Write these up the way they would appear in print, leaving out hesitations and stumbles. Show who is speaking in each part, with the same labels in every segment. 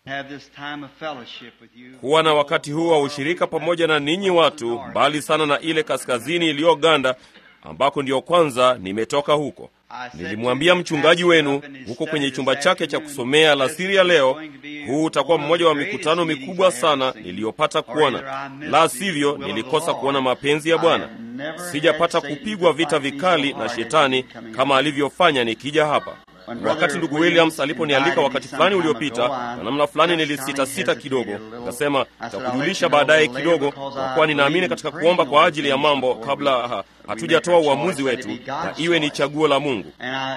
Speaker 1: kuwa na wakati huu wa ushirika pamoja na ninyi watu, mbali sana na ile kaskazini iliyoganda ambako ndiyo kwanza nimetoka huko. Nilimwambia mchungaji wenu huko kwenye chumba chake cha kusomea alasiri ya leo, huu utakuwa mmoja wa mikutano mikubwa sana niliyopata kuona. La sivyo nilikosa kuona mapenzi ya Bwana. Sijapata kupigwa vita vikali na shetani kama alivyofanya nikija hapa. Wakati ndugu Williams aliponialika wakati fulani uliopita, na namna fulani nilisita kidogo. Nikasema nitakujulisha baadaye kidogo, kwa kuwa ninaamini katika kuomba kwa ajili ya mambo kabla hatujatoa uamuzi wetu, na iwe ni chaguo la Mungu.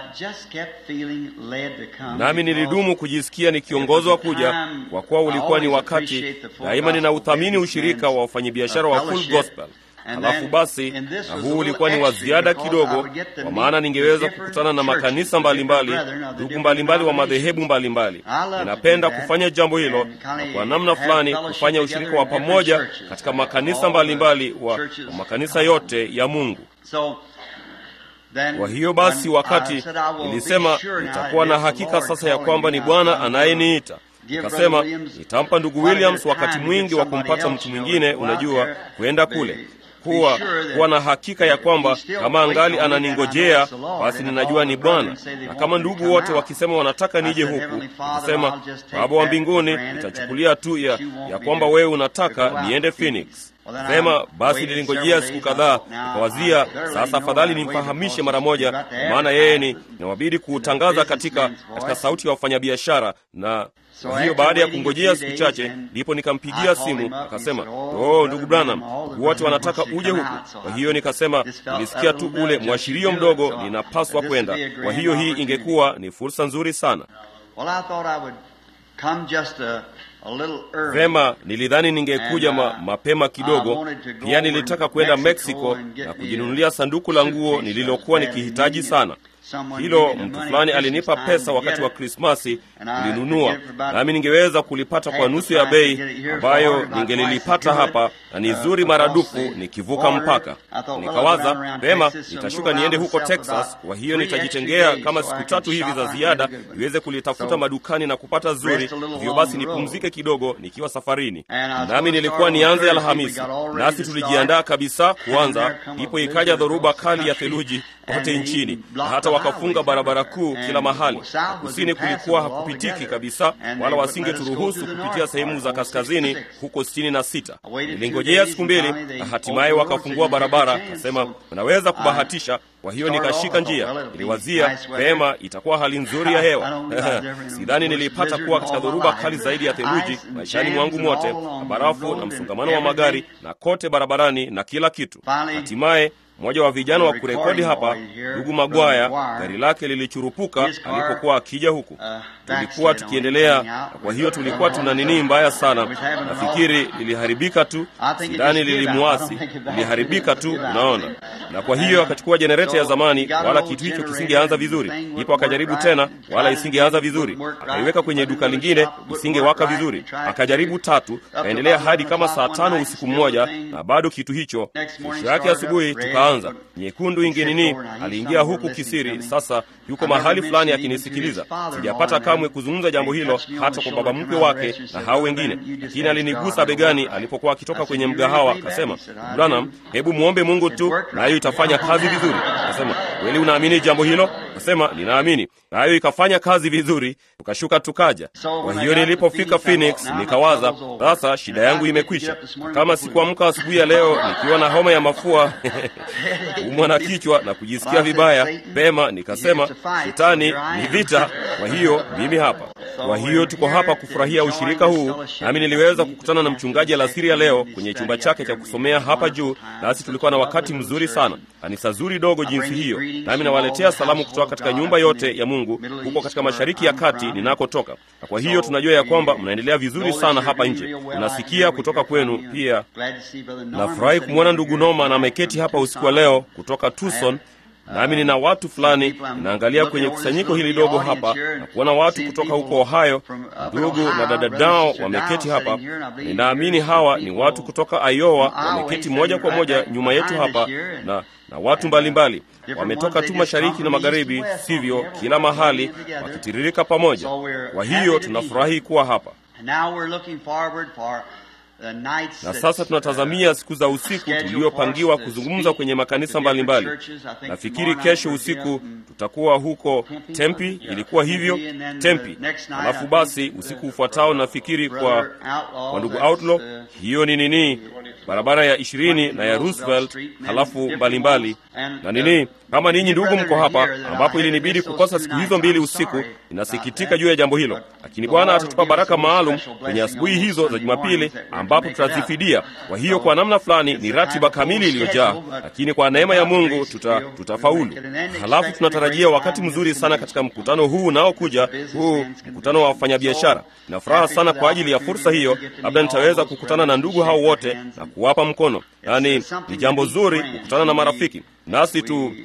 Speaker 1: Nami nilidumu kujisikia nikiongozwa kuja, kwa kuwa ulikuwa ni wakati. Daima ninauthamini ushirika wa wafanyabiashara wa Full Gospel. Halafu basi, na huu ulikuwa ni wa ziada kidogo, kwa maana ningeweza kukutana na makanisa mbalimbali, ndugu mbalimbali wa madhehebu mbalimbali. Ninapenda kufanya jambo hilo, na kwa namna fulani kufanya ushirika wa pamoja katika makanisa mbalimbali wa makanisa yote ya Mungu. Kwa hiyo basi, wakati nilisema nitakuwa na hakika sasa ya kwamba ni Bwana anayeniita, nikasema nitampa ndugu Williams wakati mwingi wa kumpata mtu mwingine, unajua, kwenda kule. Kuwa na hakika ya kwamba kama angali ananingojea, basi ninajua ni Bwana. Na kama ndugu wote wakisema wanataka nije huku, nasema Baba wa mbinguni, nitachukulia tu ya kwamba wewe unataka niende Phoenix. Sema basi, nilingojea siku kadhaa, nikawazia sasa afadhali nimfahamishe mara moja, maana yeye ni inawabidi kuutangaza katika sauti ya wafanyabiashara. Na kwa hiyo baada ya kungojea siku chache, ndipo nikampigia simu, akasema, ndugu Branham, wote wanataka uje huku. Kwa hiyo nikasema, nilisikia tu ule mwashirio mdogo, ninapaswa kwenda. Kwa hiyo hii ingekuwa ni fursa nzuri sana. Vema, nilidhani ningekuja mapema kidogo. Pia nilitaka kwenda Mexico na kujinunulia sanduku la nguo nililokuwa nikihitaji sana. Hilo mtu fulani alinipa pesa wakati wa Krismasi kulinunua, nami ningeweza kulipata kwa nusu ya bei ambayo ningelilipata hapa, na ni zuri maradufu nikivuka mpaka. Nikawaza, vema, nitashuka niende huko Texas. Kwa hiyo nitajitengea kama siku 3 hivi za ziada, niweze kulitafuta madukani na kupata zuri. Hivyo basi nipumzike kidogo nikiwa safarini. Nami nilikuwa nianze Alhamisi, nasi tulijiandaa kabisa kuanza. Ndipo ikaja dhoruba kali ya theluji kote nchini, na hata wakafunga barabara kuu kila mahali. Kusini kulikuwa hakupitiki kabisa, wala wasingeturuhusu kupitia sehemu za kaskazini huko 66. Nilingojea siku 2 na hatimaye wakafungua barabara. Kasema unaweza kubahatisha. Kwa hiyo nikashika njia. Niliwazia, vema, itakuwa hali nzuri ya hewa. Sidhani nilipata kuwa katika dhoruba kali zaidi ya theluji maishani mwangu mote, na barafu na msongamano wa magari na kote barabarani na kila kitu. Hatimaye mmoja wa vijana wa kurekodi hapa, ndugu Magwaya, gari lake lilichurupuka alipokuwa akija huku. Tulikuwa tukiendelea, kwa hiyo tulikuwa tuna nini mbaya sana. Nafikiri liliharibika tu, sidhani lilimuasi, liliharibika tu, unaona. Na kwa hiyo akachukua jenereta ya zamani, wala kitu hicho kisingeanza vizuri. Ndipo akajaribu tena, wala isingeanza vizuri. Akaiweka kwenye duka lingine, isingewaka vizuri. Akajaribu 3, kaendelea hadi kama saa 5 usiku mmoja, na bado kitu hicho. Kesho yake asubuhi tukaanza. Nyekundu ingenini, aliingia huku kisiri. Sasa yuko mahali fulani akinisikiliza. Sijapata kamwe kuzungumza jambo hilo hata kwa baba mkwe wake na hao wengine, lakini alinigusa begani alipokuwa akitoka kwenye mgahawa. Akasema, Branham, hebu muombe Mungu tu, nayo itafanya kazi vizuri. Akasema, kweli unaamini jambo hilo? Akasema, ninaamini. Nayo ikafanya kazi vizuri. Tukashuka tukaja. Kwa hiyo nilipofika Phoenix, nikawaza, sasa shida yangu imekwisha. Kama sikuamka asubuhi ya leo nikiwa na homa ya mafua umwa na kichwa na kujisikia vibaya, pema nikasema, shetani ni vita. Kwa hiyo mimi hapa. Kwa hiyo tuko hapa kufurahia ushirika huu, nami niliweza kukutana na mchungaji alasiri ya leo kwenye chumba chake cha kusomea hapa juu, nasi tulikuwa na wakati mzuri sana. Kanisa zuri dogo jinsi hiyo. Nami nawaletea salamu kutoka katika nyumba yote ya Mungu huko katika Mashariki ya Kati ninakotoka. Na kwa hiyo tunajua ya kwamba mnaendelea vizuri sana hapa nje. Tunasikia kutoka kwenu pia. Nafurahi kumwona ndugu Noma na ameketi hapa usiku wa leo kutoka Tucson. Nami nina watu fulani, naangalia kwenye kusanyiko hili dogo hapa na kuona watu kutoka huko Ohio, ndugu na dada Dao wameketi hapa. Ninaamini hawa ni watu kutoka Iowa, wameketi moja kwa moja nyuma yetu hapa, na watu mbalimbali wametoka tu mashariki na magharibi, sivyo, kila mahali wakitiririka pamoja. Kwa hiyo tunafurahi kuwa hapa. Na sasa tunatazamia siku za usiku tuliopangiwa kuzungumza kwenye makanisa mbalimbali. Nafikiri kesho usiku tutakuwa huko Tempe, ilikuwa hivyo Tempe. Alafu basi usiku ufuatao nafikiri kwa ndugu Outlaw, hiyo ni nini, barabara ya 20 na ya Roosevelt, halafu mbalimbali na nini. Kama ninyi ndugu mko hapa, ambapo ilinibidi kukosa siku hizo mbili usiku, ninasikitika juu ya jambo hilo, lakini Bwana atatupa baraka maalum kwenye asubuhi hizo za Jumapili ambapo tutazifidia. Kwa hiyo kwa namna fulani ni ratiba kamili iliyojaa, lakini kwa neema ya Mungu tutafaulu. Halafu tunatarajia wakati mzuri sana katika mkutano huu unaokuja, huu mkutano wa wafanyabiashara. Na furaha sana kwa ajili ya fursa hiyo, labda nitaweza kukutana na ndugu hao wote na kuwapa mkono. Yaani ni jambo zuri kukutana na marafiki. Nasi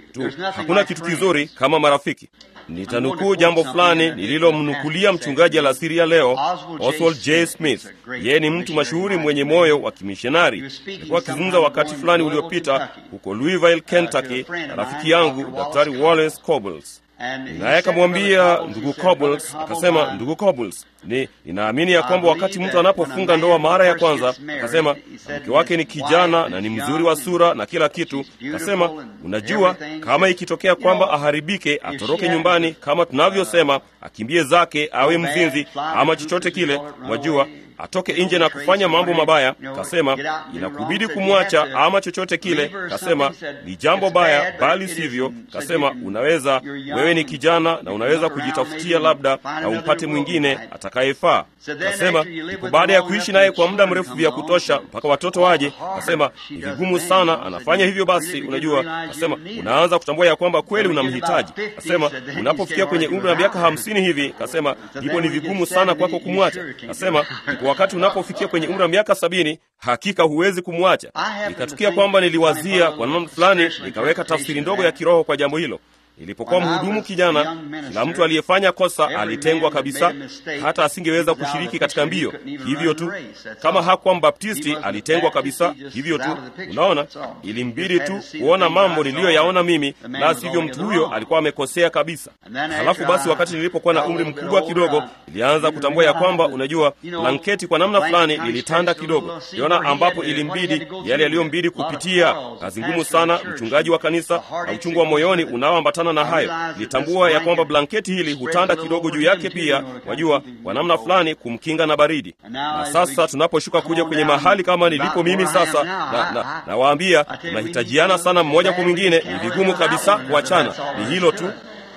Speaker 1: hakuna kitu kizuri kama marafiki. Nitanukuu jambo fulani nililomnukulia mchungaji alasiri ya leo, Oswald J. Smith. Yeye ni mtu mashuhuri mwenye moyo wa kimishonari. Alikuwa akizungumza wakati fulani uliopita huko Louisville, Kentucky, na rafiki yangu Daktari Wallace Cobbles. Naye akamwambia ndugu Cobbles, akasema, ndugu Cobbles, ninaamini ya kwamba wakati mtu anapofunga ndoa mara ya kwanza, akasema mke wake ni kijana na ni mzuri wa sura na kila kitu, akasema unajua, kama ikitokea kwamba aharibike, atoroke nyumbani kama tunavyosema, akimbie zake, awe mzinzi ama chochote kile, wajua, atoke nje na kufanya mambo mabaya, kasema inakubidi kumwacha ama chochote kile, kasema ni jambo baya, bali sivyo, kasema unaweza, wewe ni kijana na unaweza kujitafutia labda na umpate mwingine atakayefaa. Kasema ndipo baada ya kuishi naye kwa muda mrefu vya kutosha mpaka watoto waje, kasema ni vigumu sana, anafanya hivyo. Basi unajua, kasema unaanza kutambua ya kwamba kweli unamhitaji. Kasema unapofikia kwenye umri wa miaka 50 hivi, kasema ndipo ni vigumu sana kwako kumwacha. Kasema wakati unapofikia kwenye umri wa miaka 70, hakika huwezi kumwacha. Ikatukia kwamba niliwazia kwa namna fulani, nikaweka tafsiri ndogo ya kiroho kwa jambo hilo. Ilipokuwa mhudumu kijana, kila mtu aliyefanya kosa alitengwa kabisa, hata asingeweza kushiriki katika mbio. Hivyo tu, kama hakuwa Mbaptisti alitengwa kabisa. Hivyo tu, unaona, ilimbidi tu kuona mambo niliyoyaona mimi, na sivyo mtu huyo alikuwa amekosea kabisa. Halafu basi wakati nilipokuwa na umri mkubwa kidogo, nilianza kutambua ya kwamba, unajua, blanketi kwa namna fulani lilitanda kidogo. Niona ambapo ilimbidi yale yaliyombidi kupitia, kazi ngumu sana, mchungaji wa kanisa na uchungu wa moyoni unaoambatana na hayo. Nilitambua ya kwamba blanketi hili hutanda kidogo juu yake pia, wajua, kwa namna fulani kumkinga na baridi. Na sasa tunaposhuka kuja kwenye mahali kama nilipo mimi sasa, na waambia tunahitajiana sana mmoja kwa mwingine, ni vigumu kabisa kuachana. Ni hilo tu.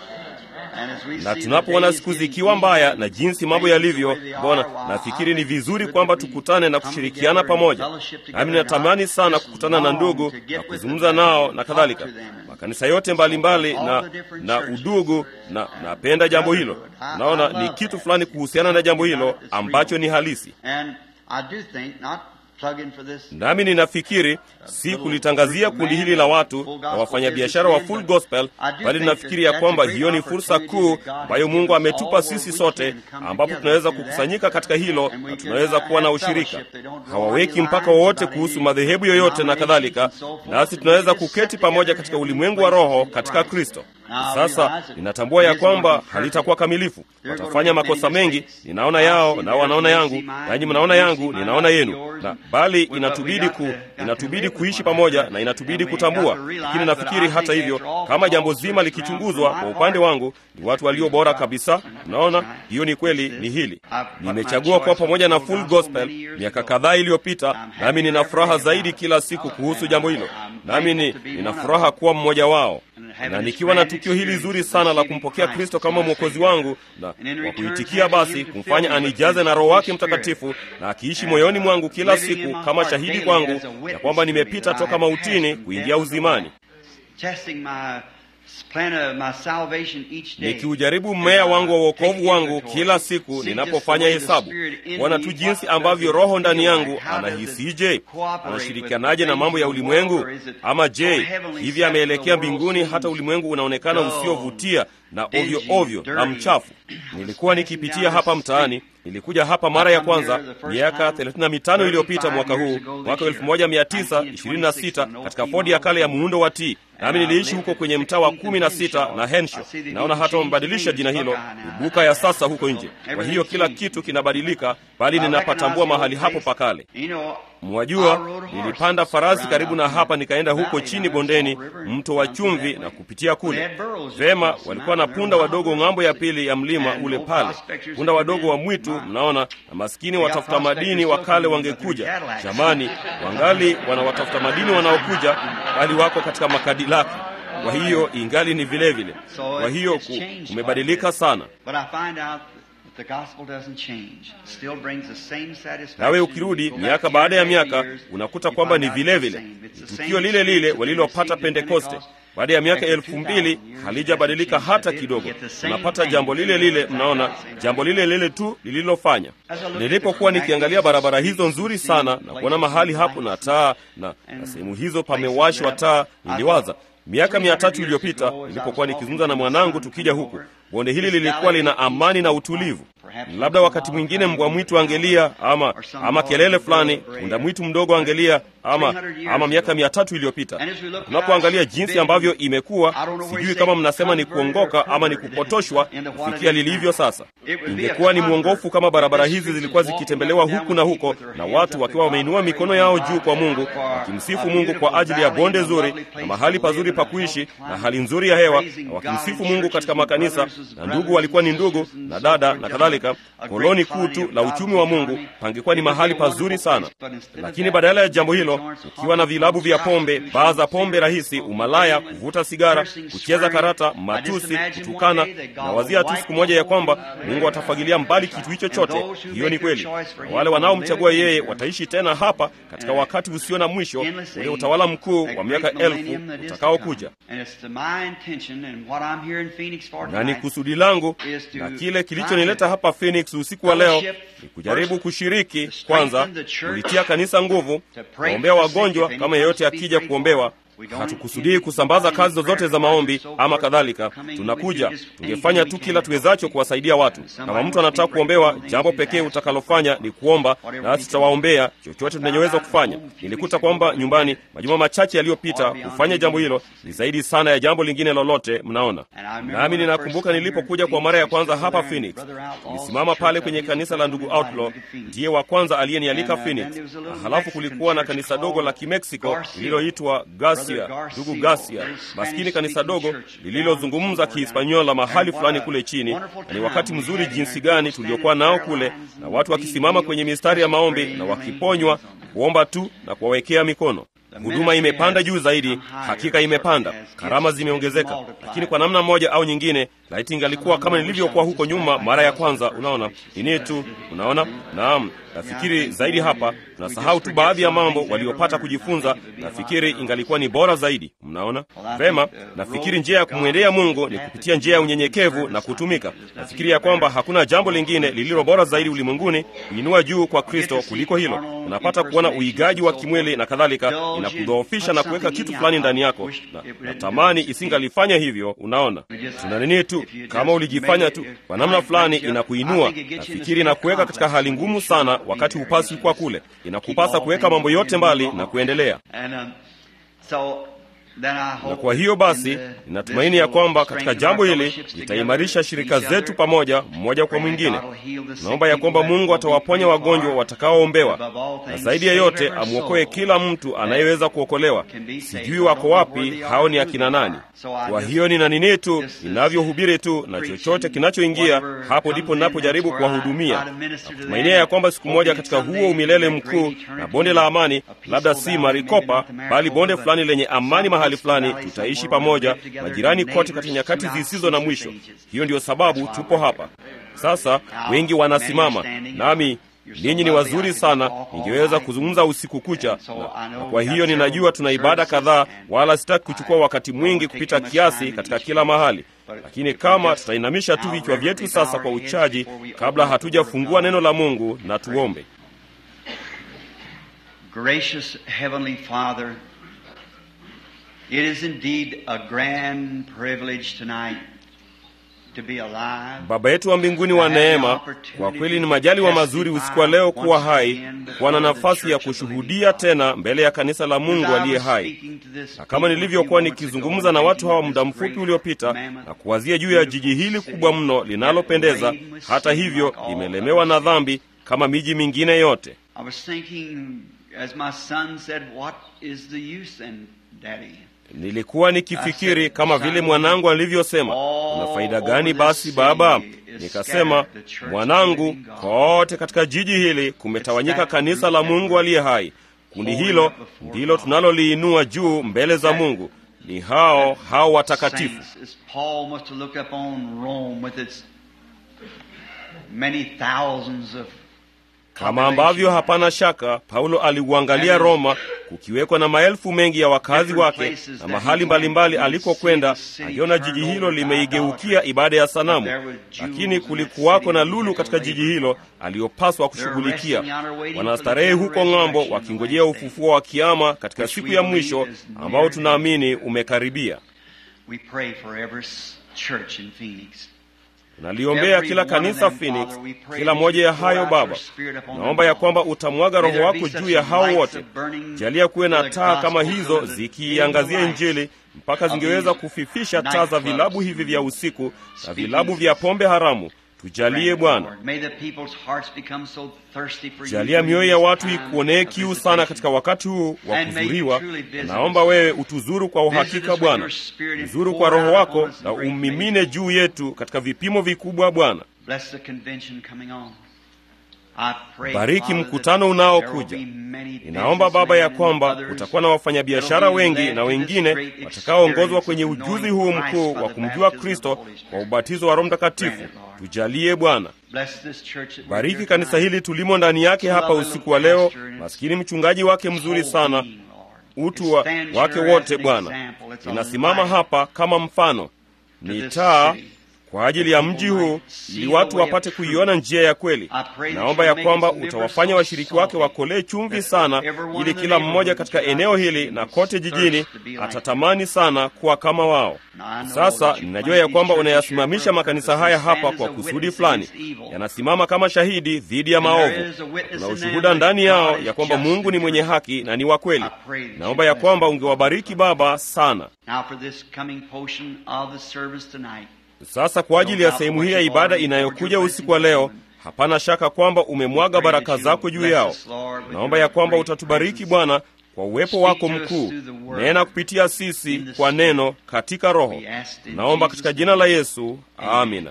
Speaker 1: Na tunapoona siku zikiwa mbaya na jinsi mambo yalivyo, Bwana, nafikiri ni vizuri kwamba tukutane na kushirikiana pamoja. Nami natamani sana kukutana na ndugu na kuzungumza nao na kadhalika, makanisa yote mbalimbali na udugu, na napenda jambo hilo. Naona ni kitu fulani kuhusiana na jambo hilo ambacho ni halisi. Nami ninafikiri si kulitangazia kundi hili la watu na wafanyabiashara wa Full Gospel, bali ninafikiri ya kwamba hiyo ni fursa kuu ambayo Mungu ametupa sisi sote, ambapo tunaweza kukusanyika katika hilo na tunaweza kuwa na ushirika. Hawaweki mpaka wowote kuhusu madhehebu yoyote na kadhalika, nasi tunaweza kuketi pamoja katika ulimwengu wa roho katika Kristo. Sasa ninatambua ya kwamba halitakuwa kamilifu. Watafanya makosa mengi, ninaona yao nao wanaona yangu, nanyi mnaona yangu, ninaona yenu, na bali inatubidi kuishi pamoja na inatubidi kutambua. Lakini nafikiri hata hivyo, kama jambo zima likichunguzwa kwa upande wangu, ni watu walio bora kabisa. Unaona, hiyo ni kweli. Ni hili nimechagua kuwa pamoja na Full Gospel miaka kadhaa iliyopita, nami nina furaha zaidi kila siku kuhusu jambo hilo. Nami nina furaha kuwa mmoja wao, na nikiwa na tukio hili zuri sana la kumpokea Kristo kama mwokozi wangu, na kwa kuitikia basi kumfanya anijaze na Roho wake Mtakatifu, na akiishi moyoni mwangu kila siku kama shahidi kwangu ya kwamba nimepita toka mautini kuingia uzimani, nikiujaribu mmea wangu wa wokovu wangu kila siku ninapofanya hesabu, kuona tu jinsi ambavyo Roho ndani yangu anahisije, anashirikianaje na mambo ya ulimwengu, ama je, hivi ameelekea mbinguni hata ulimwengu unaonekana usiovutia na ovyo ovyo na mchafu. Nilikuwa nikipitia hapa mtaani. Nilikuja hapa mara ya kwanza miaka 35 iliyopita, mwaka 1926 katika Ford ya kale ya muundo wa T. nami niliishi huko kwenye mtaa wa 16 na Henshaw. Naona hata wamebadilisha jina hilo, Buka ya sasa huko nje. Kwa hiyo kila kitu kinabadilika, bali ninapatambua mahali hapo pakale. Mwajua, nilipanda farasi karibu na hapa, nikaenda huko chini bondeni, mto wa chumvi, na kupitia kule. Vema, walikuwa na punda wadogo ng'ambo ya pili ya mlima ule pale, punda wadogo wa mwitu, mnaona, na maskini watafuta madini wakale wangekuja. Jamani, wangali wanawatafuta madini wanaokuja, bali wako katika Makadilaki. Kwa hiyo ingali ni vile vile. Kwa hiyo kumebadilika sana. Nawe ukirudi miaka baada ya miaka unakuta kwamba ni vile vile. Tukio lile lile walilopata Pentekoste baada ya miaka 2000 halijabadilika hata kidogo. Unapata jambo lile lile, mnaona, jambo lile lile tu lililofanya. Nilipokuwa nikiangalia barabara hizo nzuri sana na kuona mahali hapo na taa na sehemu hizo pamewashwa taa, niliwaza miaka 300 iliyopita nilipokuwa nikizungumza na mwanangu tukija huku, bonde hili lilikuwa lina amani na utulivu. Labda wakati mwingine mbwa mwitu angelia ama kelele fulani, punda mwitu mdogo angelia ama miaka 300 iliyopita. Tunapoangalia jinsi ambavyo imekuwa, sijui kama mnasema ni kuongoka ama ni kupotoshwa kufikia lilivyo sasa. Ingekuwa ni mwongofu kama barabara hizi zilikuwa zikitembelewa huku na huko na watu wakiwa wameinua mikono yao juu kwa Mungu, wakimsifu Mungu kwa ajili ya bonde zuri na mahali pazuri pa kuishi na hali nzuri ya hewa, na wakimsifu Mungu katika makanisa, na ndugu walikuwa ni ndugu na dada na kadhalika. Koloni kuu tu la uchumi wa Mungu, pangekuwa ni mahali pazuri sana. Lakini badala ya jambo hilo, ukiwa na vilabu vya pombe, baa za pombe rahisi, umalaya, kuvuta sigara, kucheza karata, matusi, kutukana, na wazia tu siku moja ya kwamba Mungu atafagilia mbali kitu hicho chote. Hiyo ni kweli. Wale wanaomchagua yeye wataishi tena hapa katika wakati usio na mwisho, ule utawala mkuu wa miaka 1000 utakaokuja. Na ni kusudi langu na kile kilichonileta hapa Phoenix usiku wa leo ni kujaribu kushiriki kwanza, kulitia kanisa nguvu, kuombea wagonjwa kama yeyote akija kuombewa. Hatukusudii kusambaza kazi zozote za maombi ama kadhalika. Tunakuja, tungefanya tu kila tuwezacho kuwasaidia watu. Kama mtu anataka kuombewa, jambo pekee utakalofanya ni kuomba, na tutawaombea chochote tunachoweza kufanya. Nilikuta kwamba nyumbani majuma machache yaliyopita kufanya jambo hilo ni zaidi sana ya jambo lingine lolote, mnaona. Nami ninakumbuka nilipokuja kwa mara ya kwanza hapa Phoenix, nilisimama pale kwenye kanisa la ndugu Outlaw, ndiye wa kwanza aliyenialika Phoenix. Halafu kulikuwa na kanisa dogo la Kimeksiko lililoitwa ndugu Garcia, maskini kanisa dogo lililozungumza Kihispaniola mahali fulani kule chini. Ni wakati mzuri jinsi gani tuliokuwa nao kule, na watu wakisimama kwenye mistari ya maombi na wakiponywa, kuomba tu na kuwawekea mikono. Huduma imepanda juu zaidi, hakika imepanda, karama zimeongezeka, lakini kwa namna moja au nyingine, laiti ingalikuwa kama nilivyokuwa huko nyuma mara ya kwanza. Unaona nini tu, unaona. Naam, nafikiri zaidi hapa tunasahau tu baadhi ya mambo waliopata kujifunza. Nafikiri ingalikuwa ni bora zaidi, mnaona vema. Nafikiri njia ya kumwendea Mungu ni kupitia njia ya unyenyekevu na kutumika. Nafikiri ya kwamba hakuna jambo lingine lililo bora zaidi ulimwenguni kuinua juu kwa Kristo kuliko hilo. Unapata kuona uigaji wa kimwili na kadhalika, inakudhoofisha na kuweka kitu fulani ndani yako, na tamani isingalifanya hivyo. Unaona, tuna nini tu, kama ulijifanya tu kwa namna fulani, inakuinua. Nafikiri na kuweka katika hali ngumu sana, wakati upasi kwa kule. Inakupasa kuweka mambo yote mbali na kuendelea. Na kwa hiyo basi, ninatumaini ya kwamba katika jambo hili litaimarisha shirika zetu pamoja, mmoja kwa mwingine. Naomba ya kwamba Mungu atawaponya wagonjwa watakaoombewa, na zaidi ya yote amwokoe kila mtu anayeweza kuokolewa. Sijui wako wapi, hao ni akina nani. Kwa hiyo nina nini tu, ninavyohubiri tu, na chochote kinachoingia hapo ndipo ninapojaribu kuwahudumia, na kutumainia ya kwamba siku moja katika huo umilele mkuu na bonde la amani, labda si Maricopa bali bonde fulani lenye amani mahali fulani, tutaishi pamoja majirani kote katika nyakati zisizo na mwisho. Hiyo ndiyo sababu tupo hapa sasa. Wengi wanasimama nami, ninyi ni wazuri sana, ningeweza kuzungumza usiku kucha, na kwa hiyo ninajua tuna ibada kadhaa, wala sitaki kuchukua wakati mwingi kupita kiasi katika kila mahali. Lakini kama tutainamisha tu vichwa vyetu sasa kwa uchaji kabla hatujafungua neno la Mungu, na tuombe.
Speaker 2: Gracious Heavenly Father, it is indeed a grand privilege tonight
Speaker 1: Baba yetu wa mbinguni wa neema, kwa kweli ni majaliwa mazuri usiku wa leo kuwa hai, kuwa na nafasi ya kushuhudia tena mbele ya kanisa la Mungu aliye hai. Na kama nilivyokuwa nikizungumza na watu hawa muda mfupi uliopita na kuwazia juu ya jiji hili kubwa mno linalopendeza, hata hivyo limelemewa na dhambi kama miji mingine yote. Nilikuwa nikifikiri kama vile mwanangu alivyosema, una faida gani basi baba? Nikasema, mwanangu, kote katika jiji hili kumetawanyika kanisa la Mungu aliye hai. Kundi hilo ndilo tunaloliinua juu mbele za Mungu, ni hao watakatifu. Kama ambavyo hapana shaka Paulo aliuangalia Roma, kukiwekwa na maelfu mengi ya wakazi wake, na mahali mbalimbali alikokwenda aliona jiji hilo limeigeukia ibada ya sanamu. Lakini kulikuwako na lulu katika jiji hilo aliyopaswa kushughulikia. Wanastarehe huko ng'ambo wakingojea ufufuo wa kiyama katika siku ya mwisho ambao tunaamini umekaribia. Naliombea kila kanisa Phoenix, kila moja ya hayo Baba. Naomba ya kwamba utamwaga Roho wako juu ya hao wote. Jalia kuwe na taa kama hizo zikiiangazia Injili mpaka zingeweza kufifisha taa za vilabu hivi vya usiku na vilabu vya pombe haramu. Tujalie Bwana. Jalia mioyo ya watu ikuonee kiu sana katika wakati huu wa kuzuriwa. Naomba wewe utuzuru kwa uhakika Bwana. Uzuru kwa Roho wako na ummimine juu yetu katika vipimo vikubwa Bwana. Bariki mkutano unaokuja. Ninaomba Baba ya kwamba utakuwa na wafanyabiashara wengi na wengine watakaoongozwa kwenye ujuzi huu mkuu wa kumjua Kristo kwa ubatizo wa Roho Mtakatifu. Tujalie Bwana. Bariki kanisa hili tulimo ndani yake hapa usiku wa leo, maskini mchungaji wake mzuri sana, utu wake wote Bwana. Ninasimama hapa kama mfano, ni taa kwa ajili ya mji huu, ili watu wapate kuiona njia ya kweli. Naomba ya kwamba utawafanya washiriki wake wakolee chumvi sana, ili kila mmoja katika eneo hili na kote jijini atatamani sana kuwa kama wao. Sasa ninajua ya kwamba unayasimamisha makanisa haya hapa kwa kusudi fulani. Yanasimama kama shahidi dhidi ya maovu. Kuna ushuhuda ndani yao ya kwamba Mungu ni mwenye haki na ni wa kweli. Naomba ya kwamba ungewabariki Baba sana. Sasa kwa ajili ya sehemu hii ya ibada inayokuja usiku wa leo, hapana shaka kwamba umemwaga baraka zako juu yao. Naomba ya kwamba utatubariki Bwana kwa uwepo wako mkuu. Nena kupitia sisi kwa neno katika Roho. Naomba katika jina la Yesu. Amina.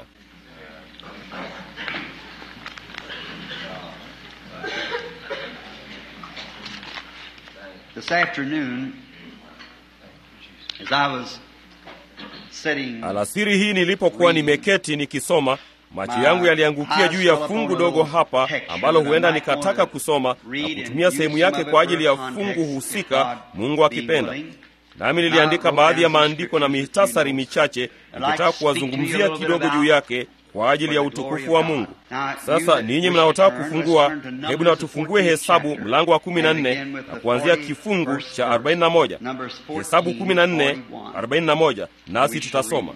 Speaker 2: This afternoon, as I was
Speaker 1: alasiri hii nilipokuwa nimeketi nikisoma, macho yangu yaliangukia juu ya fungu dogo hapa ambalo huenda nikataka kusoma na kutumia sehemu yake kwa ajili ya fungu husika, Mungu akipenda. Nami niliandika baadhi ya maandiko na mitasari michache nikitaka kuwazungumzia kidogo juu yake kwa ajili ya utukufu wa Mungu. Sasa ninyi mnaotaka kufungua, hebu na tufungue Hesabu mlango wa 14 na kuanzia kifungu cha 41. Hesabu 14:41, nasi tutasoma.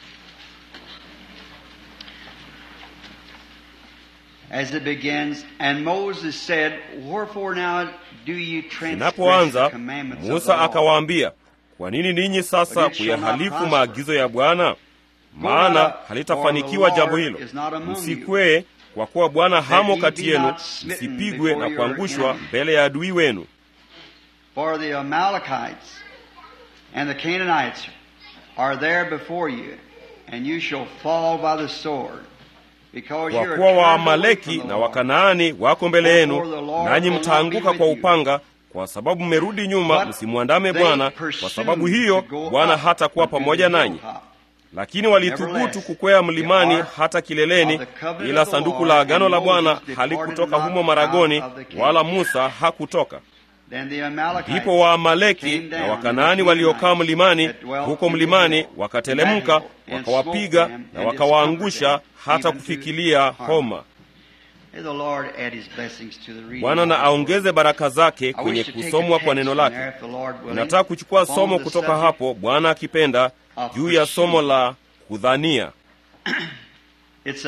Speaker 2: As it begins, and Moses said, wherefore now do you transgress the commandments of the
Speaker 1: Musa
Speaker 2: Lord?
Speaker 1: akawaambia, kwa nini ninyi sasa kuyahalifu maagizo ya Bwana? Maana halitafanikiwa jambo hilo. Msikwee, kwa kuwa Bwana hamo kati yenu, msipigwe na kuangushwa mbele ya adui wenu.
Speaker 2: For the Amalekites and the Canaanites are there before you, and you shall fall by the sword.
Speaker 1: Kwa kuwa Waamaleki na Wakanaani wako mbele yenu, nanyi mtaanguka kwa upanga, kwa sababu mmerudi nyuma, msimwandame Bwana. Kwa sababu hiyo Bwana hatakuwa pamoja nanyi. Lakini walithubutu kukwea mlimani hata kileleni, ila sanduku la agano la Bwana halikutoka humo maragoni, wala Musa hakutoka. Ndipo Waamaleki na Wakanaani waliokaa mlimani, huko mlimani, wakatelemka, wakawapiga na wakawaangusha hata kufikilia Homa. Bwana na aongeze baraka zake kwenye kusomwa kwa neno lake. Nataka kuchukua somo kutoka hapo, Bwana akipenda, juu ya somo la kudhania.
Speaker 2: it's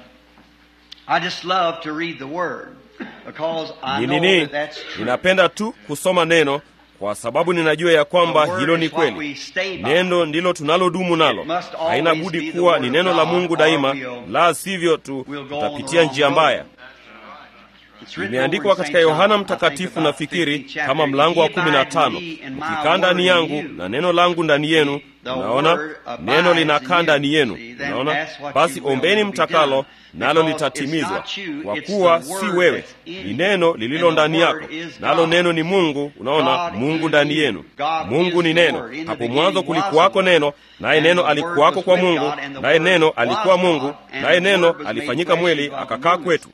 Speaker 2: I just love to read the word because I know that that's true.
Speaker 1: Ninapenda tu kusoma neno kwa sababu ninajua ya kwamba hilo ni kweli. Neno ndilo tunalodumu nalo. Haina budi kuwa ni neno la Mungu daima, la sivyo tutapitia njia mbaya. Imeandikwa katika Yohana Mtakatifu nafikiri kama mlango wa 15, mkikaa ndani yangu na neno langu ndani yenu. Unaona, neno linakaa ndani yenu. Unaona, basi ombeni mtakalo nalo litatimizwa. Kwa kuwa si wewe, ni neno lililo ndani yako, nalo neno ni Mungu. Unaona, Mungu ndani yenu. Mungu ni neno. Hapo mwanzo kulikuwako neno, naye neno alikuwako kwa Mungu, naye neno alikuwa Mungu, naye neno alifanyika mwili akakaa kwetu.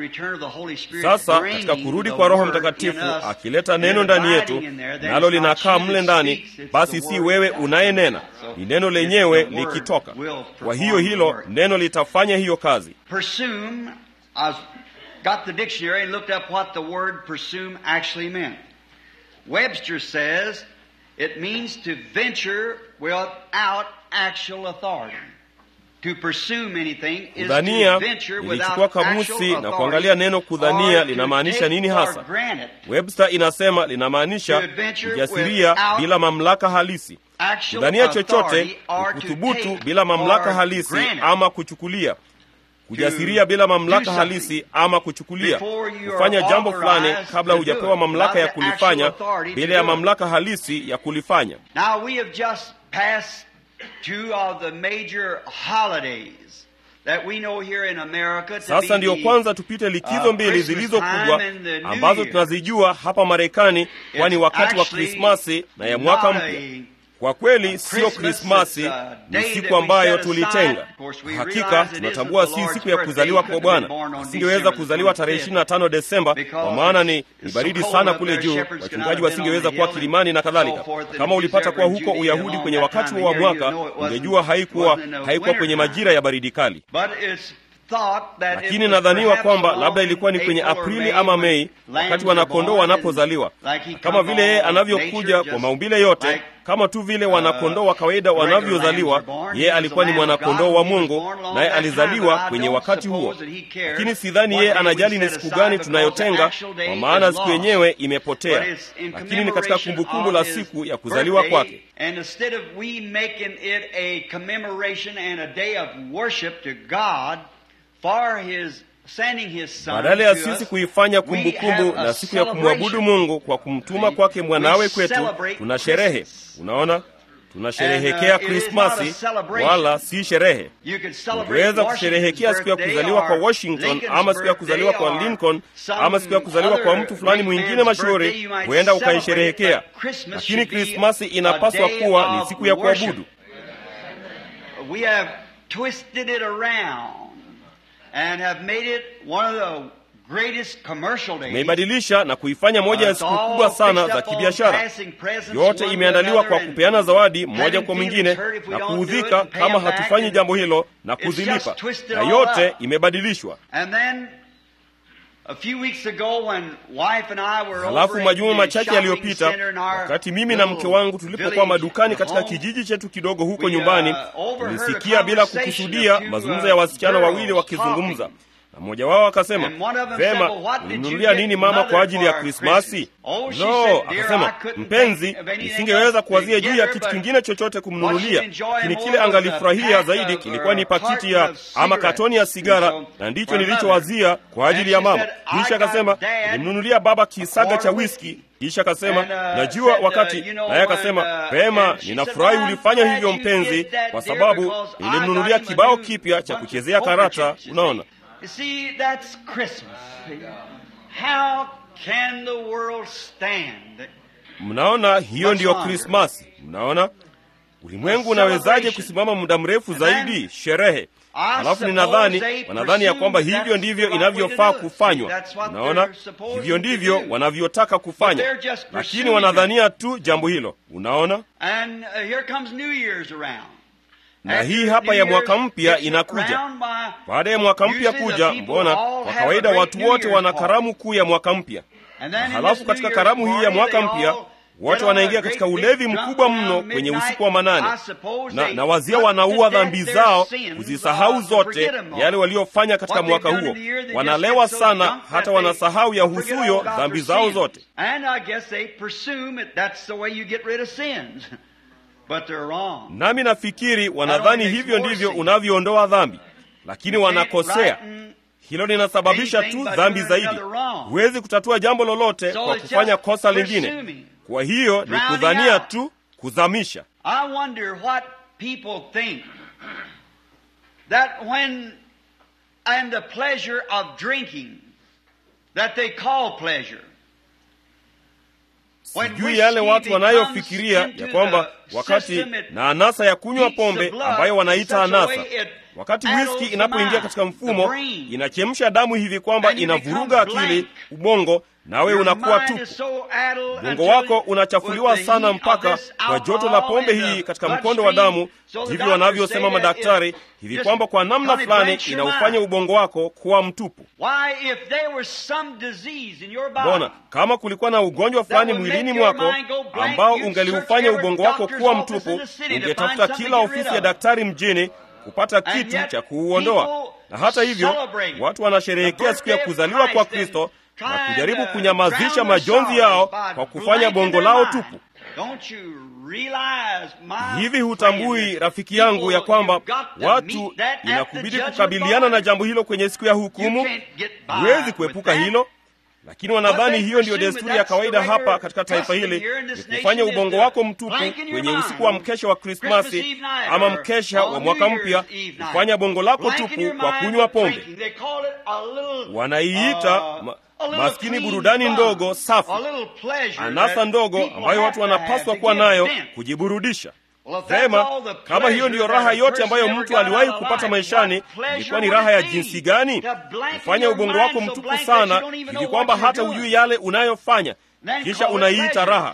Speaker 1: Sasa katika kurudi kwa Roho Mtakatifu akileta neno ndani yetu, nalo linakaa mle ndani, basi si wewe unayenena, ni neno lenyewe likitoka. Kwa hiyo hilo neno litafanya hiyo kazi.
Speaker 2: Presume, I got the dictionary and looked up what the word presume actually meant. Webster says it means to venture without actual authority. To presume anything is to venture without
Speaker 1: kamusi na kuangalia neno kudhania linamaanisha nini hasa. Webster inasema linamaanisha kujasiria bila mamlaka halisi. Kudhania chochote ni kuthubutu bila mamlaka halisi ama kuchukulia. Kujasiria bila mamlaka halisi ama kuchukulia. Kufanya jambo fulani kabla hujapewa mamlaka ya kulifanya, bila ya mamlaka halisi ya kulifanya.
Speaker 2: Now we have just passed two of the major holidays that we know here in America.
Speaker 1: Sasa ndiyo kwanza tupite likizo mbili zilizo kubwa ambazo tunazijua hapa Marekani, kwani wakati wa Krismasi na ya mwaka mpya. Kwa kweli sio Krismasi, ni siku ambayo tulitenga. Hakika tunatambua si siku ya kuzaliwa kwa Bwana. Asingeweza kuzaliwa tarehe 25 Desemba kwa maana ni baridi sana kule juu, wachungaji wasingeweza kuwa kilimani na kadhalika. Kama ulipata kuwa huko Uyahudi kwenye wakati wa mwaka, ungejua haikuwa kwenye majira ya baridi kali. Lakini nadhaniwa kwamba labda ilikuwa ni kwenye Aprili ama Mei, wakati wanakondoo wanapozaliwa. Kama vile yeye anavyokuja kwa maumbile yote, kama tu vile wanakondoo wa kawaida wanavyozaliwa, yeye alikuwa ni mwanakondoo wa Mungu, naye alizaliwa kwenye wakati huo. Lakini sidhani yeye anajali ni siku gani tunayotenga, kwa maana siku yenyewe imepotea. Lakini ni katika kumbukumbu la siku ya kuzaliwa kwake. Badala ya sisi kuifanya kumbukumbu na siku ya kumwabudu Mungu kwa kumtuma kwake mwanawe kwetu, tuna sherehe. Unaona, tunasherehekea Krismasi, wala si sherehe. Ungeweza kusherehekea siku ya kuzaliwa kwa Washington, ama siku ya kuzaliwa kwa Lincoln, ama siku ya kuzaliwa kwa mtu fulani mwingine mashuhuri, huenda ukaisherehekea. Lakini Krismasi inapaswa kuwa ni siku ya kuabudu.
Speaker 2: We have twisted it around and have made it one of the greatest commercial days.
Speaker 1: Meibadilisha na kuifanya moja ya siku kubwa sana za kibiashara. Yote imeandaliwa kwa kupeana zawadi mmoja kwa mwingine na kuudhika kama hatufanyi jambo hilo na kuzilipa. Na yote imebadilishwa. Halafu majuma machache yaliyopita, wakati mimi na mke wangu tulipokuwa madukani katika kijiji chetu kidogo huko nyumbani, tulisikia bila kukusudia mazungumzo ya wasichana wawili wakizungumza. Na mmoja wao akasema, "Vema, ulimnunulia nini mama kwa ajili ya Krismasi?" "No," akasema, "Mpenzi, nisingeweza kuwazia juu ya kitu kingine chochote kumnunulia, lakini kile angalifurahia zaidi kilikuwa ni pakiti ya ama katoni ya sigara, na ndicho nilichowazia kwa ajili ya mama." Kisha akasema, "Nilimnunulia baba kisaga cha whisky." Kisha akasema, "Najua wakati," naye akasema, "Vema, ninafurahi ulifanya hivyo mpenzi, kwa sababu nilimnunulia kibao kipya cha kuchezea karata." Unaona?
Speaker 2: You see, that's Christmas. How can the world stand?
Speaker 1: Mnaona, hiyo ndiyo Krismasi. Mnaona, ulimwengu unawezaje kusimama muda mrefu zaidi? Sherehe. Halafu wanadhani ya kwamba hivyo ndivyo inavyofaa kufanywa. Unaona, hivyo ndivyo wanavyotaka kufanya, lakini wanadhania tu jambo hilo. Unaona?
Speaker 2: And here comes New Year's around.
Speaker 1: Na hii hapa ya mwaka mpya inakuja. Baada ya mwaka mpya kuja, mbona kwa kawaida watu wote wana karamu kuu ya mwaka mpya. Na halafu katika karamu hii ya mwaka mpya, Watu wanaingia katika ulevi mkubwa mno kwenye usiku wa manane, na wazia wanaua dhambi zao, kuzisahau zote yale waliofanya katika mwaka huo. Wanalewa sana hata wanasahau yahusuyo dhambi zao zote. Nami nafikiri wanadhani hivyo ndivyo unavyoondoa dhambi, lakini wanakosea. Hilo linasababisha tu dhambi zaidi. Huwezi kutatua jambo lolote kwa kufanya kosa lingine. Kwa hiyo ni kudhania tu, kuzamisha.
Speaker 2: I wonder what people think that when and the pleasure of drinking that they call pleasure.
Speaker 1: Sijui yale watu wanayofikiria ya kwamba wakati na anasa ya kunywa pombe ambayo wanaita anasa. Wakati whisky inapoingia katika mfumo, inachemsha damu hivi kwamba inavuruga akili, ubongo, nawe unakuwa tupu. Ubongo wako unachafuliwa sana mpaka kwa joto la pombe hii katika mkondo wa damu, ndivyo wanavyosema madaktari, hivi kwamba kwa namna fulani inaufanya ubongo wako kuwa mtupu. Mbona kama kulikuwa na ugonjwa fulani mwilini mwako ambao ungeliufanya ubongo wako kuwa mtupu, ungetafuta kila ofisi ya daktari mjini kupata kitu cha kuuondoa. Na hata hivyo, watu wanasherehekea siku ya kuzaliwa kwa Kristo na kujaribu kunyamazisha majonzi yao kwa kufanya bongo lao tupu. Hivi hutambui, rafiki yangu, ya kwamba watu inakubidi kukabiliana na jambo hilo kwenye siku ya hukumu? Huwezi kuepuka hilo. Lakini wanadhani hiyo ndiyo desturi ya kawaida hapa katika taifa hili, ni kufanya ubongo wako mtupu kwenye usiku wa mkesha wa Krismasi ama mkesha wa mwaka mpya, kufanya bongo lako tupu kwa kunywa pombe. Wanaiita maskini burudani ndogo safi, anasa ndogo ambayo watu wanapaswa kuwa nayo kujiburudisha. Sema, kama hiyo ndiyo raha yote ambayo mtu aliwahi kupata maishani, ilikuwa ni raha ya jinsi gani? Kufanya ubongo wako mtupu sana hivi kwamba hata hujui yale unayofanya, kisha unaiita raha.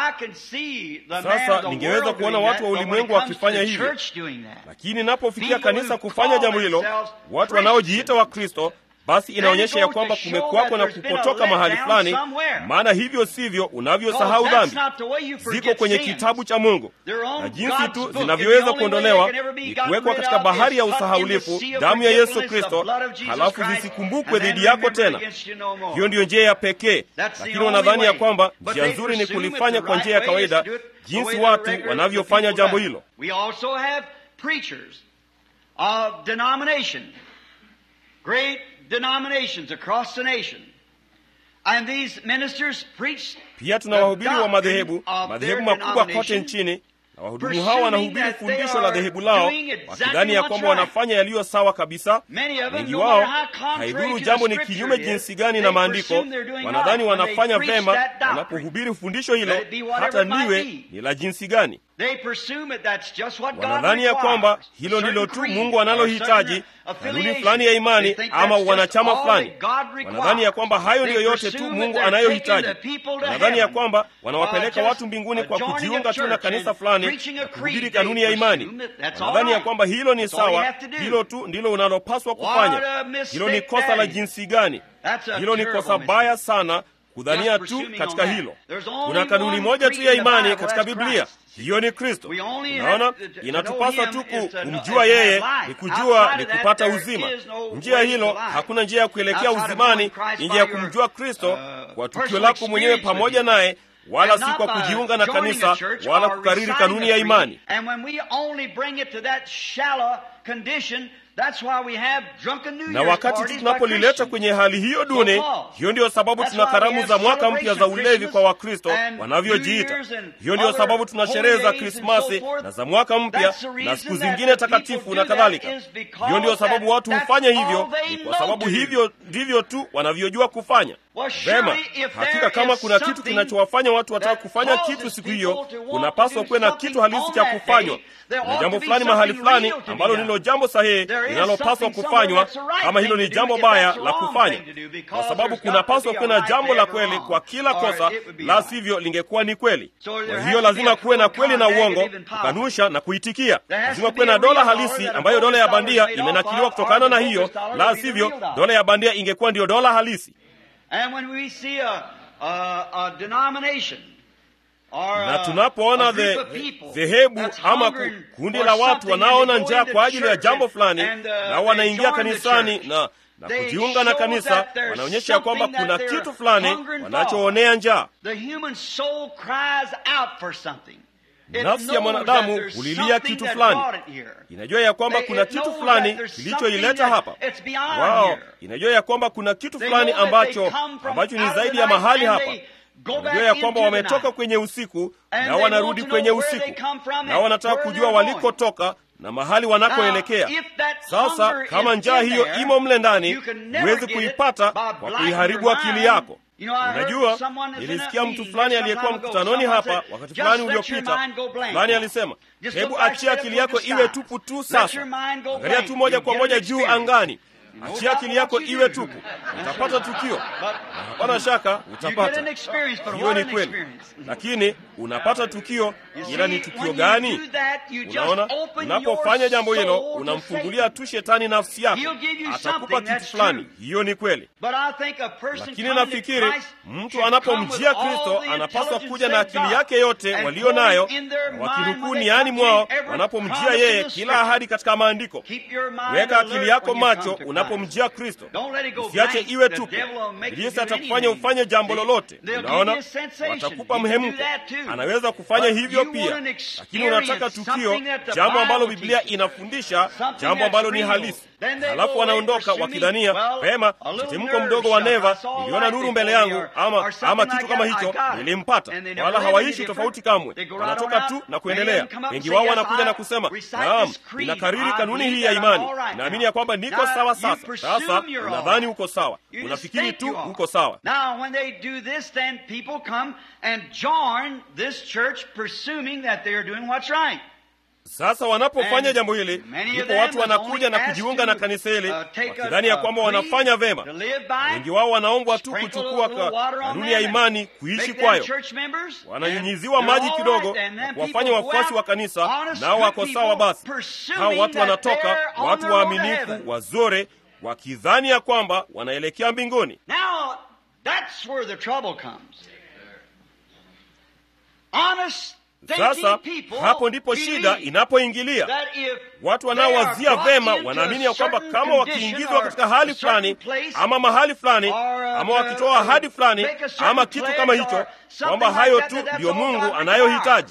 Speaker 1: Sasa ningeweza kuona watu wa ulimwengu wakifanya hivyo, lakini napofikia kanisa kufanya jambo hilo, watu wanaojiita wa Kristo, basi inaonyesha ya kwamba kumekuwako na kupotoka mahali fulani, maana hivyo sivyo unavyosahau dhambi. Ziko kwenye kitabu cha Mungu, na jinsi tu zinavyoweza kuondolewa ni kuwekwa katika bahari ya usahaulifu, damu ya Yesu Kristo, halafu zisikumbukwe dhidi yako tena. Hiyo ndiyo njia ya pekee, lakini wanadhani ya kwamba njia nzuri ni kulifanya kwa njia ya kawaida, jinsi watu wanavyofanya jambo hilo.
Speaker 2: We also have preachers of denomination, great denominations across the nation, and these ministers preach.
Speaker 1: Pia tuna wahubiri wa madhehebu makubwa kote nchini, na wahudumu hao wanahubiri fundisho la dhehebu lao, wakidhani ya kwamba wanafanya yaliyo sawa kabisa. Wengi wao, haidhuru jambo ni kinyume jinsi gani na maandiko, wanadhani wanafanya vema wanapohubiri fundisho hilo, hata niwe ni la jinsi gani. Wanadhani ya kwamba hilo ndilo tu Mungu analohitaji, kanuni fulani ya imani ama wanachama fulani. Wanadhani ya kwamba hayo ndiyo yote tu Mungu anayohitaji. Wanadhani ya kwamba wanawapeleka watu mbinguni kwa kujiunga tu na kanisa fulani na kuhubiri kanuni ya imani. Wanadhani ya kwamba hilo ni sawa, hilo tu ndilo unalopaswa kufanya. Hilo ni kosa la jinsi gani? Hilo ni kosa baya sana, kudhania tu katika hilo. Kuna kanuni moja tu ya imani katika Biblia, hiyo ni Kristo. Unaona, inatupasa tu kumjua yeye, ni kujua ni kupata uzima. Njia hilo, hakuna njia ya kuelekea uzimani nje ya kumjua Kristo kwa tukio lako mwenyewe pamoja naye, wala si kwa kujiunga na kanisa wala kukariri kanuni ya imani. Na wakati tunapolileta kwenye hali hiyo duni, hiyo ndiyo sababu tuna karamu za mwaka mpya za ulevi kwa Wakristo wanavyojiita. Hiyo ndiyo sababu tuna sherehe za Krismasi na za mwaka mpya na siku zingine takatifu na kadhalika. Hiyo ndiyo sababu watu hufanya hivyo, ni kwa sababu hivyo ndivyo tu wanavyojua kufanya. Vema, hakika kama kuna kitu kinachowafanya watu wataka kufanya kitu siku hiyo, kunapaswa kuwe na kitu halisi cha kufanywa. Kuna jambo fulani mahali fulani ambalo ndilo jambo sahihi linalopaswa kufanywa, kama hilo ni jambo baya la kufanya, kwa sababu kunapaswa kuwe na jambo la kweli kwa kila kosa, la sivyo lingekuwa ni kweli. Kwa hiyo lazima kuwe na kweli na uongo, kukanusha na kuitikia. Lazima kuwe na dola halisi ambayo dola ya bandia imenakiliwa kutokana na hiyo, la sivyo dola ya bandia ingekuwa ndiyo dola halisi.
Speaker 2: And when we see a denomination
Speaker 1: Na tunapoona dhehebu ama kundi la watu wanaona njaa kwa ajili ya jambo fulani, na wanaingia kanisani na kujiunga na kanisa, wanaonyesha ya kwamba kuna kitu fulani wanachoonea njaa. Nafsi ya mwanadamu hulilia kitu fulani, inajua ya kwamba kuna kitu fulani kilichoileta hapa. Inajua ya kwamba kuna kitu fulani ambacho ni zaidi ya mahali hapa. Unajua ya kwamba wametoka kwenye usiku na wanarudi kwenye usiku, na wanataka kujua walikotoka na mahali wanakoelekea. Sasa kama njaa hiyo imo mle ndani, huwezi kuipata kwa kuiharibu akili yako. Unajua, nilisikia mtu fulani aliyekuwa mkutanoni hapa wakati fulani uliopita, fulani alisema, hebu achia akili yako iwe tupu tu sasa. Angalia tu moja kwa moja juu angani. Achia akili yako iwe tupu, utapata tukio. Hapana shaka utapata. Hiyo ni kweli. Lakini unapata tukio, ila ni tukio gani? Unaona, unapofanya jambo hilo, unamfungulia tu shetani nafsi yako. Atakupa kitu fulani. Hiyo ni kweli. Lakini nafikiri mtu anapomjia Kristo anapaswa kuja na akili yake yote walio nayo, wakinukuu niani mwao wanapomjia yeye kila ahadi katika maandiko. Weka akili yako macho unapomjia Kristo. Usiache iwe tupu. Ibilisi atakufanya ufanye jambo lolote. Unaona, watakupa mhemko. Anaweza kufanya hivyo pia. Lakini unataka tukio, jambo ambalo Biblia inafundisha, jambo ambalo ni halisi. Halafu wanaondoka wakidhania, pema, mtetemko mdogo wa neva, niliona nuru mbele yangu, ama kitu kama hicho, nilimpata. Wala hawaishi tofauti kamwe. Wanatoka tu na kuendelea. Wengi wao wanakuja na kusema, naam, ninakariri kanuni hii ya imani. Naamini ya kwamba niko sawa sasa. Sasa unadhani uko sawa. Unafikiri tu uko sawa.
Speaker 2: Now when they do this, then people come and join this church presuming that they are doing what's right.
Speaker 1: Sasa wanapofanya jambo hili, ndipo watu wanakuja na kujiunga na kanisa hili wakidhani ya kwamba wanafanya vema. Wengi wao wanaombwa tu kuchukua kanuni ya imani kuishi kwayo. Wananyunyiziwa maji kidogo na kuwafanya wafuasi wa kanisa, nao wako sawa. Basi hao watu wanatoka, watu waaminifu wazore, wakidhani ya kwamba wanaelekea mbinguni.
Speaker 2: Now that's where the trouble comes. Honest
Speaker 1: Sasa hapo ndipo shida inapoingilia. Watu wanaowazia vema wanaamini ya kwamba kama wakiingizwa katika hali fulani ama mahali fulani ama wakitoa ahadi fulani ama kitu kama hicho, kwamba hayo tu ndio Mungu anayohitaji.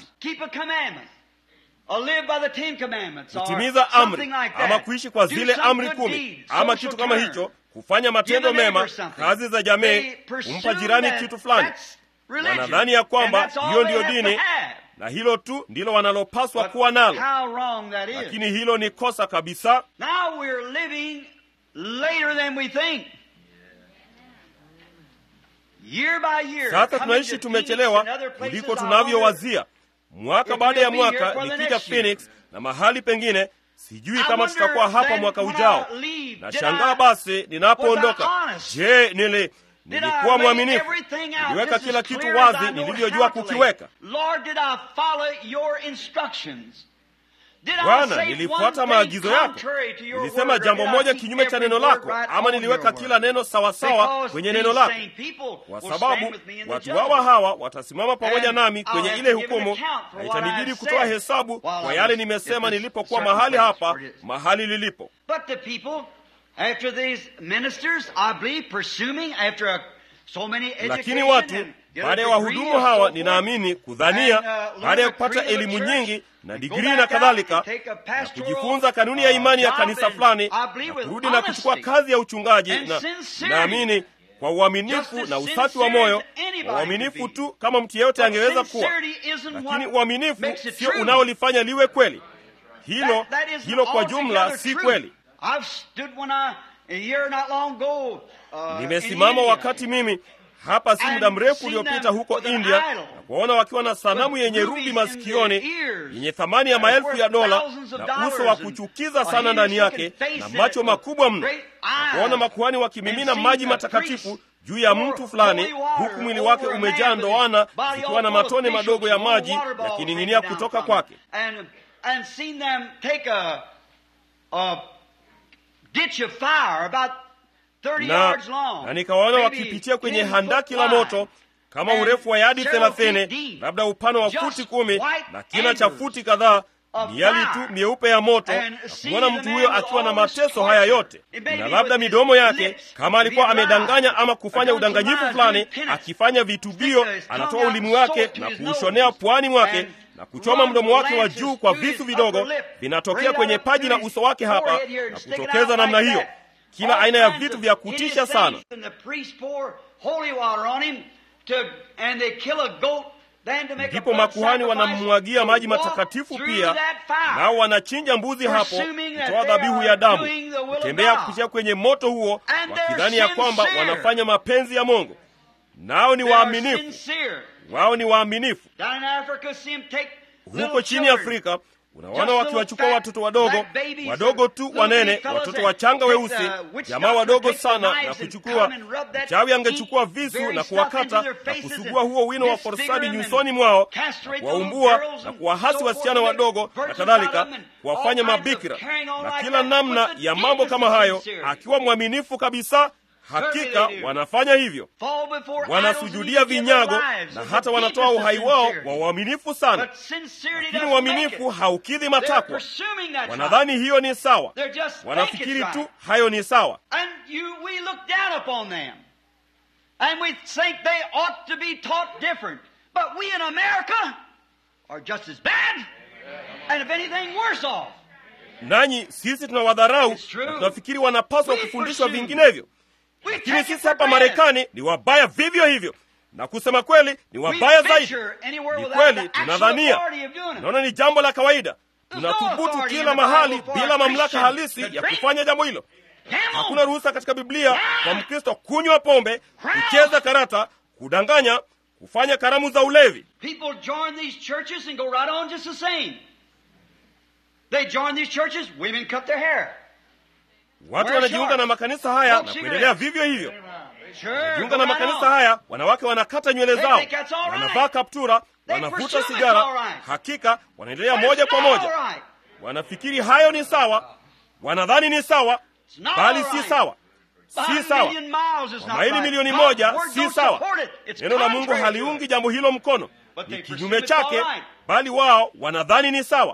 Speaker 1: Kutimiza amri ama kuishi kwa zile amri 10 ama kitu kama hicho, kufanya matendo mema, kazi za jamii, kumpa jirani kitu fulani. Wanadhani ya kwamba hiyo ndiyo dini, na hilo tu ndilo wanalopaswa kuwa nalo. Lakini hilo ni kosa kabisa.
Speaker 2: Now we're living later than we think. Year by year.
Speaker 1: Sasa tunaishi tumechelewa kuliko tunavyowazia. Mwaka baada ya mwaka nikija Phoenix na mahali pengine, sijui kama tutakuwa hapa mwaka ujao. Na shangaa basi ninapoondoka. Je, nilikuwa mwaminifu? Niliweka kila kitu wazi nilivyojua kukiweka. Bwana, nilifuata maagizo yako. Nilisema jambo moja kinyume cha neno lako, ama niliweka kila neno sawasawa kwenye neno lako? Kwa sababu watu hawa watasimama pamoja nami kwenye ile hukumu, na itanibidi kutoa hesabu kwa yale nimesema nilipokuwa mahali hapa, mahali lilipo.
Speaker 2: After these ministers, I believe, presuming after so many education,
Speaker 1: lakini watu baada ya wahudumu hawa, ninaamini kudhania, baada ya kupata elimu nyingi na digrii na kadhalika, na kujifunza kanuni ya imani ya kanisa fulani, na kurudi na kuchukua kazi ya uchungaji, na naamini kwa uaminifu na usafi wa moyo, uaminifu tu kama mtu yeyote angeweza kuwa. Lakini uaminifu sio unaolifanya liwe kweli. Hilo kwa jumla si kweli. Nimesimama wakati mimi hapa si muda mrefu uliopita huko India, na kuona wakiwa na sanamu yenye rubi masikioni yenye thamani ya maelfu ya dola, na uso wa kuchukiza sana ndani yake, na macho makubwa mno. Kuona makuhani wakimimina maji matakatifu juu ya mtu fulani, huku mwili wake umejaa ndoana zikiwa na matone madogo ya maji yakining'inia kutoka kwake.
Speaker 2: And seen them take a ditch of fire about 30 yards long.
Speaker 1: Na nikawaona wakipitia kwenye handaki la moto kama urefu wa yadi 30, labda upana wa futi 10 na kina cha futi kadhaa, miali tu mieupe ya moto, na kumwona mtu huyo akiwa na mateso haya yote, na labda midomo yake, kama alikuwa amedanganya ama kufanya udanganyifu fulani, akifanya vitubio, anatoa ulimi wake na kuushonea puani mwake na kuchoma mdomo wake wa juu kwa visu vidogo vinatokea kwenye paji la uso wake hapa na kutokeza namna hiyo, kila aina ya vitu vya kutisha sana. Ndipo makuhani wanamwagia maji matakatifu pia, nao wanachinja mbuzi hapo, kutoa dhabihu ya damu, kutembea kupitia kwenye moto huo, wakidhani ya kwamba wanafanya mapenzi ya Mungu. Nao ni waaminifu, wao ni waaminifu. Huko chini Afrika unaona wakiwachukua watoto wadogo tu wanene, watoto wachanga weusi, jamaa wadogo sana, na kuchukua, mchawi angechukua visu na kuwakata na kusugua huo wino wa forsadi nyusoni mwao, kuwaumbua na kuwahasi wasichana wadogo na kadhalika, kuwafanya mabikira na kila namna ya mambo kama hayo. Akiwa mwaminifu kabisa, hakika wanafanya hivyo. Wanasujudia vinyago na hata wanatoa uhai wao wa uaminifu sana, lakini uaminifu haukidhi matakwa. Wanadhani hiyo ni sawa, wanafikiri tu hayo ni sawa. Nanyi sisi tunawadharau na tunafikiri wanapaswa kufundishwa vinginevyo. Lakini sisi hapa Marekani ni wabaya vivyo hivyo, na kusema kweli ni wabaya zaidi. Ni kweli, tunadhania, naona ni jambo la kawaida. Tunathubutu kila mahali bila mamlaka halisi ya kufanya jambo hilo. Hakuna ruhusa katika Biblia kwa Mkristo kunywa pombe, kucheza karata, kudanganya, kufanya karamu za ulevi.
Speaker 2: People join these churches and go right on just the same. They join these churches, women cut their hair.
Speaker 1: Watu wanajiunga na makanisa haya na kuendelea vivyo hivyo. Wanajiunga na makanisa haya, wanawake wanakata nywele zao, wanavaa kaptura, wanavuta sigara. Hakika wanaendelea moja kwa moja. Wanafikiri hayo ni sawa, wanadhani ni sawa, bali si sawa. Si sawa. Kwa maili milioni 1 si sawa. Neno la Mungu haliungi jambo hilo mkono, ni kinyume chake, bali wao wanadhani ni sawa.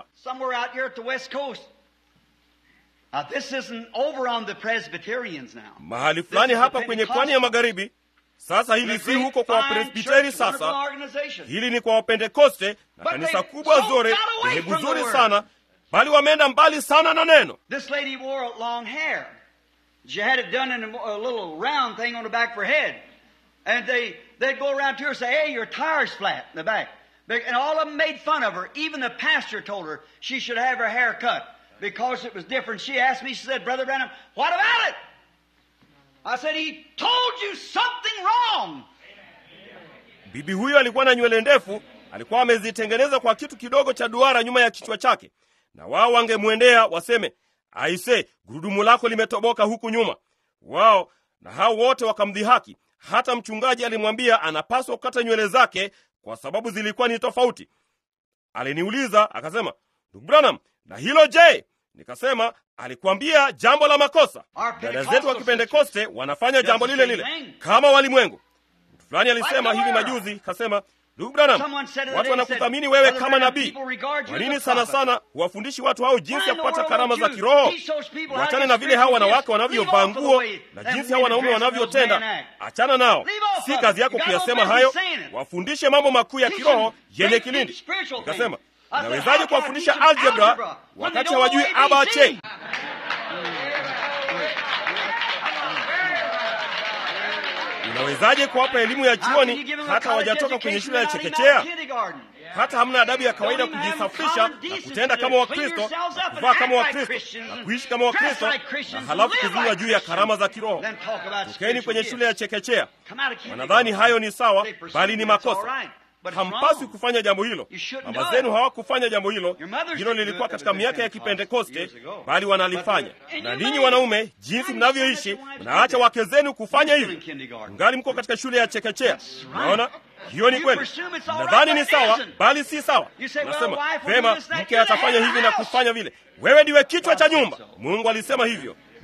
Speaker 2: This isn't over on the Presbyterians now.
Speaker 1: Mahali fulani hapa kwenye pwani ya magharibi. Sasa hili si huko kwa Presbyteri, sasa hili ni kwa Wapentekoste na kanisa kubwa zuri, dhehebu zuri sana, bali wameenda mbali sana na neno.
Speaker 2: This lady wore long hair. She had it done in a little round thing on the back of her head. And they'd go around to her and say, "Hey, your tire's flat in the back." And all of them made fun of her. Even the pastor told her she should have her hair cut because it was different. She asked me, she said, "Brother Branham, what about it?" I said, "He told you something wrong."
Speaker 1: Bibi huyo alikuwa na nywele ndefu, alikuwa amezitengeneza kwa kitu kidogo cha duara nyuma ya kichwa chake. Na wao wangemwendea waseme, "Aise, gurudumu lako limetoboka huku nyuma." Wao na hao wote wakamdhihaki. Hata mchungaji alimwambia anapaswa kukata nywele zake kwa sababu zilikuwa ni tofauti. Aliniuliza akasema, "Ndugu Branham, na hilo je?" Nikasema, "Alikuambia jambo la makosa." Dada zetu wa Kipentekoste wanafanya jambo lile lile kama walimwengu. Mtu fulani alisema hivi majuzi, kasema, "Ndugu Branham, watu wanakuthamini wewe kama nabii. Kwa nini sana sana huwafundishi watu hao jinsi ya kupata karama za kiroho? Wachane na vile hao wanawake wanavyovaa nguo na jinsi hao wanaume wanavyotenda. Achana nao. Si kazi yako kuyasema hayo. Wafundishe mambo makuu ya kiroho yenye kilindi." Nikasema, "Nawezaje kuwafundisha algebra wakati hawajui abache?" Unawezaje kuwapa elimu ya chuoni hata hawajatoka kwenye shule ya chekechea? Hata hamna adabu ya kawaida kujisafisha na kutenda kama Wakristo, na kuvaa kama Wakristo, na kuishi kama Wakristo, na halafu kuzungumza juu ya karama za kiroho. Tokeni kwenye shule ya chekechea. Wanadhani hayo ni sawa, bali ni makosa. Hampaswi kufanya jambo hilo. Mama zenu hawakufanya jambo hilo. Hilo lilikuwa katika miaka ya Kipentekoste, bali wanalifanya. Na ninyi wanaume, jinsi mnavyoishi, mnaacha wake zenu kufanya hivi. Ngali mko katika shule ya chekechea. Unaona? Hiyo ni kweli. Nadhani ni sawa, bali si sawa. Nasema, "Vema, mke atafanya hivi na kufanya vile." Wewe ndiwe kichwa cha nyumba. Mungu alisema hivyo.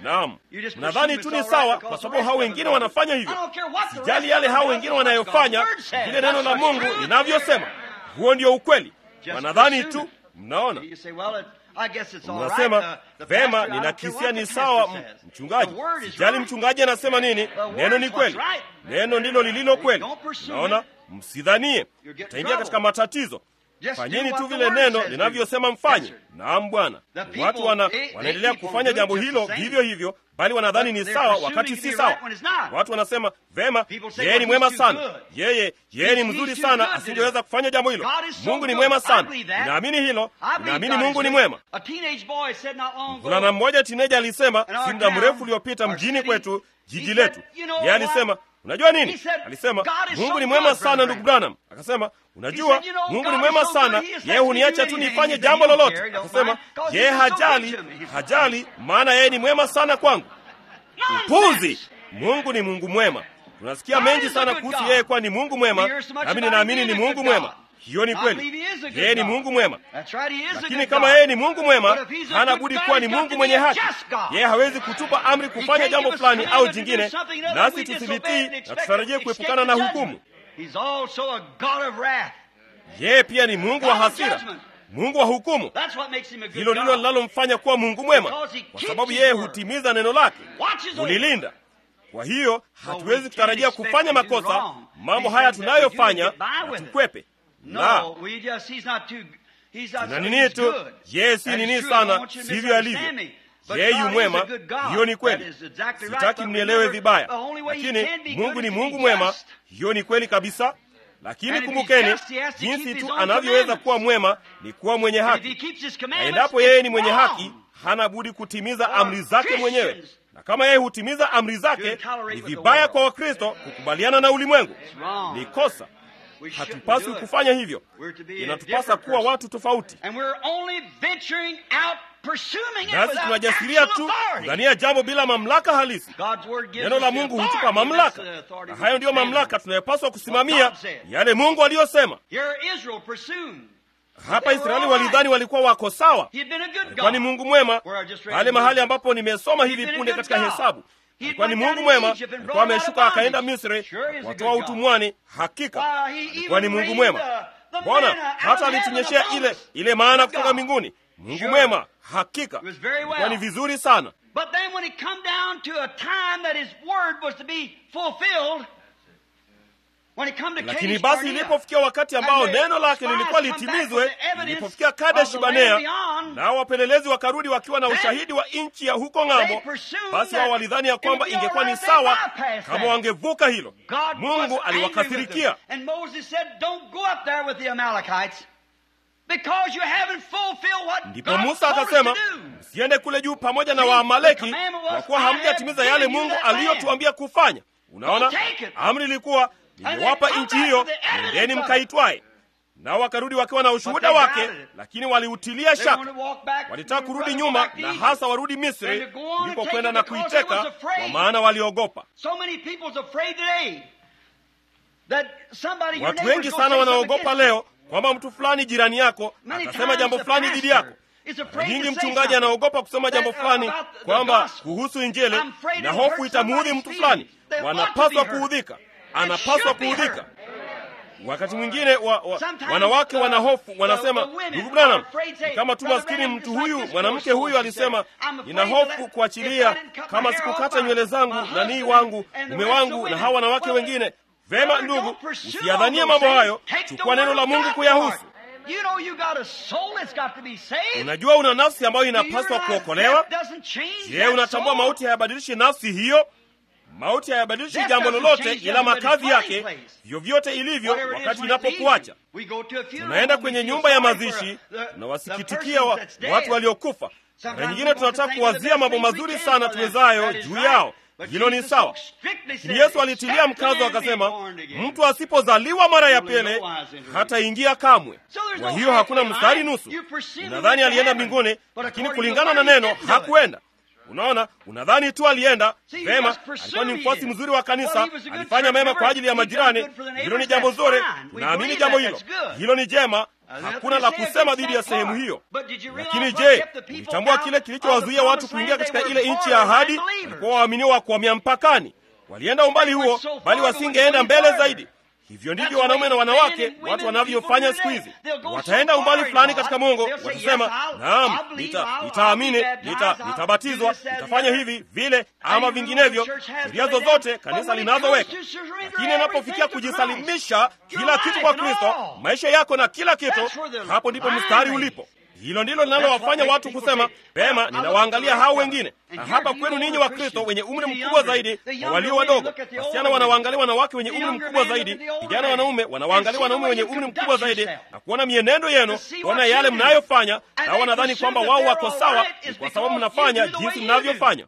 Speaker 1: Naam, nadhani tu ni sawa, kwa sababu hao wengine wanafanya hivyo. Sijali yale hao wengine wanayofanya, vile neno la Mungu linavyosema. Huo ndio ukweli. Wanadhani tu. Mnaona? Unasema, vema, ninakisia ni sawa mchungaji. Sijali mchungaji anasema nini, neno ni kweli. Neno ndilo lililo kweli. Naona, msidhanie utaingia katika matatizo. Fanyeni tu vile neno linavyosema mfanye. Naam Bwana. Watu wanaendelea kufanya jambo hilo vivyo hivyo, bali wanadhani ni sawa wakati si sawa. Watu wanasema, vema, yeye ni mwema sana. Yeye ni mzuri sana, asingeweza kufanya jambo hilo. Mungu ni mwema sana. Naamini hilo. Naamini Mungu ni mwema. Mvulana mmoja teenager alisema si muda mrefu uliopita mjini kwetu, jiji letu. Yeye alisema, unajua nini? Alisema, Mungu ni mwema sana ndugu Branham. Akasema, unajua, Mungu ni mwema sana, yeye huniacha tu nifanye jambo lolote. Akasema, yeye hajali, maana yeye ni mwema sana kwangu. Upuzi! Mungu ni Mungu mwema. Tunasikia mengi sana kuhusu yeye kuwa ni Mungu mwema, nami ninaamini ni Mungu mwema. Hiyo ni kweli. Yeye ni Mungu mwema. Lakini kama yeye ni Mungu mwema, hana budi kuwa ni Mungu mwenye haki. Yeye hawezi kutupa amri kufanya jambo fulani au jingine, nasi tusilitii na tutarajie kuepukana na hukumu. Yeye pia ni Mungu wa hasira, Mungu wa hukumu. Hilo ndilo linalomfanya kuwa Mungu mwema, kwa sababu yeye hutimiza neno lake, hulilinda. Kwa hiyo hatuwezi kutarajia kufanya makosa. Mambo haya tunayofanya tukwepe. Tuna nini tu, yeye si nini sana, sivyo alivyo. Yeye yu mwema, hiyo ni kweli. Sitaki mnielewe vibaya, lakini Mungu ni Mungu mwema, hiyo ni kweli kabisa. Lakini kumbukeni, jinsi tu anavyoweza kuwa mwema ni kuwa mwenye haki. Na endapo yeye ni mwenye haki, hana budi kutimiza amri zake mwenyewe. Na kama yeye hutimiza amri zake, ni vibaya kwa Wakristo kukubaliana na ulimwengu. Ni kosa. Hatupaswi kufanya hivyo. Inatupasa kuwa watu tofauti. Nasi tunajasiria tu kudhania jambo bila mamlaka halisi. Neno la Mungu hutupa mamlaka, na hayo ndiyo mamlaka tunayopaswa kusimamia, yale Mungu aliyosema. Hapa Israeli walidhani walikuwa wako sawa. Alikuwa ni Mungu mwema. Pale mahali ambapo nimesoma hivi punde katika Hesabu, alikuwa ni Mungu mwema. Alikuwa ameshuka akaenda Misri watoa utumwani. Hakika alikuwa ni Mungu mwema. Mbona hata alitunyeshea ile maana kutoka mbinguni. Mungu mwema, hakika alikuwa ni vizuri sana. Lakini basi ilipofikia wakati ambao neno lake lilikuwa litimizwe, ilipofikia Kadesh Barnea, nao wapelelezi wakarudi wakiwa na ushahidi wa nchi ya huko ng'ambo, basi hao walidhani ya kwamba ingekuwa ni sawa kama wangevuka hilo. Mungu aliwakasirikia. Ndipo Musa akasema, msiende kule juu pamoja na Waamaleki, kwa kuwa hamjatimiza yale Mungu aliyotuambia kufanya. Unaona, amri ilikuwa, nimewapa nchi hiyo, nendeni mkaitwae. Nao wakarudi wakiwa na ushuhuda wake, lakini waliutilia shaka. Walitaka kurudi nyuma, na hasa warudi Misri, ndipo kwenda na kuiteka, kwa maana waliogopa. Watu wengi sana wanaogopa leo kwamba mtu fulani jirani yako atasema jambo fulani dhidi yako. Nyingi mchungaji anaogopa kusema jambo fulani kwamba kuhusu Injili, na hofu itamuudhi mtu fulani. Wanapaswa kuudhika, anapaswa kuudhika. Wakati mwingine wanawake wana hofu, wanasema, ndugu Branham, kama tu maskini mtu huyu, mwanamke huyu alisema, nina hofu kuachilia kama sikukata nywele zangu na nii wangu, mume wangu na hawa wanawake wengine. Vema ndugu, usiyadhanie mambo hayo, chukua neno la Mungu kuyahusu. Unajua una nafsi ambayo inapaswa kuokolewa. Je, unatambua mauti hayabadilishi nafsi hiyo? Mauti hayabadilishi jambo lolote ila makazi yake, vyovyote ilivyo, wakati inapokuacha. Tunaenda kwenye nyumba ya mazishi na wasikitikia watu waliokufa. Mara nyingine tunataka kuwazia mambo mazuri sana tuwezayo juu yao. Hilo ni sawa. Lakini Yesu alitilia mkazo akasema, mtu asipozaliwa mara ya pili hataingia kamwe. Kwa hiyo hakuna mstari nusu. Nadhani alienda mbinguni, lakini kulingana na neno hakuenda. Unaona, unadhani tu alienda vema, alikuwa ni mfuasi mzuri wa kanisa, alifanya mema kwa ajili ya majirani. Hilo ni jambo zuri, tunaamini jambo hilo, hilo ni jema, hakuna la kusema dhidi ya sehemu hiyo. Lakini je, ulitambua kile kilichowazuia watu kuingia katika ile nchi ya ahadi? Walikuwa waaminiwa wa kuhamia mpakani, walienda umbali huo, bali wasingeenda mbele zaidi. Hivyo ndivyo wanaume na wanawake watu wanavyofanya siku hizi. Wataenda umbali fulani katika Mungu, watasema naam, nitaamini, nitabatizwa, nitafanya hivi vile ama vinginevyo, sheria zozote kanisa linazoweka. Lakini anapofikia kujisalimisha kila kitu kwa Kristo, maisha yako na kila kitu, hapo ndipo mstari ulipo. Hilo ndilo linalowafanya watu kusema, pema, ninawaangalia hao wengine. Na hapa kwenu ninyi wa Kristo wenye umri mkubwa zaidi kwa walio wadogo, wasichana wanawaangalia wanawake wenye umri mkubwa zaidi, vijana wanaume wanawaangalia wanaume wenye umri mkubwa zaidi, na kuona mienendo yenu, kuona yale mnayofanya, na wanadhani kwamba wao wako sawa kwa sababu mnafanya jinsi mnavyofanya.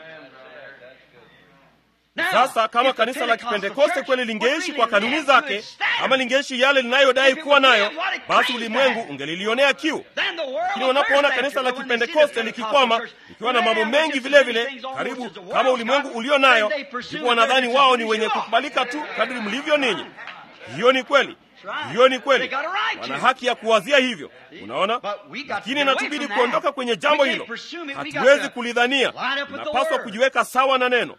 Speaker 1: Sasa kama kanisa la Kipentekoste kweli lingeishi kwa kanuni zake, ama lingeishi yale linayodai kuwa nayo, basi ulimwengu ungelilionea kiu. Lakini wanapoona kanisa la Kipentekoste likikwama, likiwa na mambo mengi vile vile karibu kama ulimwengu ulio nayo, ndipo wanadhani wao ni wenye kukubalika tu kadri mlivyo ninyi. Hiyo ni kweli, hiyo ni kweli, wana haki ya kuwazia hivyo. Unaona, lakini inatubidi kuondoka kwenye jambo hilo. Hatuwezi kulidhania, tunapaswa kujiweka sawa na neno,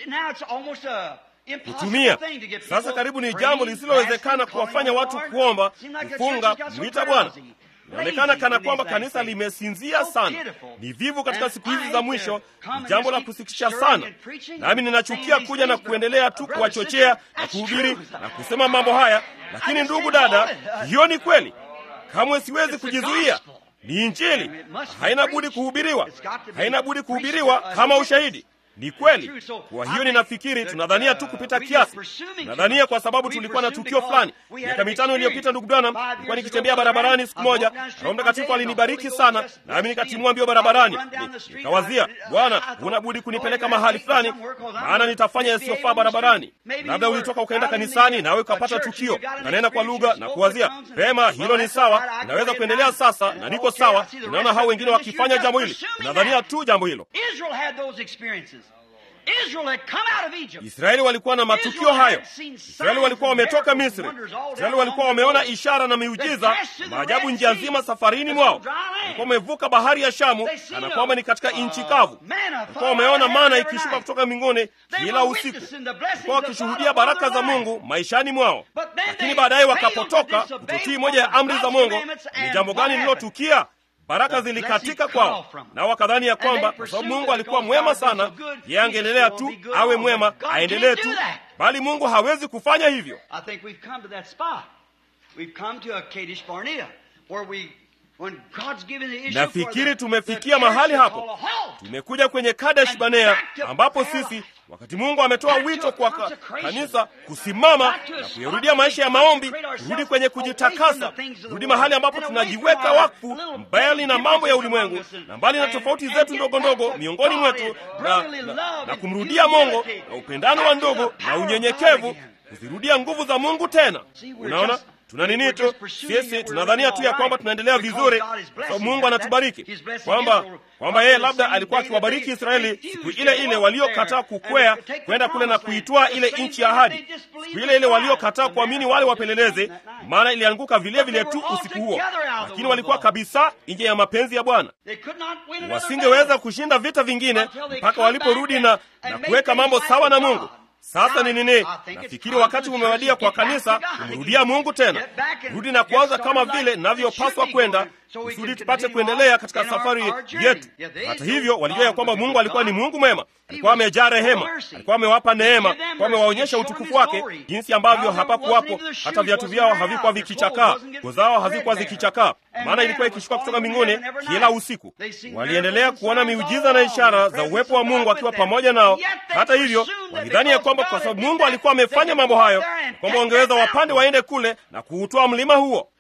Speaker 1: kutumia. Sasa karibu ni jambo lisilowezekana kuwafanya watu kuomba, kufunga, kumwita Bwana. Inaonekana kana kwamba kanisa limesinzia sana, ni vivu katika siku hizi za mwisho. Ni jambo la kusikitisha sana, nami ninachukia kuja na kuendelea tu kuwachochea na kuhubiri na kusema mambo haya. Lakini ndugu dada, hiyo ni kweli, kamwe siwezi kujizuia. Ni Injili, haina budi kuhubiriwa, haina budi kuhubiriwa kama ushahidi. Ni kweli. Kwa hiyo ninafikiri tunadhania tu kupita kiasi. Tunadhania kwa sababu tulikuwa na tukio fulani. Miaka 5 iliyopita, ndugu Branham, nilikuwa nikitembea barabarani siku moja, Roho Mtakatifu alinibariki sana, nami nikatimua mbio barabarani. Nikawazia, Bwana, huna budi kunipeleka mahali fulani, maana nitafanya yasiyofaa barabarani. Labda ulitoka ukaenda kanisani, nawe ukapata tukio, nanena kwa lugha na kuwazia, pema, hilo ni sawa, naweza kuendelea sasa na niko sawa. Unaona hao wengine wakifanya jambo hili, tunadhania tu jambo hilo. Israeli walikuwa na matukio hayo. Israeli walikuwa wametoka Misri. Israeli walikuwa wameona ishara na miujiza, maajabu njia nzima safarini mwao. Walikuwa wamevuka bahari ya Shamu kana kwamba ni katika nchi kavu. Walikuwa wameona mana ikishuka kutoka mbinguni kila usiku. Walikuwa wakishuhudia baraka za Mungu maishani mwao. Lakini baadaye wakapotoka kutotii moja ya amri za Mungu. Ni jambo gani lililotukia? Baraka zilikatika kwao, na wakadhani ya kwamba kwa sababu Mungu alikuwa mwema sana, yeye angeendelea tu awe mwema, aendelee tu, bali Mungu hawezi kufanya hivyo. Nafikiri tumefikia mahali hapo. Tumekuja kwenye Kadesh Barnea, ambapo sisi, wakati Mungu ametoa wito kwa kanisa kusimama na kuyarudia maisha ya maombi, kurudi kwenye kujitakasa, kurudi mahali ambapo tunajiweka wakfu mbali na mambo ya ulimwengu na mbali na tofauti zetu ndogo ndogo miongoni mwetu, na kumrudia Mungu na upendano wa ndugu na unyenyekevu, kuzirudia nguvu za Mungu tena. Unaona? Tuna nini tu? Sisi tunadhania tu ya kwamba tunaendelea vizuri kwa sababu Mungu anatubariki, kwamba yeye labda alikuwa akiwabariki Israeli siku ile ile waliokataa kukwea kwenda kule na kuitwaa ile nchi ya ahadi, siku ile ile waliokataa kuamini wale wapelelezi, maana ilianguka vile vile tu usiku huo. Lakini walikuwa kabisa nje ya mapenzi ya Bwana. Wasingeweza kushinda vita vingine mpaka waliporudi na kuweka mambo sawa na Mungu. Sasa ni nini? Nafikiri wakati umewadia kwa kanisa kumrudia Mungu tena, rudi na kuanza kama vile ninavyopaswa kwenda, kusudi tupate kuendelea katika safari yetu. Hata hivyo, walijua ya kwamba Mungu alikuwa ni Mungu mwema, alikuwa amejaa rehema, alikuwa amewapa neema, alikuwa amewaonyesha utukufu wake, jinsi ambavyo hapakuwapo hata viatu vyao havikuwa vikichakaa, nguo zao hazikuwa zikichakaa, maana ilikuwa ikishuka kutoka mbinguni kila usiku. Waliendelea kuona miujiza na ishara za uwepo wa Mungu akiwa pamoja nao. Hata hivyo, walidhani ya kwamba kwa sababu Mungu alikuwa amefanya mambo hayo, kwamba wangeweza wapande waende kule na kuutoa mlima huo.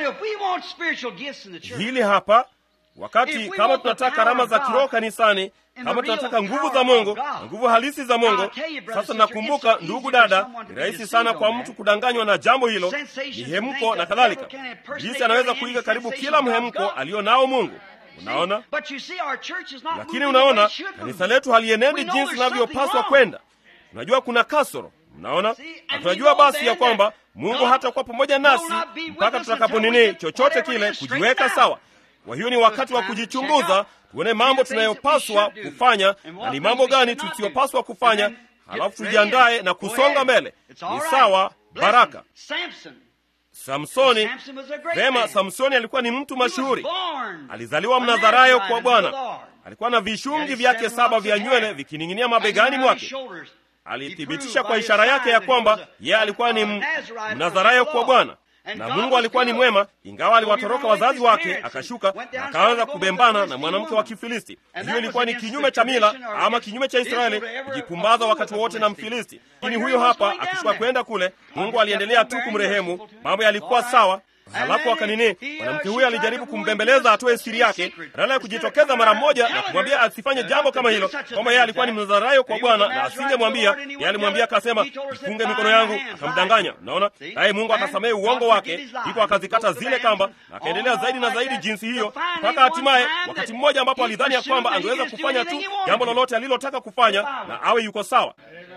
Speaker 1: Hili hapa, wakati kama tunataka karama za kiroho kanisani, Kama tunataka nguvu za Mungu na nguvu halisi za Mungu, sasa nakumbuka, ndugu dada, ni rahisi sana kwa mtu kudanganywa na jambo hilo, mihemko na kadhalika. Jinsi anaweza kuiga karibu kila mhemko alionao Mungu. Unaona? Lakini unaona, kanisa letu halienendi jinsi linavyopaswa kwenda. Unajua kuna kasoro. Unaona? Na tunajua basi ya kwamba Mungu hatakuwa pamoja nasi mpaka tutakaponini chochote kile kujiweka sawa. Kwa hiyo ni wakati wa kujichunguza, tuone mambo tunayopaswa kufanya na ni mambo gani tusiyopaswa kufanya, halafu tujiandae na kusonga mbele. Ni sawa, baraka. Samsoni, vema, Samsoni alikuwa ni mtu mashuhuri. Alizaliwa Mnazarayo kwa Bwana. Alikuwa na vishungi vyake 7 vya nywele vikining'inia mabegani mwake. Alithibitisha kwa ishara yake ya kwamba yeye alikuwa ni Mnazarayo kwa Bwana. Na Mungu alikuwa ni mwema, ingawa aliwatoroka wazazi wake, akashuka akaanza kubembana na mwanamke wa Kifilisti. Hiyo ilikuwa ni kinyume cha mila ama kinyume cha Israeli, kujipumbaza wakati wote na Mfilisti. Lakini huyo hapa akishuka kwenda kule, Mungu aliendelea tu kumrehemu, mambo yalikuwa sawa. Halafu akanini, mwanamke huyo alijaribu kumbembeleza atoe siri yake, badala ya kujitokeza mara moja na kumwambia asifanye jambo kama hilo, kwamba yeye alikuwa ni Mnazarayo kwa Bwana na asingemwambia. Yeye alimwambia akasema, ifunge mikono yangu, akamdanganya. Unaona? Naye Mungu akasamehe uongo wake, ndipo akazikata zile kamba na akaendelea zaidi na zaidi jinsi hiyo, mpaka hatimaye wakati mmoja ambapo alidhani ya kwamba angeweza kufanya tu jambo lolote alilotaka kufanya na awe yuko sawa.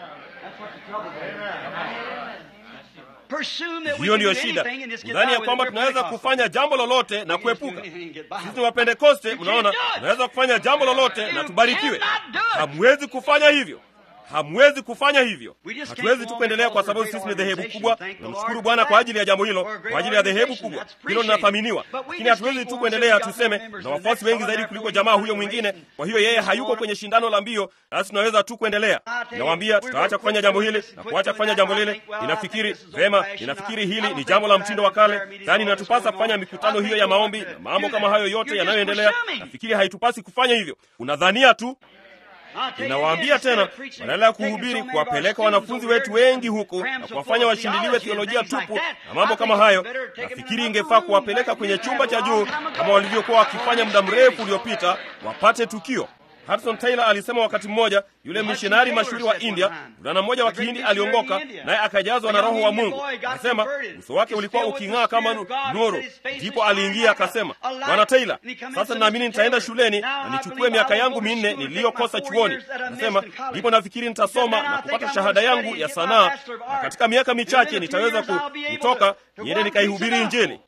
Speaker 1: Hiyo ndiyo shida. Ndani ya kwamba tunaweza kufanya jambo lolote na kuepuka. Sisi ni Wapentekoste, mnaona, tunaweza kufanya jambo lolote na tubarikiwe. Hamwezi kufanya hivyo. Hamwezi kufanya hivyo. Hatuwezi tu kuendelea kwa sababu sisi ni dhehebu kubwa. Tunamshukuru Bwana kwa ajili ya jambo hilo, kwa ajili ya dhehebu kubwa. Hilo linathaminiwa. Lakini hatuwezi tu kuendelea tuseme na wafuasi wengi zaidi kuliko jamaa huyo mwingine, kwa hiyo yeye hayuko kwenye shindano la mbio, basi tunaweza tu kuendelea. Nawaambia tutaacha kufanya jambo hili na kuacha kufanya jambo lile. Ninafikiri vema, ninafikiri hili ni jambo la mtindo wa kale. Yaani inatupasa kufanya mikutano hiyo ya maombi na mambo kama hayo yote yanayoendelea. Nafikiri haitupasi kufanya hivyo. Unadhania tu. Ninawaambia tena, badala ya kuhubiri kuwapeleka wanafunzi wetu wengi huku na kuwafanya washindiliwe theolojia tupu na mambo kama hayo, nafikiri ingefaa kuwapeleka kwenye chumba cha juu kama walivyokuwa wakifanya muda mrefu uliopita, wapate tukio. Hudson Taylor alisema wakati mmoja, yule missionari mashuhuri wa India, mvulana mmoja wa Kihindi aliongoka, naye akajazwa na Roho wa Mungu. Akasema uso wake ulikuwa uking'aa kama nuru. Ndipo aliingia akasema, Bwana Taylor, sasa naamini nitaenda shuleni na nichukue miaka yangu 4 niliyokosa chuoni. Akasema ndipo nafikiri nitasoma na kupata shahada yangu ya sanaa, na katika miaka michache nitaweza kutoka niende nikaihubiri Injili.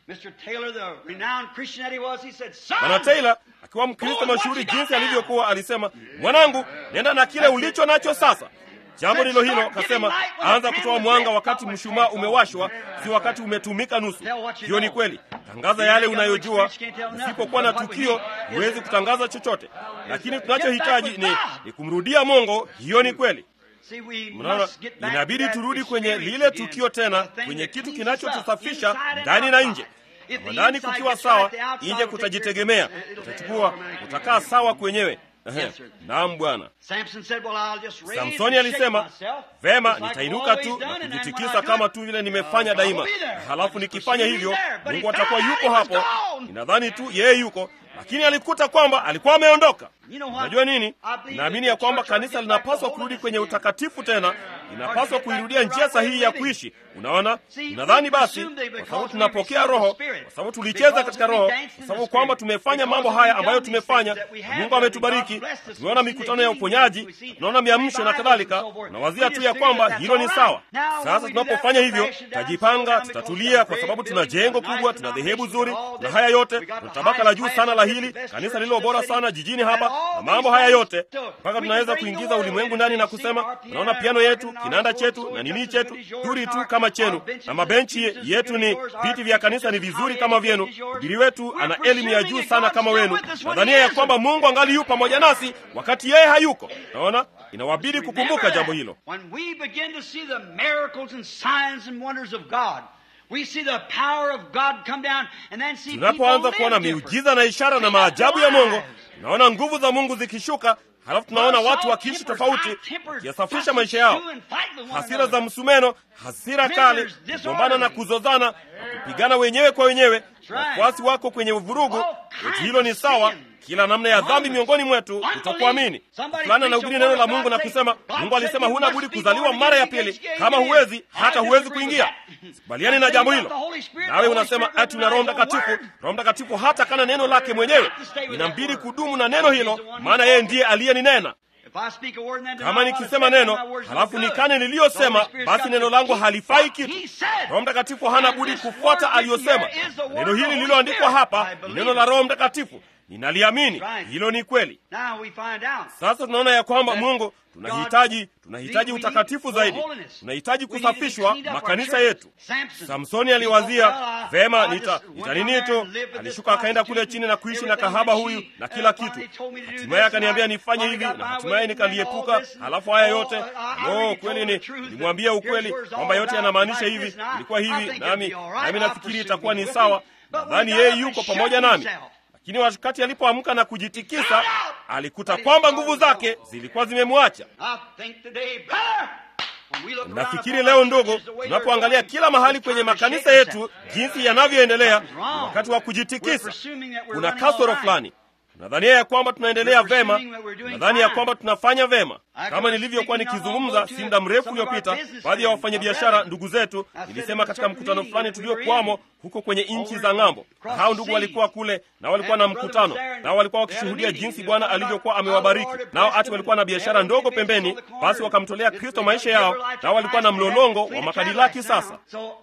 Speaker 1: Bwana Taylor akiwa Mkristo mashuhuri jinsi alivyokuwa, alisema, mwanangu, nenda na kile ulicho nacho sasa. Jambo ndilo hilo. Akasema, anza kutoa mwanga wakati mshumaa umewashwa, si wakati umetumika nusu. Hiyo ni kweli. Tangaza yale unayojua. Usipokuwa na tukio, huwezi kutangaza chochote. Lakini tunachohitaji ni kumrudia Mungu. Hiyo ni kweli. Mnaona, inabidi turudi kwenye lile tukio tena, kwenye kitu kinachotusafisha ndani na nje. Ndani kukiwa sawa, nje kutajitegemea. Utakaa sawa kwenyewe. Naam Bwana. Samsoni alisema, vema, nitainuka tu na kujitikisa kama tu vile nimefanya daima. Halafu nikifanya hivyo, Mungu atakuwa yuko hapo. Ninadhani tu yeye yuko, lakini alikuta kwamba alikuwa ameondoka. Unajua nini? Naamini ya kwamba kanisa linapaswa kurudi kwenye utakatifu tena. Linapaswa kuirudia njia sahihi ya kuishi. Unaona? Unadhani basi kwa sababu tunapokea Roho, kwa sababu tulicheza katika Roho, kwa sababu kwamba tumefanya mambo haya ambayo tumefanya, Mungu ametubariki, tumeona mikutano ya uponyaji, tunaona miamsho na kadhalika, nawazia tu ya kwamba hilo ni sawa. Sasa tunapofanya hivyo, tutajipanga, tutatulia, kwa sababu tuna jengo kubwa, tuna dhehebu zuri, na haya yote, tuna tabaka la juu sana la hili, kanisa lililo bora sana jijini hapa, na mambo haya yote, mpaka tunaweza kuingiza ulimwengu ndani na kusema, unaona piano yetu, kinanda chetu na nini chetu, turi tu kama chenu, na mabenchi yetu ni viti vya kanisa ni vizuri kama vyenu, mhubiri wetu ana elimu ya juu sana kama wenu. Nadhania ya kwamba Mungu angali yupo pamoja nasi wakati yeye hayuko. Naona inawabidi kukumbuka jambo hilo. Tunapoanza kuona miujiza na ishara na maajabu ya Mungu, tunaona nguvu za Mungu zikishuka. Halafu tunaona watu wakiishi tofauti, wakiyasafisha maisha yao. Hasira za msumeno, hasira kali, kugombana na kuzozana, na kupigana wenyewe kwa wenyewe, wafuasi wako kwenye vurugu, hilo ni sawa. Kila namna ya dhambi miongoni mwetu, kutokuamini. Fulani anahubiri neno la Mungu na kusema, Mungu alisema huna budi kuzaliwa mara ya pili. Kama huwezi, hata huwezi kuingia. Sikubaliani na jambo hilo. Nawe unasema ati una Roho Mtakatifu. Roho Mtakatifu hata kana neno lake mwenyewe, inambidi kudumu na neno hilo, maana yeye ndiye aliyeninena. Kama nikisema neno halafu nikane niliyosema, basi neno langu halifai kitu. Roho Mtakatifu hana budi kufuata aliyosema. Neno hili lililoandikwa hapa ni neno la Roho Mtakatifu. Ninaliamini, hilo ni kweli. Sasa tunaona ya kwamba Mungu tunahitaji utakatifu zaidi. Tunahitaji kusafishwa makanisa yetu. Samsoni aliwazia, vema nini tu, alishuka akaenda kule chini na kuishi na kahaba huyu na kila kitu. Hatimaye akaniambia nifanye hivi na hatimaye nikaliepuka. Halafu haya yote, kweli nilimwambia ukweli kwamba yote yanamaanisha hivi, ilikuwa hivi, nami nafikiri itakuwa ni sawa. Nadhani yeye yuko pamoja nami. Lakini wakati alipoamka na kujitikisa, alikuta kwamba nguvu zake zilikuwa zimemwacha. Nafikiri leo ndugu, tunapoangalia kila mahali kwenye makanisa yetu jinsi yanavyoendelea, wakati wa kujitikisa kuna kasoro fulani. Nadhania ya kwamba tunaendelea vema, nadhani ya kwamba tunafanya vema. Kama nilivyokuwa nikizungumza si muda mrefu uliopita, baadhi ya wafanyabiashara ndugu zetu, nilisema katika mkutano fulani tuliokuwamo huko kwenye nchi za ng'ambo. Hao ndugu walikuwa kule na walikuwa na mkutano, nao walikuwa wakishuhudia jinsi Bwana alivyokuwa amewabariki. Nao ati walikuwa na biashara ndogo pembeni, basi wakamtolea Kristo maisha yao, nao walikuwa na mlolongo wa makadilaki sasa.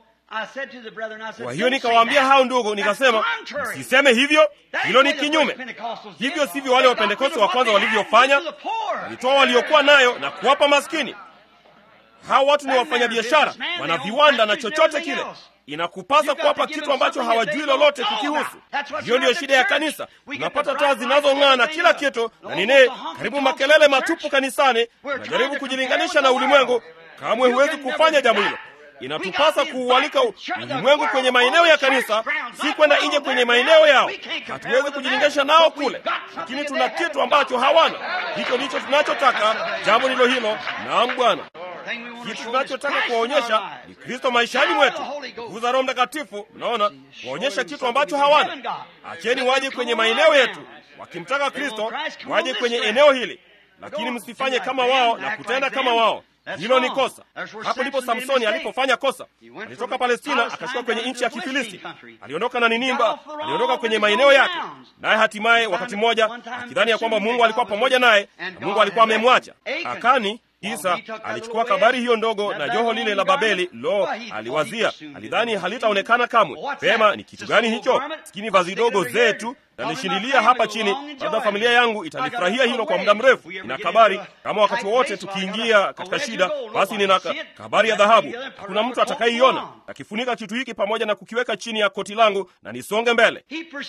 Speaker 1: Kwa hiyo nikawaambia hao ndugu, nikasema, msiseme hivyo, hilo ni kinyume. Hivyo sivyo wale Wapentekoste wa kwanza walivyofanya. Walitoa waliokuwa nayo na kuwapa maskini. Hao watu ni wafanyabiashara, wana viwanda na chochote kile. Inakupasa kuwapa kitu ambacho hawajui lolote kukihusu. Hiyo ndiyo shida ya kanisa. Unapata taa zinazong'aa na kila kitu, na karibu makelele matupu kanisani. Unajaribu kujilinganisha na ulimwengu. Kamwe huwezi kufanya jambo hilo. Inatupasa kuualika ulimwengu kwenye maeneo ya kanisa, si kwenda nje kwenye maeneo yao. Hatuwezi kujilinganisha nao kule, lakini tuna kitu ambacho hawana. Hicho ndicho tunachotaka. Jambo ndilo hilo. Naam Bwana. Kitu tunachotaka kuwaonyesha ni Kristo maishani mwetu. Nguvu za Roho Mtakatifu, unaona, kuwaonyesha kitu ambacho hawana. Acheni waje kwenye maeneo yetu. Wakimtaka Kristo, waje kwenye eneo hili. Lakini msifanye kama wao na kutenda kama wao. Hilo ni kosa. Hapo ndipo Samsoni alipofanya kosa. Alitoka Palestina akashuka kwenye nchi ya Kifilisti. Aliondoka na Ninimba, aliondoka kwenye maeneo yake. Naye hatimaye wakati mmoja akidhani ya kwamba Mungu alikuwa pamoja naye, na Mungu alikuwa amemwacha. Akani Isa alichukua kabari hiyo ndogo na joho lile la Babeli. Aliwazia, alidhani halitaonekana kamwe. Pema, ni kitu gani hicho? Sikini vazi dogo zetu nalishindilia hapa chini, labda familia yangu italifurahia hilo kwa muda mrefu. Ina kabari, kama wakati wote tukiingia katika shida, basi nina kabari ya dhahabu. Hakuna mtu atakayeiona. Akifunika kitu hiki pamoja na kukiweka chini ya koti langu na nisonge mbele.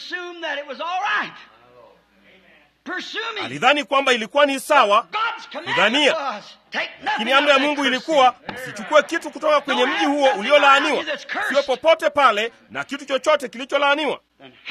Speaker 1: Alidhani kwamba ilikuwa ni sawa kudhania. Lakini amri ya Mungu ilikuwa, msichukue kitu kutoka kwenye mji huo uliolaaniwa. Sio popote pale na kitu chochote kilicholaaniwa.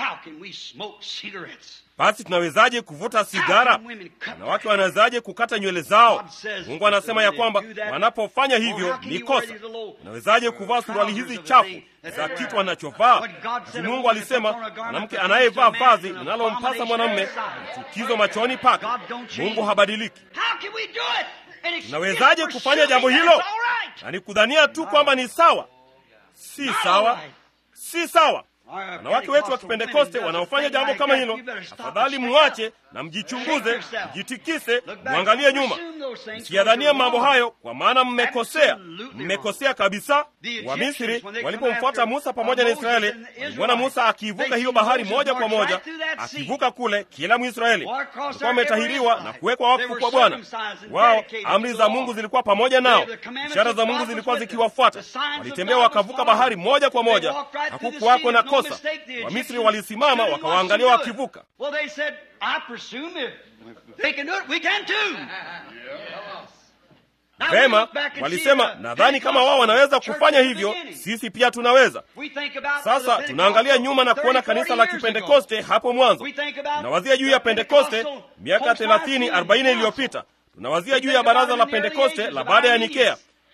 Speaker 1: Basi tunawezaje kuvuta sigara? Wanawake wanawezaje kukata nywele zao? Mungu anasema ya kwamba wanapofanya hivyo ni kosa. Unawezaje kuvaa suruali hizi chafu za kitu anachovaa? Mungu alisema mwanamke anayevaa vazi linalompasa mwanamume chukizo machoni pake. Mungu habadiliki. Tunawezaje kufanya jambo hilo? Na ni kudhania tu kwamba ni sawa. Si sawa. Si sawa. Wanawake wetu wa Kipentekoste wanaofanya jambo kama hilo, afadhali muache na mjichunguze, mjitikise, muangalie nyuma. Msiyadhania mambo hayo, kwa maana mmekosea. Mmekosea kabisa. Wamisri walipomfuata Musa pamoja na Israeli, waliona Musa akivuka hiyo bahari moja kwa moja, akivuka kule. Kila Mwisraeli walikuwa wametahiriwa na kuwekwa wakfu kwa Bwana. Wao, amri za Mungu zilikuwa pamoja nao, ishara za Mungu zilikuwa zikiwafuata. Walitembea wakavuka bahari moja kwa moja, hakukuwako na kosa. Wamisri walisimama wakawaangalia wakivuka. Vema, walisema, nadhani kama wao wanaweza kufanya hivyo, sisi pia tunaweza. Sasa tunaangalia nyuma na kuona kanisa la Kipentekoste hapo mwanzo. Tunawazia juu ya Pentekoste miaka 30-40 iliyopita. Tunawazia juu ya baraza la Pentekoste la baada ya Nikea.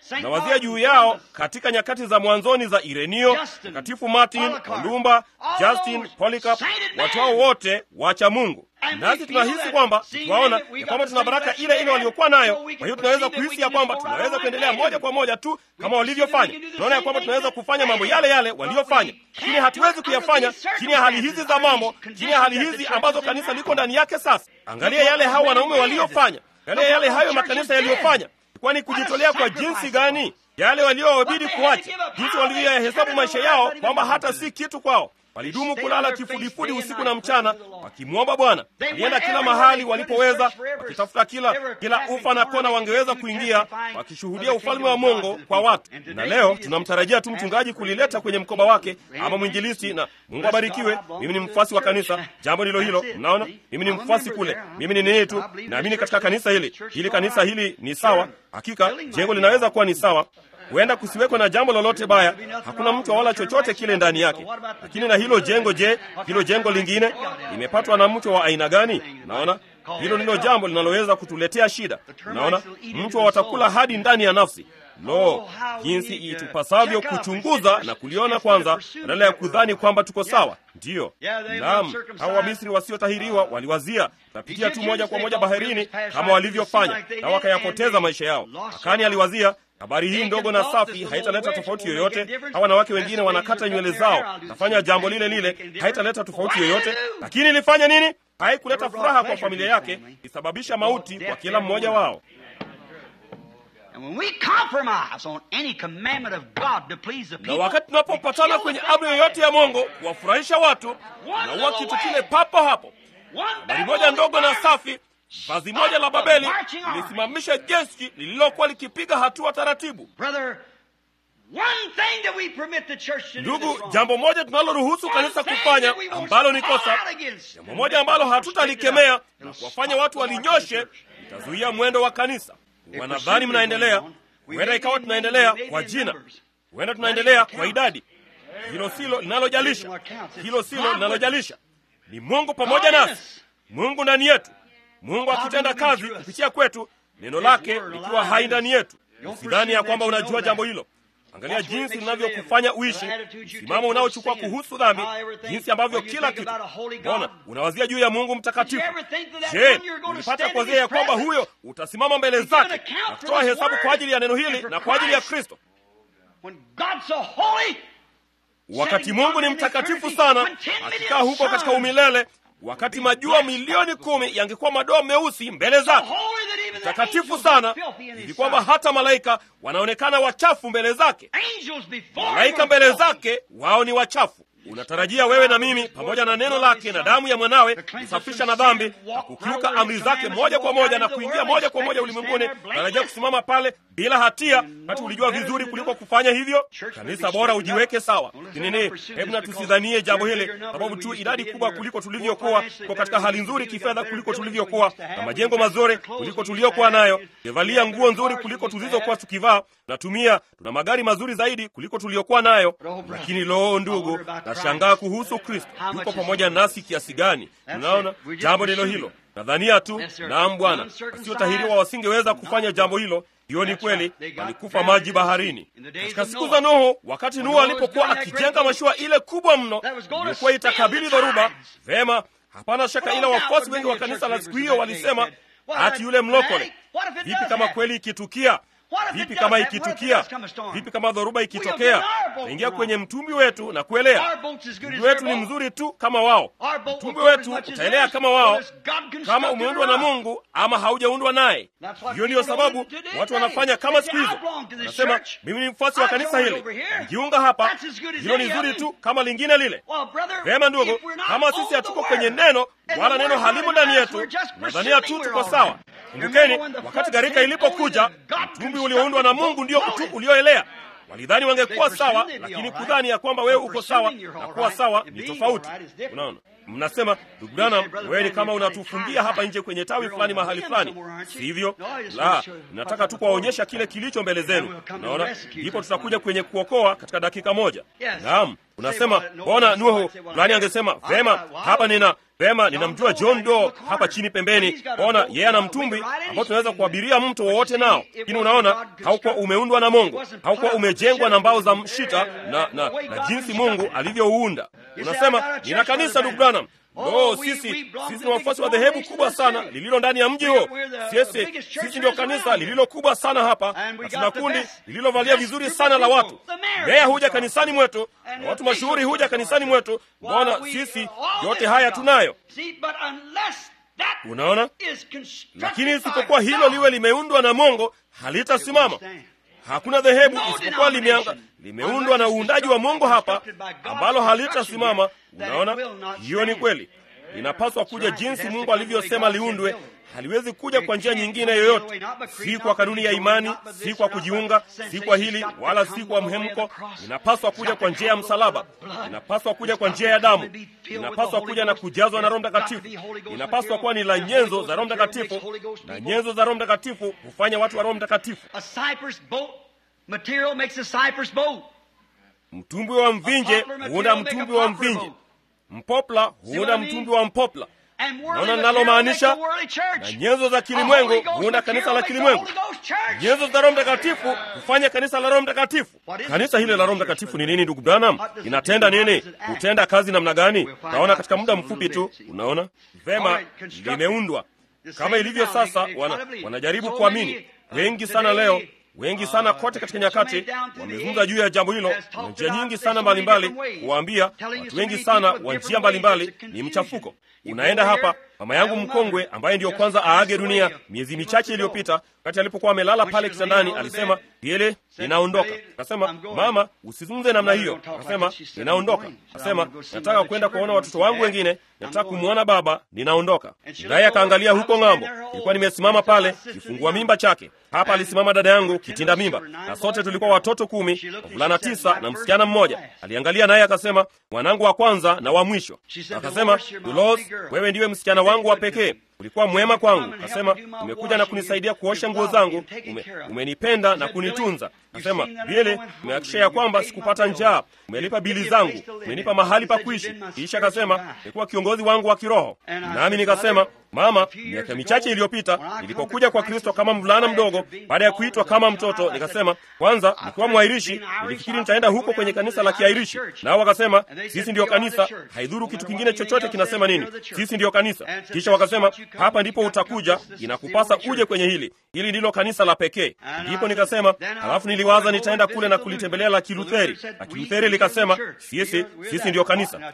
Speaker 1: Nawazia juu yao katika nyakati za mwanzoni za Ireneo, Mtakatifu Martin, Kolumba, Justin, Polycarp, watu hao wote wacha Mungu. Nasi tunahisi kwamba tunaona ya kwamba tuna baraka ile ile waliokuwa nayo. Kwa hiyo tunaweza kuhisi ya kwamba tunaweza kuendelea moja kwa moja tu kama walivyofanya. Tunaona ya kwamba tunaweza kufanya mambo yale yale waliofanya, lakini hatuwezi kuyafanya chini ya hali hizi za mambo, chini ya hali hizi ambazo kanisa liko ndani yake sasa. Angalia yale hao wanaume waliofanya, angalia yale hayo makanisa yaliyofanya. Kwani kujitolea kwa jinsi gani yale waliowabidi kuacha, jinsi walivyoyahesabu maisha yao kwamba hata si kitu kwao. Walidumu kulala kifudifudi usiku na mchana wakimwomba Bwana. Walienda kila mahali walipoweza, wakitafuta kila ufa na kona wangeweza kuingia, wakishuhudia ufalme wa Mungu kwa watu. Na leo tunamtarajia tu mchungaji kulileta kwenye mkoba wake, ama mwinjilisti, na Mungu abarikiwe. Mimi ni mfuasi wa kanisa, jambo ndilo hilo. Mnaona, mimi ni mfuasi kule, mimi ni nini tu, naamini katika kanisa hili kanisa hili ni sawa. Hakika jengo linaweza kuwa ni sawa, huenda kusiweko na jambo lolote baya, hakuna mtu wala chochote kile ndani yake. Lakini na hilo jengo, je, hilo jengo lingine limepatwa na mtu wa aina gani? Naona hilo ndilo jambo linaloweza kutuletea shida. Naona mtu watakula hadi ndani ya nafsi. Lo, jinsi itupasavyo kuchunguza na kuliona kwanza, badala ya kudhani kwamba tuko sawa. Ndiyo, naam, hao Wamisri wasiotahiriwa waliwazia tapitia tu moja kwa moja baharini kama walivyofanya, na wakayapoteza maisha yao. Akani aliwazia habari hii ndogo na safi haitaleta tofauti yoyote. Hawa wanawake wengine wanakata nywele zao, nafanya jambo lile lile, haitaleta tofauti yoyote. Lakini ilifanya nini? Haikuleta furaha kwa familia yake, isababisha mauti kwa kila mmoja wao. Na wakati tunapopatana kwenye amri yoyote ya Mungu kuwafurahisha watu, na kitu kile papo hapo, habari moja ndogo na safi, vazi moja la Babeli lilisimamisha jeshi lililokuwa likipiga hatua taratibu. Ndugu, jambo moja tunaloruhusu kanisa kufanya ambalo ni kosa, jambo moja ambalo hatutalikemea na kuwafanya watu walinyoshe, itazuia mwendo wa kanisa. Wanadhani mnaendelea, huenda ikawa tunaendelea kwa jina, huenda tunaendelea kwa idadi. Hilo silo linalojalisha, hilo silo linalojalisha. Ni Mungu pamoja nasi, Mungu ndani yetu, Mungu akitenda kazi kupitia kwetu, neno lake likiwa hai ndani yetu. Usidhani ya kwamba unajua jambo hilo. Angalia jinsi linavyokufanya uishi, msimamo unaochukua kuhusu dhambi, jinsi ambavyo kila kitu. Mbona unawazia juu ya Mungu mtakatifu? Je, ulipata kuwazia ya kwamba huyo utasimama mbele zake na kutoa hesabu kwa ajili ya neno hili na kwa ajili ya Kristo? Wakati Mungu ni mtakatifu sana, akikaa huko katika umilele, wakati majua milioni 10 yangekuwa madoa meusi mbele zake. Mtakatifu sana ili kwamba hata malaika wanaonekana wachafu mbele zake. Malaika mbele zake wao ni wachafu. Unatarajia wewe na mimi pamoja na neno lake na damu ya mwanawe kusafisha na dhambi na kukiuka amri zake moja kwa moja na kuingia moja kwa moja ulimwenguni, tarajia kusimama pale bila hatia, hata ulijua vizuri kuliko kufanya hivyo? Kanisa bora ujiweke sawa. Nini, hebu na tusidhanie jambo hili sababu tu idadi kubwa kuliko tulivyokuwa, kwa katika hali nzuri kifedha kuliko tulivyokuwa, na majengo mazuri kuliko tuliokuwa nayo, tuvalia nguo nzuri kuliko tulizokuwa tukivaa, na tuna magari mazuri zaidi kuliko tuliokuwa nayo. Lakini loo ndugu, nashangaa kuhusu Kristo. Yuko pamoja nasi kiasi gani? Unaona jambo ndilo hilo. Nadhania tu, naam Bwana, wasiotahiriwa wasingeweza kufanya jambo hilo. Hiyo ni kweli, walikufa maji baharini. Katika siku za Nuhu, wakati Nuhu alipokuwa akijenga mashua ile kubwa mno ilikuwa itakabili dhoruba, vema, hapana shaka ila wafuasi wengi wa kanisa la siku hiyo walisema, ati yule mlokole, vipi kama kweli ikitukia? Vipi kama ikitukia? Vipi kama dhoruba ikitokea? Naingia kwenye mtumbi wetu na kuelea. Mtumbi wetu ni mzuri tu kama wao. Mtumbi wetu utaelea kama wao, kama umeundwa na Mungu ama haujaundwa naye. Hiyo ndiyo sababu watu wanafanya kama siku hizo. Wanasema, mimi ni mfuasi wa kanisa hili, jiunga hapa, hilo ni zuri tu kama lingine lile. Vema ndugu, kama sisi hatuko kwenye neno, wala neno halimo ndani yetu, nadhania tu tuko sawa. Kumbukeni, wakati gharika ilipokuja, mtumbi ulioundwa na Mungu ndio ulioelea. Walidhani wangekuwa sawa, lakini kudhani ya kwamba wewe uko sawa na kuwa sawa ni tofauti. Unaona? Mnasema, ndugu Branham, wewe ni kama unatufungia hapa nje kwenye tawi fulani mahali fulani. Sivyo? La, nataka tu kuwaonyesha kile kilicho mbele zenu. Unaona? Ndipo tutakuja kwenye kuokoa katika dakika moja. Naam. Unasema, mbona Nuhu fulani angesema, vema, hapa Pema, ninamjua John Doe hapa chini pembeni. Ona, yeye ana mtumbwi ambao tunaweza kuabiria mto wowote nao. Lakini unaona, haukuwa umeundwa na Mungu, haukuwa umejengwa na mbao za mshita na jinsi Mungu alivyouunda. Unasema, nina kanisa ndugu Branham. Sisi ni wafuasi wa dhehebu kubwa sana lililo ndani ya mji huo. Sisi ndio kanisa lililo kubwa sana hapa, na tuna kundi lililovalia vizuri sana la watu. Meya huja kanisani mwetu na watu mashuhuri huja kanisani mwetu. Mbona sisi yote haya tunayo? Unaona, lakini isipokuwa hilo liwe limeundwa na Mungu, halitasimama. Hakuna dhehebu isipokuwa limeundwa na uundaji wa Mungu hapa, ambalo halitasimama. Unaona, hiyo ni kweli. Linapaswa kuja jinsi Mungu alivyosema liundwe. Haliwezi kuja kwa njia nyingine yoyote, si kwa kanuni ya imani, si kwa kujiunga, si kwa hili wala si kwa mhemko. Linapaswa kuja kwa njia ya msalaba, linapaswa kuja kwa njia ya damu, linapaswa kuja na kujazwa na Roho Mtakatifu. Linapaswa kuwa ni la nyenzo za Roho Mtakatifu, na nyenzo za Roho Mtakatifu hufanya watu wa Roho Mtakatifu. Mtumbwi wa mvinje huunda mtumbwi wa mvinje, mpopla huunda mtumbwi wa mpopla. Naona ninalomaanisha? Na nyenzo za kilimwengu huunda kanisa la kilimwengu. Nyenzo za Roho Mtakatifu hufanya kanisa la Roho Mtakatifu. Kanisa hili la Roho Mtakatifu ni nini ndugu Branham? Inatenda nini? Hutenda kazi namna gani? Taona katika muda mfupi tu. Unaona vema, limeundwa kama ilivyo sasa. Wanajaribu kuamini. Wengi sana leo, wengi sana kote katika nyakati wamezungumza juu ya jambo hilo na njia nyingi sana mbalimbali, kuwaambia watu wengi sana wa njia mbalimbali ni mchafuko. Unaenda hapa, mama yangu mkongwe ambaye ndiyo kwanza aage dunia miezi michache iliyopita, wakati alipokuwa amelala pale kitandani, alisema, "Yele, ninaondoka." Akasema, "Mama, usizungumze namna hiyo." Akasema, "Ninaondoka." Akasema, "Nataka kwenda kuona watoto wangu wengine, nataka kumwona baba, ninaondoka." Naye akaangalia huko ng'ambo. Nilikuwa nimesimama pale kifungua mimba chake. Hapa alisimama dada yangu kitinda mimba, na sote tulikuwa watoto 10, wavulana 9 na msichana mmoja. Aliangalia naye akasema, "Mwanangu wa kwanza na wa mwisho." Akasema, "Dulos, wewe ndiwe msichana wangu wa pekee. Ulikuwa mwema kwangu." Akasema, "Umekuja na kunisaidia kuosha nguo zangu. Umenipenda na kunitunza." Akasema, "Vile umehakikisha ya kwamba sikupata njaa. Umelipa bili zangu. Umenipa mahali pa kuishi." Kisha akasema, "Umekuwa kiongozi wangu wa kiroho." Nami nikasema, "Mama, miaka michache iliyopita nilipokuja kwa Kristo kama mvulana mdogo, baada ya kuitwa kama mtoto, nikasema, kwanza nikiwa Mwairishi, nilifikiri nitaenda huko kwenye kanisa la Kiairishi." Nao wakasema, "Sisi ndiyo kanisa, haidhuru kitu kingine chochote kinasema nini. Sisi ndiyo kanisa." Kisha wakasema, "Hapa ndipo utakuja, inakupasa uje kwenye hili ndilo kanisa la pekee." Ndipo nikasema, halafu niliwaza nitaenda kule na kulitembelea la Kilutheri. La Kilutheri likasema, sisi ndiyo kanisa,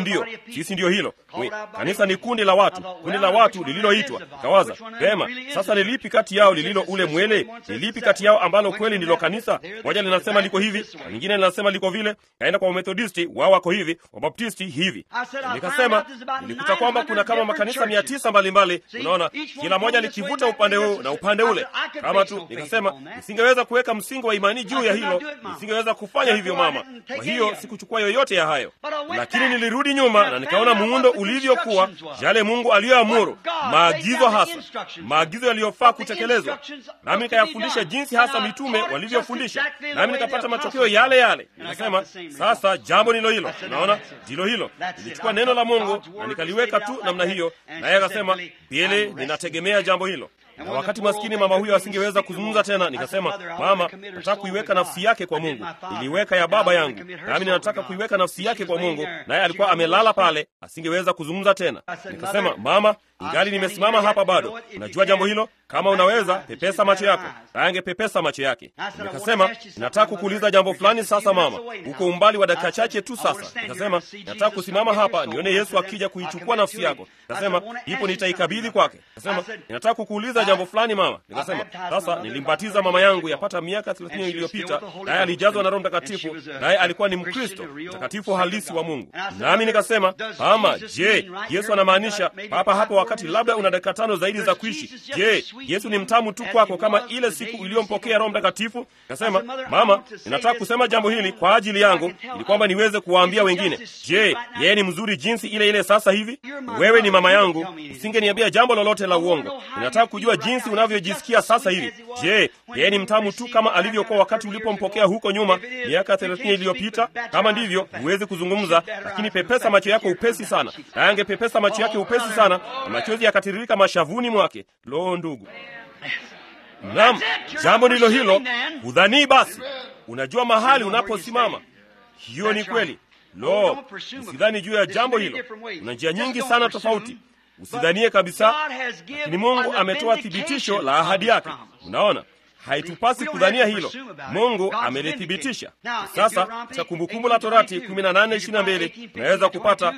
Speaker 1: sisi ndiyo hilo. Kanisa ni kundi la watu lililoitwa. Kawaza, vema, sasa ni lipi kati yao lililo ule mwele? Ni lipi kati yao ambalo kweli ndilo kanisa? Moja linasema liko hivi, na lingine linasema liko vile. Kaenda kwa Wamethodisti, wao wako hivi, Wabaptisti hivi. Nikasema, nilikuta kwamba kuna kama makanisa 900 mbalimbali. Unaona, kila moja likivuta upande huu na upande ule. Kama tu nikasema, nisingeweza kuweka msingi wa imani juu ya hilo, nisingeweza kufanya hivyo mama. Kwa hiyo sikuchukua yoyote ya hayo, lakini nilirudi nyuma na nikaona muundo ulivyokuwa, yale Mungu aliyoamuru, maagizo hasa, maagizo yaliyofaa kutekelezwa. Nami nikayafundisha jinsi hasa mitume walivyofundisha, nami nikapata matokeo yale yale. Nikasema, sasa jambo nilo hilo. Unaona, ndilo hilo. Nilichukua neno la Mungu na nikaliweka tu namna hiyo, naye akasema, "Bile, ninategemea jambo hilo." Na wakati maskini mama huyo asingeweza kuzungumza tena, nikasema, "Mama, nataka kuiweka nafsi yake kwa Mungu. Niliweka ya baba yangu, nami ninataka kuiweka nafsi yake kwa Mungu." Naye alikuwa amelala pale, asingeweza kuzungumza tena. Nikasema, "Mama, ingali nimesimama hapa bado. Unajua jambo hilo? Kama unaweza, pepesa macho yako." Naye angepepesa macho yake. Nikasema, "Nataka kukuuliza jambo fulani sasa mama. Uko umbali wa dakika chache tu sasa." Nikasema, "Nataka kusimama hapa nione Yesu akija kuichukua nafsi yako." Nikasema, "Ipo nitaikabidhi kwake." Nikasema, "Ninataka kukuuliza jambo fulani mama." Nikasema, sasa nilimbatiza mama yangu yapata miaka 30 iliyopita, naye alijazwa na Roho Mtakatifu, naye alikuwa ni Mkristo mtakatifu halisi wa Mungu. Nami nikasema, "Mama, je, Yesu anamaanisha papa hapo wakati wakati labda una dakika 5 zaidi za kuishi. Je, Yesu ni mtamu tu kwako kama ile siku uliyompokea Roho Mtakatifu? Akasema, mama, ninataka kusema jambo hili kwa ajili yangu ili kwamba niweze kuwaambia wengine. Je, yeye ni mzuri jinsi ile ile sasa hivi? Wewe ni mama yangu, usingeniambia jambo lolote la uongo. Ninataka kujua jinsi unavyojisikia sasa hivi. Je, yeye ni mtamu tu kama alivyokuwa wakati ulipompokea huko nyuma miaka 30 iliyopita? Kama ndivyo, huwezi kuzungumza, lakini pepesa macho yako upesi sana. Na angepepesa macho yake upesi sana, na machozi yakatiririka mashavuni mwake. Lo, ndugu. Naam, jambo ndilo hilo. Udhani basi unajua mahali unaposimama. Hiyo ni kweli. Lo, usidhani juu ya jambo hilo. Una njia nyingi sana tofauti. Usidhanie kabisa. Lakini Mungu ametoa thibitisho la ahadi yake. Unaona? Haitupasi kudhania hilo. Mungu amelithibitisha. Sasa katika Kumbukumbu la Torati 18:22 unaweza kupata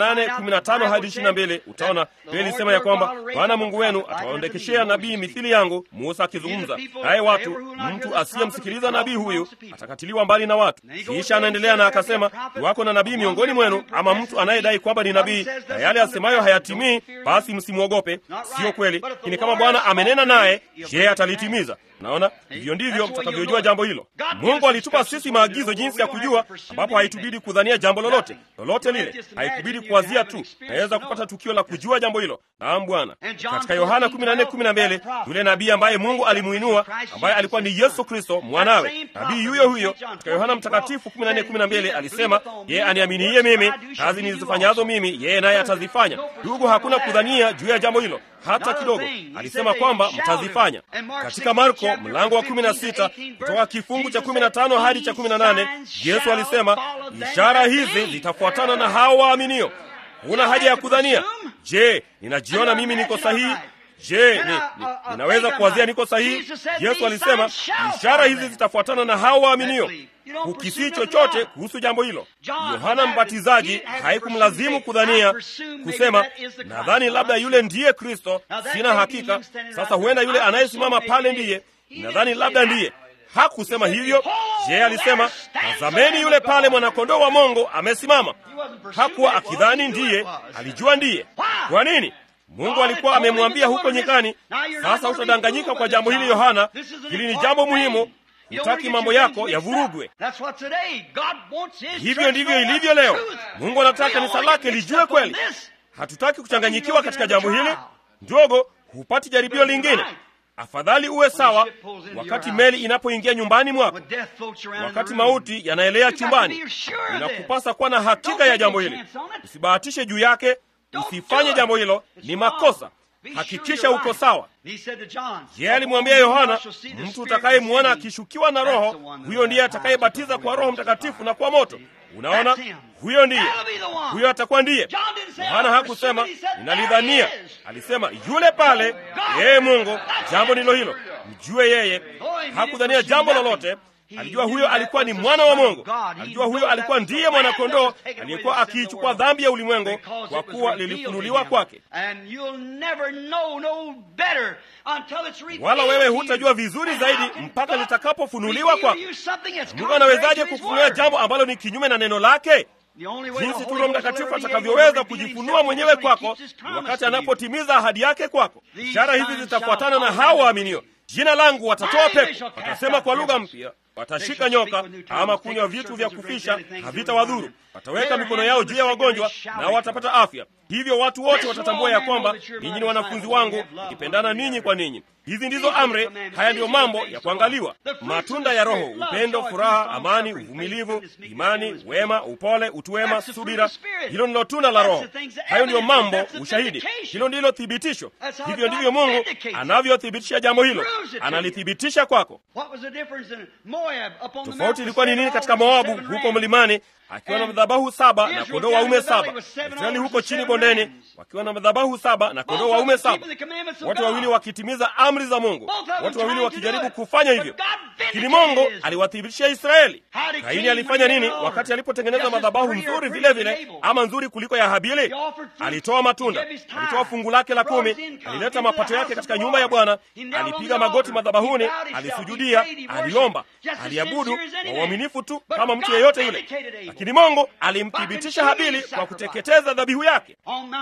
Speaker 1: 18:15 hadi 22, utaona Biblia ilisema ya kwamba Bwana Mungu wenu atawaondekeshea nabii mithili yangu, Musa akizungumza. Naye mtu asiyemsikiliza nabii huyu atakatiliwa mbali na watu. Kisha anaendelea na akasema, wako na nabii miongoni mwenu, ama mtu anayedai kwamba ni nabii, na yale asemayo hayatimii, basi msimwogope. Sio kweli, lakini kama Bwana amenena naye, je, atalitimiza? Naona hivyo ndivyo mtakavyojua jambo hilo. Mungu alitupa sisi maagizo jinsi ya kujua, ambapo haitubidi kudhania jambo lolote lile. Haikubidi kuwazia tu. Naweza kupata tukio la kujua jambo hilo. Naam Bwana. Katika Yohana 14:12, yule nabii ambaye Mungu alimuinua, ambaye alikuwa ni Yesu Kristo mwanawe, nabii huyo katika Yohana Mtakatifu 14:12 alisema, yeye aniaminiye mimi, kazi nizifanyazo mimi yeye naye atazifanya. Ndugu, hakuna kudhania juu ya jambo hilo hata kidogo. Alisema kwamba mtazifanya. Katika Marko mlango wa 16 kutoka kifungu cha 15 hadi cha 18, Yesu alisema, ishara hizi zitafuatana na hao waaminio. Huna haja ya kudhania. Je, ninajiona mimi niko sahihi? Je, ninaweza kuwazia niko sahihi? Yesu alisema, ishara hizi zitafuatana na hao waaminio. Hukisi chochote kuhusu jambo hilo. Yohana Mbatizaji haikumlazimu kudhania, kusema, nadhani labda yule ndiye Kristo, sina hakika. Sasa huenda yule anayesimama pale ndiye, nadhani labda ndiye. Hakusema hivyo. Je, alisema, tazameni yule pale mwanakondoo wa Mungu amesimama. Hakuwa akidhani ndiye, alijua ndiye. Kwa nini? Mungu alikuwa amemwambia huko nyikani, sasa utadanganyika kwa jambo hili Yohana, hili ni jambo muhimu. Hutaki mambo yako yavurugwe. Hivyo ndivyo ilivyo leo. Mungu anataka kanisa lake lijue kweli. Hatutaki kuchanganyikiwa katika jambo hili. Ndogo, hupati jaribio lingine. Afadhali uwe sawa wakati meli inapoingia nyumbani mwako, wakati mauti yanaelea chumbani. Inakupasa kuwa na hakika ya jambo hili. Usibahatishe juu yake. Usifanye jambo hilo, ni makosa. Hakikisha uko sawa. Yeye alimwambia Yohana, mtu utakayemwona akishukiwa na Roho, huyo ndiye atakayebatiza kwa Roho Mtakatifu na kwa moto. Unaona, huyo atakuwa ndiye. Yohana hakusema ninalidhania, alisema yule pale, yeye Mungu. Jambo ndilo hilo, mjue yeye. Hakudhania jambo lolote. Alijua huyo alikuwa ni mwana wa Mungu. Alijua huyo alikuwa ndiye mwana-kondoo aliyekuwa akiichukua dhambi ya ulimwengu, kwa kuwa lilifunuliwa kwake. Wala wewe hutajua vizuri zaidi mpaka litakapofunuliwa kwako. Mungu anawezaje kufunulia jambo ambalo ni kinyume na neno lake? Jinsi tu Roho Mtakatifu atakavyoweza kujifunua mwenyewe kwako wakati anapotimiza ahadi yake kwako. Ishara hizi zitafuatana na hao waaminio. Jina langu watatoa pepo, watasema kwa lugha mpya, watashika nyoka, ama kunywa vitu vya kufisha havitawadhuru, wataweka mikono yao juu ya wagonjwa na watapata afya. Hivyo watu wote watatambua ya kwamba ninyi ni wanafunzi wangu, mkipendana ninyi kwa ninyi. Hizi ndizo amri. Haya ndiyo mambo ya kuangaliwa: matunda ya Roho, upendo, furaha, amani, uvumilivu, imani, wema, upole, utu wema, subira. Hilo ndilo tunda la Roho. Hayo ndiyo mambo, ushahidi. Hilo ndilo thibitisho. Hivyo ndivyo Mungu anavyothibitisha jambo hilo. Analithibitisha kwako. Tofauti ilikuwa ni nini katika Moabu huko mlimani, akiwa na madhabahu 7 na kondoo waume 7? Israeli huko chini bondeni wakiwa na madhabahu 7 na kondoo waume 7. Watu wawili wakitimiza amri za Mungu, watu wawili wakijaribu kufanya hivyo. Lakini Mungu aliwathibitisha Israeli. Kaini alifanya nini wakati alipotengeneza madhabahu nzuri vile vile, ama nzuri kuliko ya Habili? Alitoa matunda, alitoa fungu lake la 10, alileta mapato yake katika nyumba ya Bwana, alipiga magoti madhabahuni, alisujudia, aliomba. aliabudu kwa uaminifu tu kama mtu yeyote yule, lakini Mungu alimthibitisha Habili kwa kuteketeza dhabihu yake.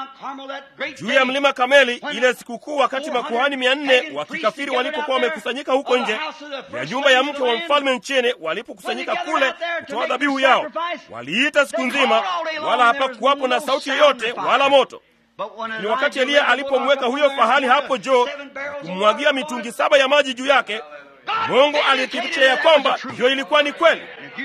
Speaker 1: Juu ya mlima Kameli, ile sikukuu, wakati makuhani 400 wa kikafiri walipokuwa wamekusanyika huko nje ya nyumba ya mke wa mfalme nchini, walipokusanyika kule kutoa dhabihu yao, waliita siku nzima, wala hapakuwapo na sauti yoyote wala moto. Ni wakati Eliya alipomweka huyo fahali hapo juu, kumwagia mitungi 7 ya maji juu yake, Mungu alithibitisha ya kwamba hiyo ilikuwa ni kweli.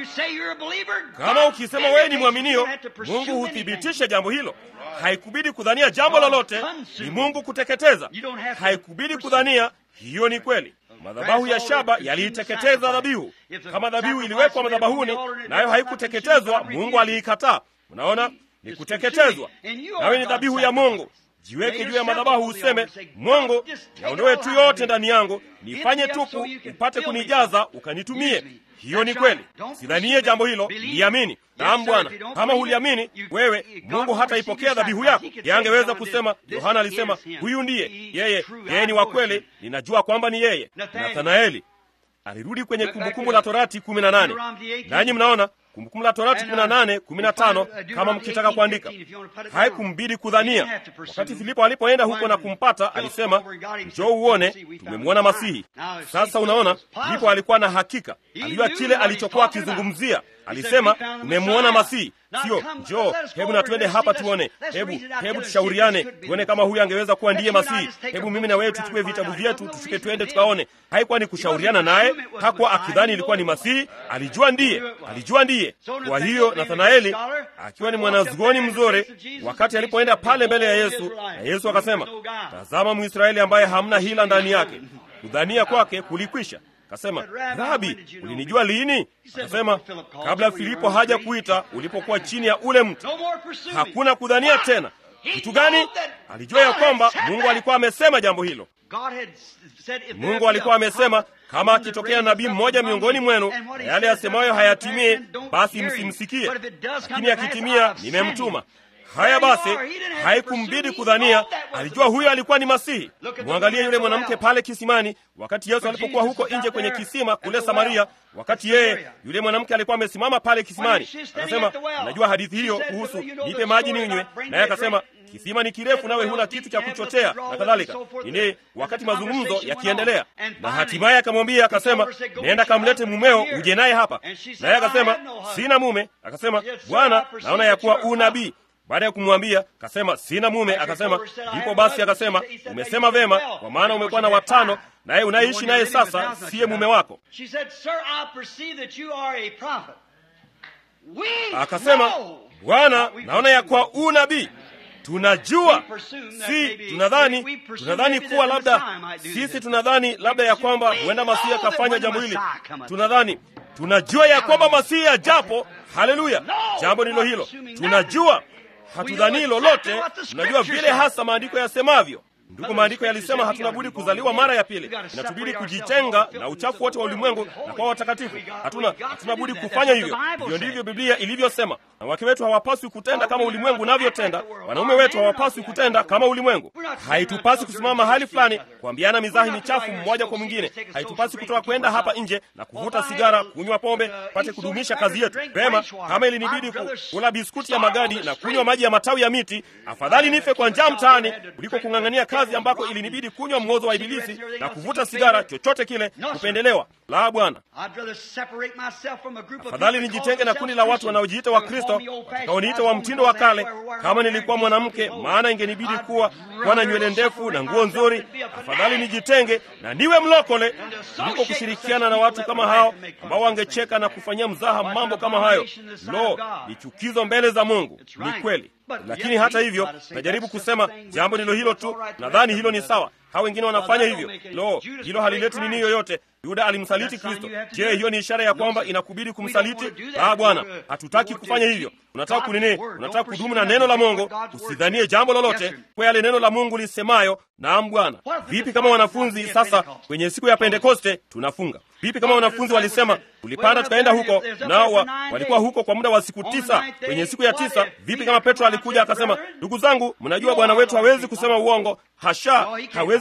Speaker 1: Kama ukisema wewe ni mwaminio, Mungu huthibitisha jambo hilo. Haikubidi kudhania jambo lolote, ni Mungu kuteketeza. Haikubidi kudhania hiyo ni kweli. Madhabahu ya shaba yaliiteketeza dhabihu. Kama dhabihu iliwekwa madhabahuni nayo haikuteketezwa, Mungu aliikataa. Unaona, ni kuteketezwa. Nawe ni dhabihu ya Mungu. Jiweke juu ya madhabahu useme, Mungu, yaondoe tu yote ndani yangu, nifanye tupu upate kunijaza ukanitumie. Hiyo ni kweli. Sidhanie jambo hilo, liamini. Naam Bwana. Kama huliamini wewe, Mungu hataipokea dhabihu yako. Yangeweza kusema, Yohana alisema, huyu ndiye yeye ni wa kweli, ninajua kwamba ni yeye. Nathanaeli alirudi kwenye Kumbukumbu la Torati 18. Nanyi mnaona Kumbukumbu la Torati 18:15 kama mkitaka kuandika. Haikumbidi kudhania. Wakati Filipo alipoenda huko na kumpata, alisema, njoo uone, tumemwona Masihi. Sasa unaona, Filipo alikuwa na hakika, alijua kile alichokuwa akizungumzia. Alisema, tumemwona Masihi, sio njoo, hebu na twende hapa tuone, hebu tushauriane, tuone kama huyu angeweza kuwa ndiye Masihi. Hebu mimi na wewe tuchukue vitabu vyetu, tushuke twende tukaone. Haikuwa ni kushauriana naye, hakuwa akidhani ilikuwa ni Masihi, alijua ndiye. Kwa hiyo Nathanaeli, akiwa ni mwanazuoni mzuri, wakati alipoenda pale mbele ya Yesu, na Yesu akasema, tazama Mwisraeli ambaye hamna hila ndani yake, kudhania kwake kulikwisha. Akasema, Rabi, ulinijua lini? Akasema, kabla Filipo haja kuita, ulipokuwa chini ya ule mti. Hakuna kudhania tena. Kitu gani? Alijua ya kwamba Mungu alikuwa amesema jambo hilo. Mungu alikuwa amesema, kama akitokea nabii mmoja miongoni mwenu na yale asemayo hayatimie, basi msimsikie, lakini akitimia, nimemtuma. Haya basi, haikumbidi kudhania, alijua huyo alikuwa ni Masihi. Mwangalie yule mwanamke pale kisimani, wakati Yesu alipokuwa huko nje kwenye kisima kule Samaria, wakati yule mwanamke alikuwa amesimama pale kisimani. Akasema, unajua hadithi hiyo kuhusu nipe maji ninywe, naye akasema, kisima ni kirefu nawe huna kitu cha kuchotea, na kadhalika. Ni wakati mazungumzo yakiendelea, na hatimaye akamwambia, akasema, nenda kamlete mumeo uje naye hapa. Naye akasema, sina mume. Akasema, Bwana, naona ya kuwa u nabii. Baada ya kumwambia, akasema, sina mume. Akasema, ndipo basi akasema, umesema vema, kwa maana umekuwa na 5, naye unaishi naye sasa siye mume wako. Akasema, Bwana, naona ya kuwa u nabii. Tunajua, tunadhani kuwa labda sisi tunadhani labda ya kwamba huenda Masihi akafanya jambo hili. Tunajua ya kwamba Masihi ajapo. Haleluya! Jambo ndilo hilo. Tunajua, hatudhani lolote. Tunajua vile hasa maandiko yasemavyo. Ndugu, maandiko yalisema hatuna budi kuzaliwa mara ya pili. Inatubidi kujitenga na uchafu wote wa ulimwengu na kwa watakatifu. Hatuna budi kufanya hivyo. Hivyo ndivyo Biblia ilivyosema. Na wake wetu hawapaswi kutenda kama ulimwengu unavyotenda. Wanaume wetu hawapaswi kutenda kama ulimwengu. Haitupasi kusimama mahali fulani kuambiana mizahi michafu mmoja kwa mwingine. Haitupasi kutoka kwenda hapa nje na kuvuta sigara, kunywa pombe, pate kudumisha kazi yetu. Vema, kama ilinibidi kula biskuti ya magadi na kunywa maji ya matawi ya miti, afadhali nife kwa njaa mtaani kuliko kung'ang'ania kazi ambako ilinibidi kunywa mng'ozo wa ibilisi na kuvuta sigara, chochote kile kupendelewa. La, Bwana, afadhali nijitenge na kundi la watu wanaojiita wa Kristo, watakaoniita wa mtindo wa kale. Kama nilikuwa mwanamke, maana ingenibidi kuwa na nywele ndefu na nguo nzuri, afadhali nijitenge na niwe mlokole kuliko kushirikiana na watu kama hao ambao wangecheka na kufanyia mzaha mambo kama hayo. Lo, ni chukizo mbele za Mungu. Ni kweli. Lakini hata hivyo, najaribu kusema jambo ndilo hilo tu. Nadhani hilo ni sawa. Hao wengine wanafanya hivyo. Lo, hilo halileti nini yoyote. Yuda alimsaliti Kristo. Je, hiyo ni ishara ya kwamba inakubidi kumsaliti? Bwana, hatutaki kufanya hivyo. Unataka kunini? Unataka kudumu na neno la Mungu. Usidhanie jambo lolote kwa yale neno la Mungu lisemayo. Naam Bwana. Vipi kama wanafunzi sasa kwenye siku ya Pentekoste tunafunga? Vipi kama wanafunzi walisema tulipanda tukaenda huko, nao walikuwa huko kwa muda wa siku 9. Kwenye siku ya 9, vipi kama Petro alikuja akasema, ndugu zangu, mnajua Bwana wetu hawezi kusema uongo. Hasha, hawezi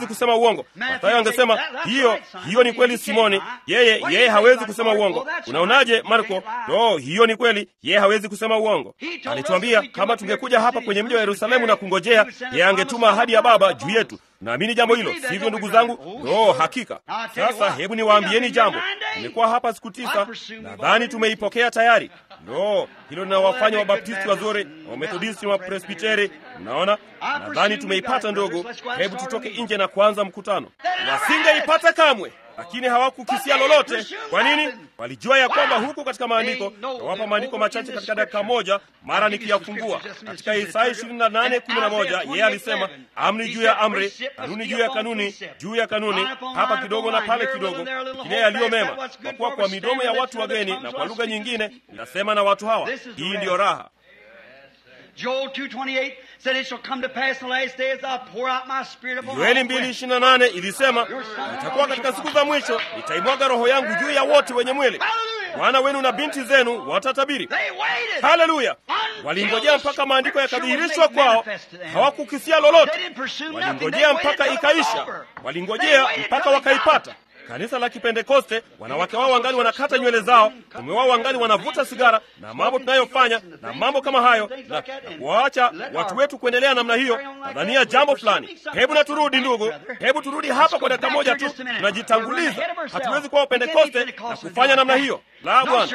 Speaker 1: hawezi kusema uongo. Mathayo angesema hiyo ni kweli Simoni, yeye hawezi kusema uongo. Unaonaje Marko? Hiyo ni kweli, yeye hawezi kusema uongo. Alituambia kama tungekuja hapa kwenye mji wa Yerusalemu na kungojea, yeye angetuma ahadi ya Baba juu yetu. Naamini jambo hilo, sivyo ndugu zangu? Hakika. Sasa hebu niwaambieni jambo. Tumekuwa hapa siku 9, nadhani tumeipokea tayari. Hilo linawafanya Wabaptisti wazuri, Wamethodisti, wa Presbiteri. Mnaona, nadhani tumeipata ndogo. Hebu tutoke nje na kuanza mkutano. Wasingeipata kamwe, lakini hawakukisia lolote. Kwa nini? Walijua ya kwamba huku katika maandiko, nawapa maandiko machache katika dakika moja, mara nikiyafungua. Katika Isaya 28:11 yeye alisema amri juu ya amri, kanuni juu ya kanuni, juu ya kanuni, hapa kidogo na pale kidogo, kile yaliyo mema, kwa kuwa kwa midomo ya watu wageni na kwa lugha nyingine nasema na watu hawa. Hii ndiyo raha.
Speaker 2: Joel 2:28 said it shall come to pass in the last days I'll pour out my spirit upon all
Speaker 1: Yoeli 2:28 ilisema itakuwa katika siku za mwisho nitaimwaga roho yangu juu ya wote wenye mwili. Wana wenu na binti zenu watatabiri. Haleluya! Walingojea mpaka maandiko yakadhihirishwa kwao, hawakukisia lolote. Walingojea mpaka ikaisha, walingojea mpaka wakaipata. Kanisa la Kipentekoste, wanawake wao wangali wanakata nywele zao, mume wao wangali wanavuta sigara, na mambo tunayofanya na mambo kama hayo, na kuacha watu wetu kuendelea namna hiyo, nadhania jambo fulani. Hebu na turudi ndugu, hebu turudi hapa kwa dakika moja tu. Tunajitanguliza, hatuwezi kuwa Wapentekoste na kufanya namna hiyo. La, Bwana.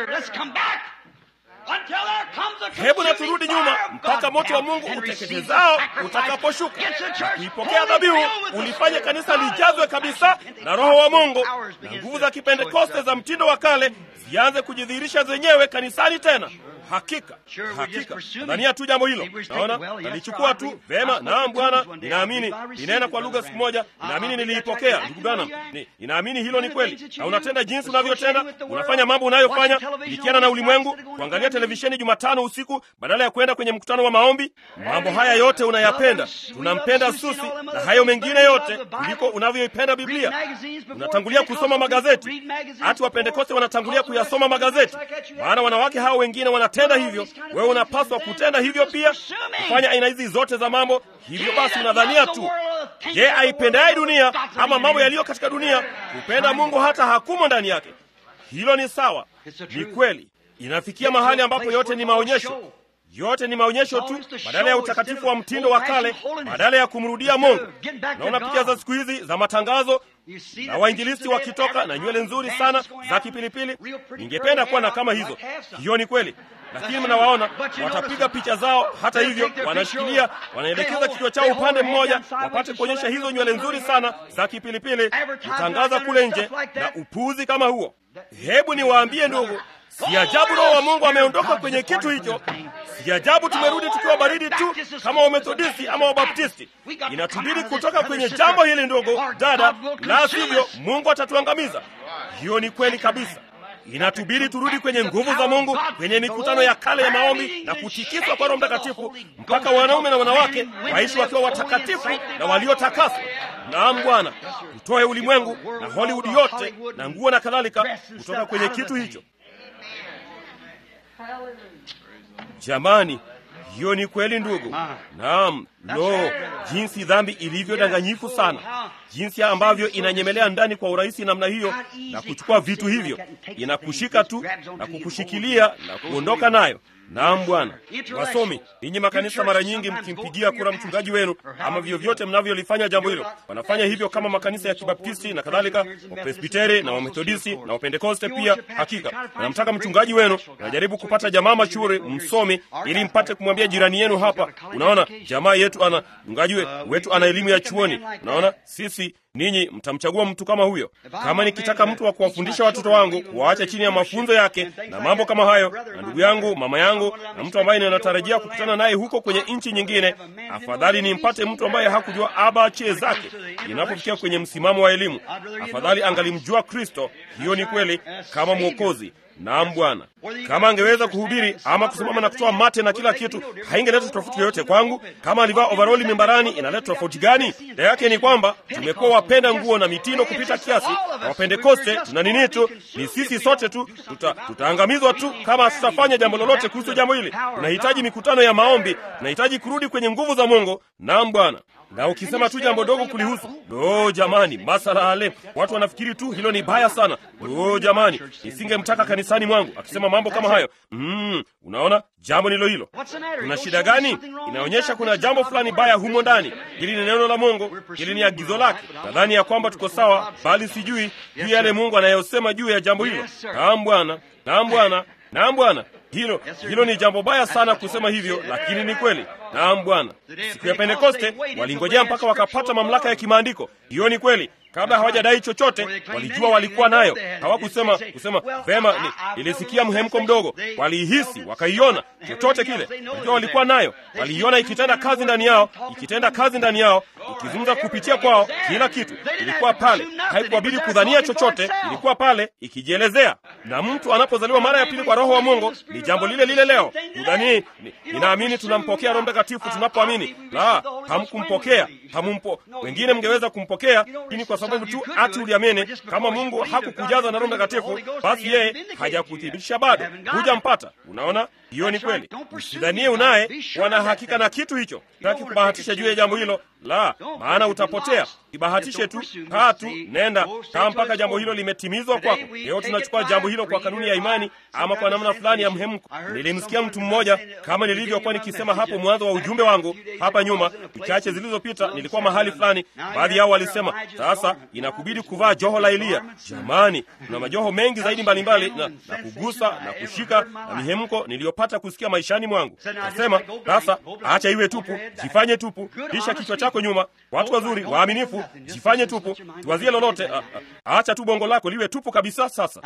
Speaker 1: Hebu na turudi nyuma mpaka moto wa Mungu uteketezao utakaposhuka na kuipokea dhabihu, ulifanya kanisa lijazwe kabisa na Roho wa Mungu, na nguvu za Kipentekoste za mtindo wa kale zianze kujidhihirisha zenyewe kanisani tena. Hakika nadhania tu jambo hilo. Naona nalichukua tu vema. Naam Bwana, ninaamini. Ninena kwa lugha siku moja, ninaamini niliipokea. Ndugu Branham, ninaamini hilo ni kweli. Na unatenda jinsi unavyotenda, unafanya mambo unayofanya, ikiana na ulimwengu, kuangalia televisheni Jumatano usiku badala ya kwenda kwenye mkutano wa maombi. Mambo haya yote unayapenda. Tunampenda Susi na hayo mengine yote kuliko unavyoipenda Biblia. Unatangulia kusoma magazeti. Hata Wapentekoste wanatangulia kuyasoma magazeti, maana wanawake hao wengine wanatenda hivyo. Wewe unapaswa kutenda hivyo pia, kufanya aina hizi zote za mambo. Hivyo basi unadhania tu, je, aipendaye dunia ama mambo yaliyo katika dunia kupenda Mungu hata hakumo ndani yake? Hilo ni sawa, ni kweli. Inafikia mahali ambapo yote ni maonyesho. Yote ni maonyesho tu, badala ya utakatifu wa mtindo wa kale, badala ya kumrudia Mungu. Naona picha za siku hizi za matangazo na wainjilisti wakitoka na nywele nzuri sana za kipilipili. Ningependa kuwa na kama hizo. Hiyo ni kweli. Lakini mnawaona watapiga picha zao, hata hivyo wanashikilia, wanaelekeza kichwa chao upande mmoja wapate kuonyesha hizo nywele nzuri sana za kipilipili, kutangaza kule nje na upuzi kama huo. Hebu niwaambie ndugu, si ajabu Roho wa Mungu ameondoka kwenye kitu hicho. Si ajabu tumerudi tukiwa baridi tu kama Wamethodisti ama Wabaptisti. Inatubidi kutoka kwenye jambo hili ndogo, dada, la sivyo Mungu atatuangamiza. Hiyo ni kweli kabisa. Inatubidi turudi kwenye nguvu za Mungu, kwenye mikutano ya kale ya maombi na kutikiswa kwa Roho Mtakatifu, mpaka wanaume na wanawake waishi wakiwa watakatifu na waliotakaswa. Naam Bwana, tutoe ulimwengu na Hollywood yote na nguo na kadhalika kutoka kwenye kitu hicho. Jamani, hiyo ni kweli ndugu. Naam, jinsi dhambi ilivyo danganyifu sana, jinsi ambavyo inanyemelea ndani kwa urahisi namna hiyo na kuchukua vitu hivyo, inakushika tu na kukushikilia na kuondoka nayo. Naam Bwana. Wasomi, ninyi makanisa mara nyingi mkimpigia kura mchungaji wenu ama vyovyote mnavyolifanya jambo hilo, wanafanya hivyo kama makanisa ya Kibaptisti na kadhalika, Wapresbiteri na Wamethodisti na Wapentekoste pia. Hakika wanamtaka mchungaji wenu, wanajaribu kupata jamaa mashuhuri msomi ili mpate kumwambia jirani yenu hapa, unaona jamaa yetu ana mchungaji wetu ana elimu ya chuoni. Unaona sisi ninyi mtamchagua mtu kama huyo. Kama nikitaka mtu wa kuwafundisha watoto wangu, kuwaacha chini ya mafunzo yake na mambo kama hayo, na ndugu yangu, mama yangu, na mtu ambaye ninatarajia kukutana naye huko kwenye nchi nyingine, afadhali nimpate mtu ambaye hakujua abache zake inapofikia kwenye msimamo wa elimu. Afadhali angalimjua Kristo, hiyo ni kweli, kama Mwokozi. Naam Bwana. Kama angeweza kuhubiri ama kusimama na kutoa mate na kila kitu, haingeleta tofauti yoyote kwangu. Kama alivaa overall mimbarani, inaleta tofauti gani? Shida yake ni kwamba tumekuwa wapenda nguo na mitindo kupita kiasi. Na Wapentekoste tuna nini tu? Ni sisi sote tu tutaangamizwa tu kama tutafanya jambo lolote kuhusu jambo hili. Tunahitaji mikutano ya maombi, tunahitaji kurudi kwenye nguvu za Mungu. Naam Bwana. Na ukisema tu jambo dogo kulihusu, jamani, masala ale, watu wanafikiri tu hilo ni baya sana. Jamani, nisingemtaka kanisani mwangu akisema mambo kama hayo. Unaona, jambo nilo hilo. Kuna shida gani? Inaonyesha kuna jambo fulani baya humo ndani. Hili ni neno la Mungu, hili ni agizo lake. Nadhani ya kwamba tuko sawa, bali sijui juu yale Mungu anayosema juu ya jambo hilo. Naam Bwana, naam Bwana, naam Bwana. Hilo ni jambo baya sana kusema hivyo, lakini ni kweli. Naam Bwana. Siku ya Pentekoste walingojea mpaka wakapata mamlaka ya kimaandiko. Hiyo ni kweli. Kabla hawajadai chochote, walijua walikuwa nayo. Hawakusema vema, nilisikia mhemko mdogo. Waliihisi, wakaiona, chochote kile. Walijua walikuwa nayo. Waliiona ikitenda kazi ndani yao, ikizungumza kupitia kwao, kila kitu. Ilikuwa pale. Haikuwabidi kudhania chochote, ilikuwa pale ikijielezea. Na mtu anapozaliwa mara ya pili kwa Roho wa Mungu, ni jambo lile lile leo. Udhani, ninaamini tunampokea Roho Mtakatifu tunapoamini. La, hamkumpokea. Wengine mngeweza kumpokea, lakini kwa sababu tu ati uliamini, kama Mungu hakukujaza na Roho Mtakatifu, basi yeye hajakuthibitisha bado. Hujampata. Unaona? Hiyo ni kweli. Usidhanie unaye, wana hakika na kitu hicho. Taki kubahatisha juu ya jambo hilo. La, maana utapotea. Kibahatishe tu, nenda kama mpaka jambo hilo limetimizwa kwako. Leo tunachukua jambo hilo kwa kanuni ya imani ama kwa namna fulani ya mhemko. Nilimsikia mtu mmoja, kama nilivyokuwa nikisema hapo mwanzo wa ujumbe wangu hapa nyuma, chache zilizopita, nilikuwa mahali fulani. Baadhi yao walisema, sasa inakubidi kuvaa joho la Eliya. Jamani, kuna majoho mengi zaidi mbalimbali na kugusa na kushika na mihemko niliyopata kusikia maishani mwangu. Nasema, sasa acha iwe tupu, jifanye tupu, kisha kichwa chako nyuma. Watu wazuri, waaminifu, jifanye tupu, tuwazie lolote. Acha tu bongo lako liwe tupu kabisa sasa.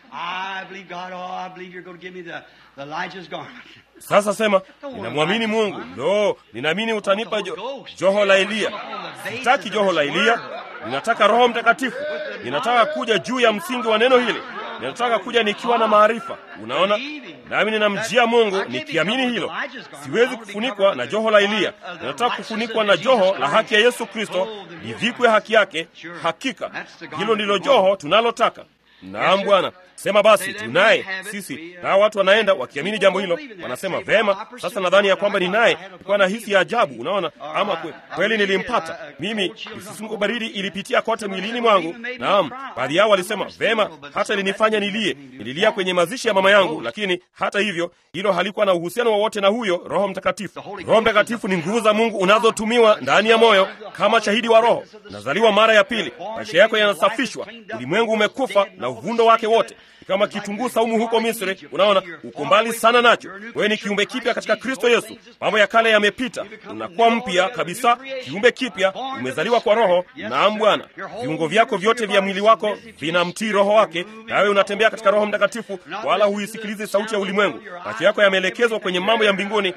Speaker 1: Sasa sema, ninamwamini Mungu. Ninaamini utanipa joho la Eliya. Sitaki joho la Eliya, ninataka Roho Mtakatifu. Ninataka kuja juu ya msingi wa neno hili. Ninataka kuja nikiwa na maarifa. Unaona? Nami ninamjia Mungu nikiamini hilo. Siwezi kufunikwa na joho la Eliya. Ninataka kufunikwa na joho la haki ya Yesu Kristo, nivikwe haki yake. Hakika hilo ndilo joho tunalotaka. Naam Bwana. Sema basi, tunaye sisi. Na watu wanaenda wakiamini jambo hilo, wanasema vema, sasa nadhani ya kwamba ninaye. Nilikuwa na hisi ya ajabu, unaona, ama kweli nilimpata. Mimi msisimko baridi ilipitia kote mwilini mwangu. Naam, baadhi yao walisema vema, hata ilinifanya nililia kwenye mazishi ya mama yangu, lakini hata hivyo hilo halikuwa na uhusiano wowote na huyo Roho Mtakatifu. Roho Mtakatifu ni nguvu za Mungu unazotumiwa ndani ya moyo kama shahidi wa Roho. Nazaliwa mara ya pili, maisha yako yanasafishwa, ulimwengu umekufa na uvundo wake wote. Kama kitunguu saumu huko Misri, unaona, uko mbali sana nacho. Wewe ni kiumbe kipya katika Kristo Yesu. Mambo ya kale yamepita, unakuwa mpya kabisa, kiumbe kipya, umezaliwa kwa Roho. Naam Bwana. Viungo vyako vyote vya mwili wako vinamtii Roho wake, nawe unatembea katika Roho Mtakatifu, wala huisikilize sauti ya ulimwengu. Macho yako yameelekezwa kwenye mambo ya mbinguni.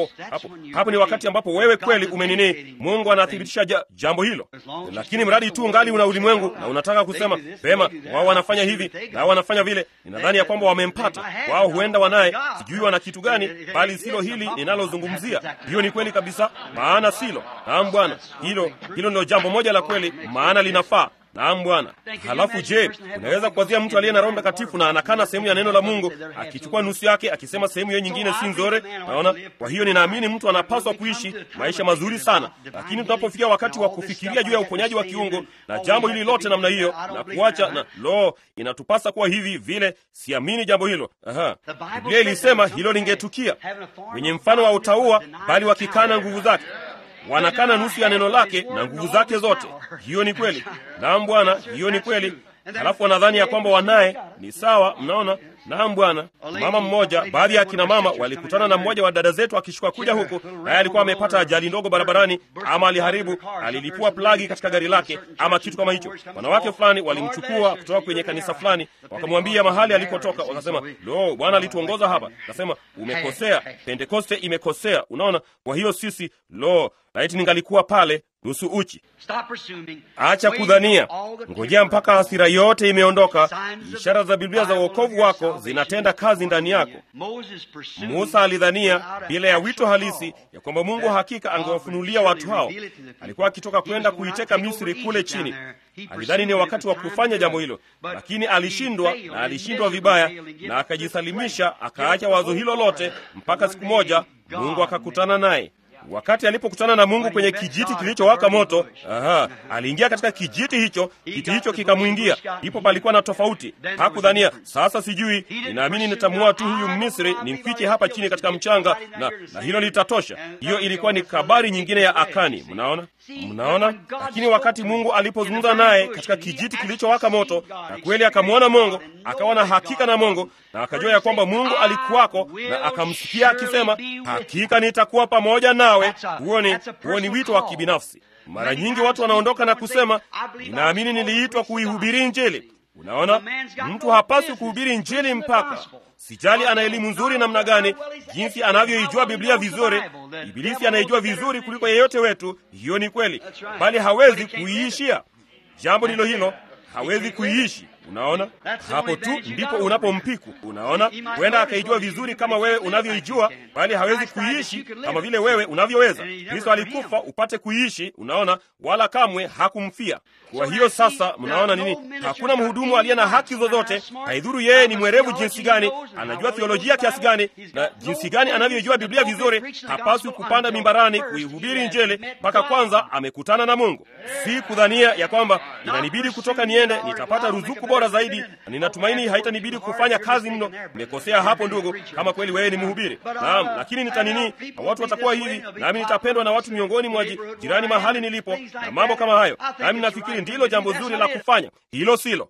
Speaker 1: Hapo ni wakati ambapo wewe kweli umenini. Mungu anathibitisha jambo hilo. Lakini mradi tu ngali una ulimwengu na unataka kusema, vema, wao wanafanya hivi na wanafanya vile, ninadhani ya kwamba wamempata. Wao huenda wanaye, sijui wana kitu gani, bali silo hili ninalozungumzia. Hiyo ni kweli kabisa, maana silo. Naam Bwana. Hilo ndio jambo moja la kweli, maana linafaa. Naam Bwana. Halafu je, unaweza kuwazia mtu aliye na Roho Mtakatifu na anakana sehemu ya neno la Mungu, akichukua nusu yake akisema sehemu hiyo nyingine si nzuri? Naona. Kwa hiyo ninaamini mtu anapaswa kuishi maisha mazuri sana, lakini tunapofikia wakati wa kufikiria juu ya uponyaji wa kiungo na jambo hili lote namna hiyo na kuacha inatupasa kuwa hivi vile, siamini jambo hilo. Biblia ilisema hilo lingetukia. Wenye mfano wa utauwa, bali wakikana nguvu zake. Wanakana nusu ya neno lake na nguvu zake zote. Hiyo ni kweli. Naam Bwana, hiyo ni kweli. Halafu wanadhani ya kwamba wanaye. Ni sawa, mnaona? Naam Bwana. Mama mmoja, baadhi ya kina mama walikutana na mmoja wa dada zetu akishuka kuja huku, naye alikuwa amepata ajali ndogo barabarani, ama alilipua plagi katika gari lake ama kitu kama hicho. Wanawake fulani walimchukua kutoka kwenye kanisa fulani, wakamwambia mahali alikotoka, wakasema, Bwana alituongoza hapa. Akasema, umekosea, Pentekoste imekosea. Unaona? Kwa hiyo sisi, laiti ningalikuwa pale nusu uchi. Acha kudhania. Ngojea mpaka hasira yote imeondoka. Ishara za Biblia za wokovu wako zinatenda kazi ndani yako. Musa alidhania bila ya wito halisi ya kwamba Mungu hakika angewafunulia watu hao. Alikuwa akitoka kwenda kuiteka Misri kule chini. Alidhani ni wakati wa kufanya jambo hilo, lakini alishindwa vibaya, na akajisalimisha, akaacha wazo hilo lote mpaka siku moja Mungu akakutana naye. Wakati alipokutana na Mungu kwenye kijiti kilichowaka moto, aliingia katika kijiti hicho, kiti hicho kikamwingia. Ndipo palikuwa na tofauti. Hakudhania, sasa sijui, ninaamini nitamua tu huyu Misri, nimfiche hapa chini katika mchanga na hilo litatosha. Hiyo ilikuwa ni kabari nyingine ya Akani. Mnaona? Lakini wakati Mungu alipozungumza naye katika kijiti kilichowaka moto, na kweli akamwona Mungu, akawa na hakika na Mungu, na akajua ya kwamba Mungu alikuwako, na akamsikia akisema, hakika nitakuwa pamoja nawe. Huo ni wito wa kibinafsi. Mara nyingi watu wanaondoka na kusema, ninaamini niliitwa kuihubiri Injili. Unaona, mtu hapaswi kuhubiri Injili mpaka, sijali ana elimu nzuri namna gani, jinsi anavyoijua Biblia vizuri. Ibilisi anaijua vizuri kuliko yeyote wetu, hiyo ni kweli, bali hawezi kuiishia. Jambo ndilo hilo, hawezi kuiishi. Unaona, hapo tu ndipo unapompiku. Unaona, huenda akaijua vizuri kama wewe unavyoijua, bali hawezi kuiishi kama vile wewe unavyoweza. Kristo alikufa upate kuiishi, unaona, wala kamwe hakumfia. Kwa hiyo sasa, mnaona nini? Hakuna mhudumu aliye na haki zozote, haidhuru yeye ni mwerevu jinsi gani, anajua theolojia kiasi gani, na jinsi gani anavyojua Biblia vizuri, hapaswi kupanda mimbarani kuihubiri Injili mpaka kwanza amekutana na Mungu. Si kudhania ya kwamba inanibidi kutoka niende nitapata ruzuku bora zaidi, ninatumaini haitanibidi kufanya kazi mno. Nimekosea hapo ndugu, kama kweli wewe ni mhubiri. Naam, lakini nitanini, watu watakuwa hivi, nami nitapendwa na watu miongoni mwa jirani mahali nilipo, na mambo kama hayo. Nami nafikiri ndilo jambo zuri la kufanya. Hilo silo.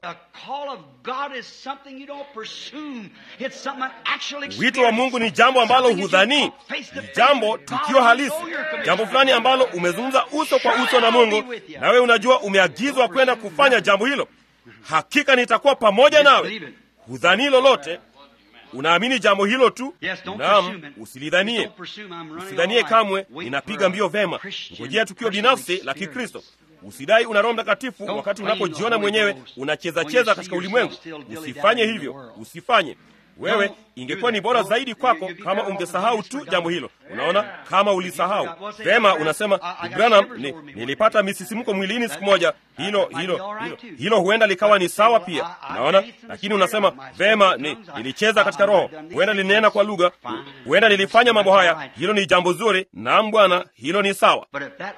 Speaker 1: Wito wa Mungu ni jambo ambalo hudhani, ni jambo tukio halisi, jambo fulani ambalo umezungumza uso kwa uso na Mungu, nawe unajua umeagizwa kwenda kufanya jambo hilo. Hakika nitakuwa pamoja nawe. Hudhani lolote, unaamini jambo hilo tu. Naam, usilidhanie. Usidhanie kamwe ninapiga mbio vema. Ngojea tukio binafsi la Kikristo. Usidai una Roho Mtakatifu wakati unapojiona mwenyewe unacheza katika ulimwengu. Usifanye hivyo, usifanye. Wewe, ingekuwa ni bora zaidi kwako kama ungesahau tu jambo hilo. Unaona, kama ulisahau vema, unasema Branham, nilipata misisimuko mwilini siku moja. Hilo huenda likawa ni sawa pia. Unaona, lakini unasema vema, nilicheza katika roho, huenda nilinena kwa lugha, huenda nilifanya mambo haya. Hilo ni jambo zuri. Naam Bwana, hilo ni sawa.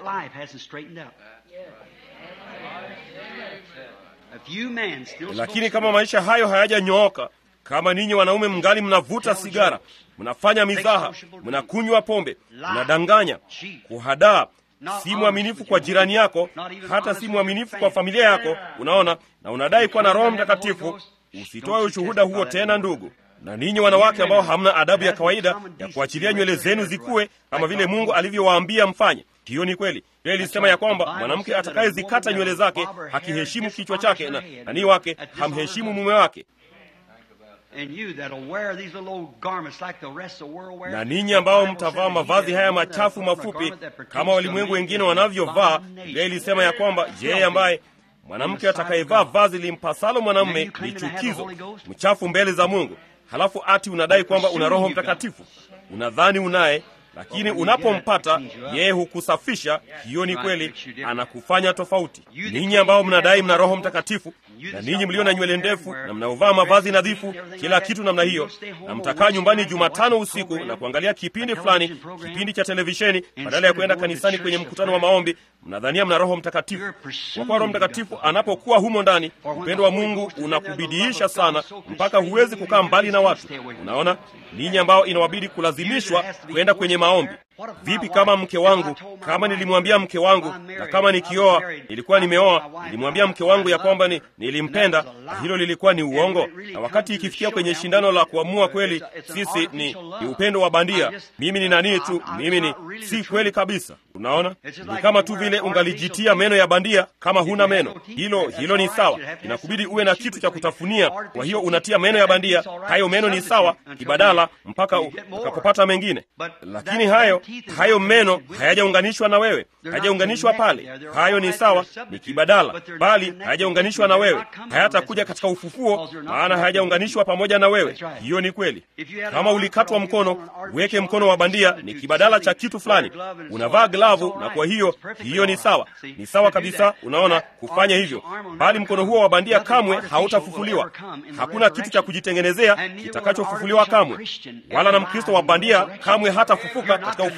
Speaker 1: Lakini kama maisha hayo hayajanyooka, kama ninyi wanaume mngali mnavuta sigara, mnafanya mizaha, mnakunywa pombe, mnadanganya, kuhadaa, si mwaminifu kwa jirani yako, hata si mwaminifu kwa familia yako, unaona, na unadai kuwa na Roho Mtakatifu, usitoe ushuhuda huo tena ndugu. Na ninyi wanawake ambao hamna adabu ya kawaida ya kuachilia nywele zenu zikue kama vile Mungu alivyowaambia mfanye. Hiyo ni kweli. Yeye alisema ya kwamba mwanamke atakayezikata nywele zake hakiheshimu kichwa chake, na nani wake hamheshimu mume wake. Na ninyi ambao mtavaa mavazi haya machafu mafupi kama walimwengu wengine wanavyovaa, yeye alisema ya kwamba yeye ambaye mwanamke atakayevaa vazi limpasalo mwanamume ni chukizo, mchafu mbele za Mungu. Halafu ati unadai kwamba una Roho Mtakatifu. Unadhani unaye, lakini unapompata yeye hukusafisha. Hiyo ni kweli, anakufanya tofauti. Ninyi ambao mnadai mna Roho Mtakatifu, na ninyi mlio na nywele ndefu na mnaovaa mavazi nadhifu, kila kitu namna hiyo, na mtakaa nyumbani Jumatano usiku na kuangalia kipindi fulani, kipindi cha televisheni, badala ya kwenda kanisani kwenye mkutano wa maombi, mnadhania mna Roho Mtakatifu. Kwa kuwa Roho Mtakatifu anapokuwa humo ndani, upendo wa Mungu unakubidiisha sana mpaka huwezi kukaa mbali na watu. Unaona, ninyi ambao inawabidi kulazimishwa kwenda kwenye maombi. Vipi kama mke wangu, kama nilimwambia mke wangu, na kama nikioa, nilikuwa nimeoa, nilimwambia mke wangu ya kwamba nilimpenda, na hilo lilikuwa ni uongo. Na wakati ikifikia kwenye shindano la kuamua kweli sisi ni upendo wa bandia, mimi ni nani tu, mimi ni si kweli kabisa. Unaona, ni kama tu vile ungalijitia meno ya bandia kama huna meno. Hilo ni sawa, inakubidi uwe na kitu cha kutafunia, kwa hiyo unatia meno ya bandia. Hayo meno ni sawa kibadala mpaka ukapopata mengine, lakini hayo meno hayajaunganishwa na wewe, hayajaunganishwa pale. Hayo ni sawa, ni kibadala, bali hayajaunganishwa na wewe. Hayatakuja katika ufufuo, maana hayajaunganishwa pamoja na wewe. Hiyo ni kweli. Kama ulikatwa mkono, weke mkono wa bandia, ni kibadala cha kitu fulani. Unavaa glavu, na kwa hiyo ni sawa, ni sawa kabisa. Unaona, kufanya hivyo, bali mkono huo wa bandia kamwe hautafufuliwa. Hakuna kitu cha kujitengenezea kitakachofufuliwa kamwe, wala na Mkristo wa bandia kamwe hatafufuka katika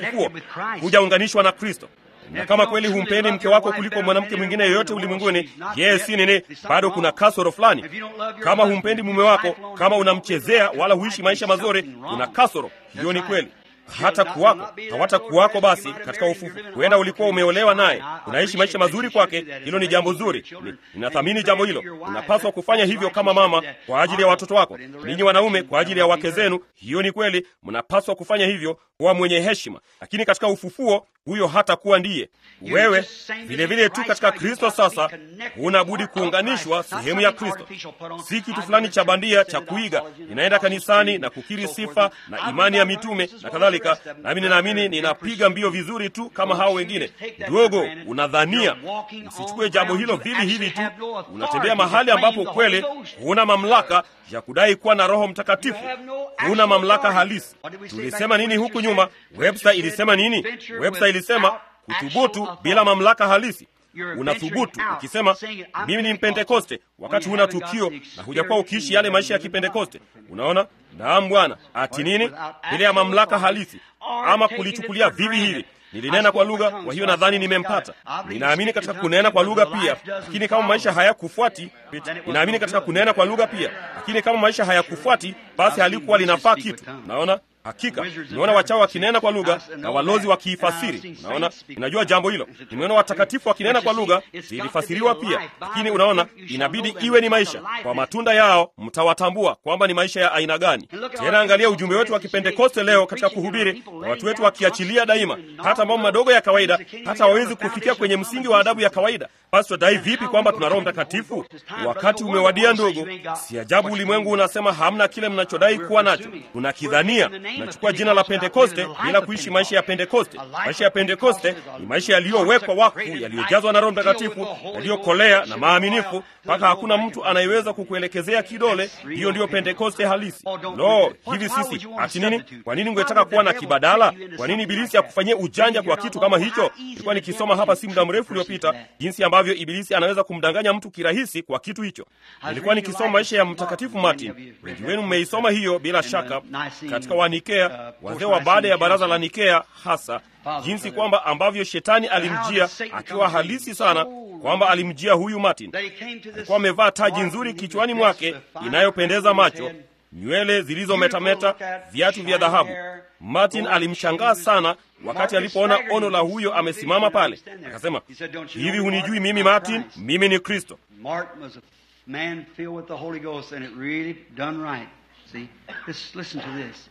Speaker 1: ufufuo, hujaunganishwa na Kristo. Na kama kweli humpendi mke wako kuliko mwanamke mwingine yeyote ulimwenguni, yeye si nini, bado kuna kasoro fulani. Kama humpendi mume wako, kama unamchezea wala huishi maisha mazuri, kuna kasoro. Hiyo ni kweli. Hata kuwako hawata kuwako basi katika ufufu. Huenda ulikuwa umeolewa naye, unaishi maisha mazuri kwake, hilo ni jambo zuri. Ninathamini jambo hilo. Unapaswa kufanya hivyo kama mama kwa ajili ya watoto wako. Ninyi wanaume kwa ajili ya wake zenu, hiyo ni kweli, mnapaswa kufanya hivyo, kuwa mwenye heshima. Lakini katika ufufuo, huyo hata kuwa ndiye. Wewe vile vile tu katika Kristo sasa unabudi kuunganishwa sehemu ya Kristo. Si kitu fulani cha bandia cha kuiga. Ninaenda kanisani na kukiri sifa na imani ya mitume na kadhalika, nami ninaamini ninapiga mbio vizuri tu kama hao wengine. Ndogo, unadhania. Usichukue jambo hilo vili hivi tu. Unatembea mahali ambapo kweli huna mamlaka ya kudai kuwa na Roho Mtakatifu. Huna mamlaka halisi. Tulisema nini huku nyuma? Webster ilisema nini? Webster ilisema kuthubutu bila mamlaka halisi. Unathubutu ukisema mimi ni Mpentekoste wakati huna tukio na hujakuwa ukiishi yale maisha ya Kipentekoste. Unaona? Naam Bwana. Ati nini? Bila ya mamlaka halisi, ama kulichukulia vivi hivi. Nilinena kwa lugha, kwa hiyo nadhani nimempata. Ninaamini katika kunena kwa lugha pia, lakini kama maisha hayakufuati, ninaamini katika kunena kwa lugha pia, lakini kama maisha hayakufuati, basi halikuwa linafaa kitu. Unaona? Hakika nimeona wachawi wakinena kwa lugha na walozi wakiifasiri. Unaona, ninajua jambo hilo. Nimeona watakatifu wakinena kwa lugha, zilifasiriwa pia. Lakini unaona, inabidi iwe ni maisha. Kwa matunda yao mtawatambua kwamba ni maisha ya aina gani. Tena angalia ujumbe wetu wa Kipentekoste leo katika kuhubiri, na watu wetu wakiachilia daima, hata mambo madogo ya kawaida, hata hawezi kufikia kwenye msingi wa adabu ya kawaida. Basi tutadai vipi kwamba tuna Roho Mtakatifu? Wakati umewadia ndogo. Si ajabu ulimwengu unasema hamna kile mnachodai kuwa nacho. Tunakidhania. Tunachukua jina la Pentekoste bila kuishi maisha ya Pentekoste. Maisha ya Pentekoste ni maisha yaliyowekwa wakfu, yaliyojazwa na Roho Mtakatifu, yaliyokolea na maaminifu, mpaka hakuna mtu anayeweza kukuelekezea kidole. Hiyo ndiyo Pentekoste halisi. No, hivi sisi ati nini? Kwa nini ungetaka kuwa na kibadala? Kwa nini Ibilisi akufanyie ujanja kwa kitu kama hicho? Nilikuwa nikisoma hapa si muda mrefu uliopita jinsi ambavyo Ibilisi anaweza kumdanganya mtu kirahisi kwa kitu hicho. Nilikuwa nikisoma maisha ya Mtakatifu Martin. Wengi wenu mmeisoma hiyo bila shaka katika Nikea, wazee wa baada ya baraza la Nikea, hasa jinsi kwamba ambavyo shetani alimjia akiwa halisi sana, kwamba alimjia huyu Martin. Alikuwa amevaa taji nzuri kichwani mwake inayopendeza macho, nywele zilizometameta, viatu vya dhahabu. Martin alimshangaa sana wakati alipoona ono la huyo amesimama pale. Akasema, hivi hunijui mimi Martin? Mimi ni Kristo.
Speaker 2: Martin was a man filled with the Holy Ghost and it really done right. See? Just listen to this.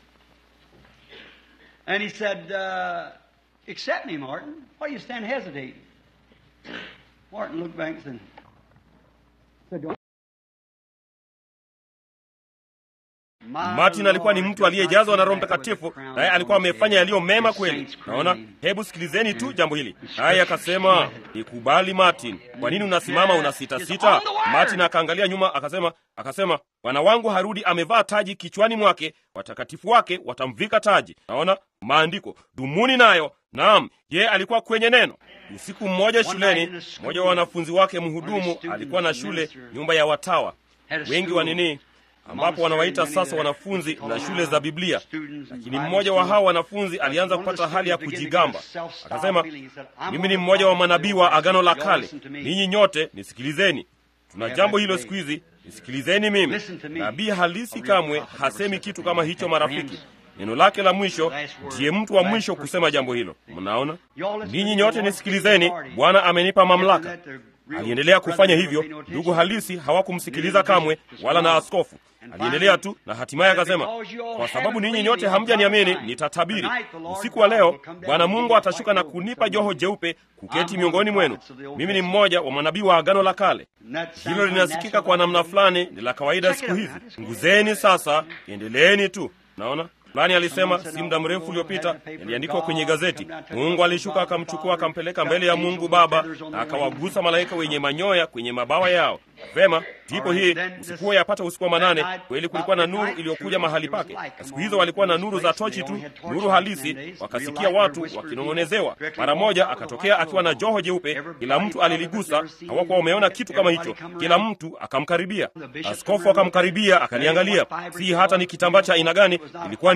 Speaker 2: And he said, accept me, Martin. Why do you stand hesitating? Martin looked back and said,
Speaker 1: Martin alikuwa ni mtu aliyejazwa na Roho Mtakatifu, naye alikuwa amefanya yaliyo mema kweli. Naona, hebu sikilizeni tu jambo hili. Naye akasema, nikubali Martin. Kwa nini unasimama unasita-sita? Martin akaangalia nyuma akasema, Bwana wangu harudi amevaa taji kichwani mwake, watakatifu wake watamvika taji. Naona maandiko, dumuni nayo. Naam, yeye alikuwa kwenye neno. Usiku mmoja shuleni, mmoja wa wanafunzi wake mhudumu alikuwa na shule, nyumba ya watawa. Wengi wa nini ambapo wanawaita sasa wanafunzi na shule za Biblia. Lakini mmoja wa hao wanafunzi alianza kupata hali ya kujigamba. Akasema, mimi ni mmoja wa manabii wa Agano la Kale. Ninyi nyote nisikilizeni. Tuna jambo hilo siku hizi, nisikilizeni mimi. Nabii halisi kamwe hasemi kitu kama hicho, marafiki. Neno lake la mwisho ndiye mtu wa mwisho kusema jambo hilo. Mnaona? Ninyi nyote nisikilizeni, Bwana amenipa mamlaka. Aliendelea kufanya hivyo. Ndugu halisi hawakumsikiliza kamwe, wala na askofu. Aliendelea tu, na hatimaye akasema, kwa sababu ninyi nyote hamjaniamini, nitatabiri. Usiku wa leo Bwana Mungu atashuka na kunipa joho jeupe kuketi miongoni mwenu. Mimi ni mmoja wa manabii wa Agano la Kale. Hilo linasikika kwa namna fulani ni la kawaida siku hizi. Nguzeni sasa, endeleeni tu. Naona fulani alisema si muda mrefu uliopita, iliandikwa kwenye gazeti, Mungu alishuka akamchukua akampeleka mbele ya Mungu Baba na akawagusa malaika wenye manyoya kwenye mabawa yao. Vema, ndipo hii usiku yapata usiku wa manane, kweli kulikuwa na nuru iliyokuja mahali pake. Siku hizo walikuwa na nuru za tochi tu, nuru halisi. Wakasikia watu wakinong'onezewa. Mara moja akatokea akiwa na joho jeupe, kila mtu aliligusa. Hawakuwa wameona kitu kama hicho. Kila mtu akamkaribia. Askofu akamkaribia, akaniangalia. Si hata ni kitambaa cha aina gani, ilikuwa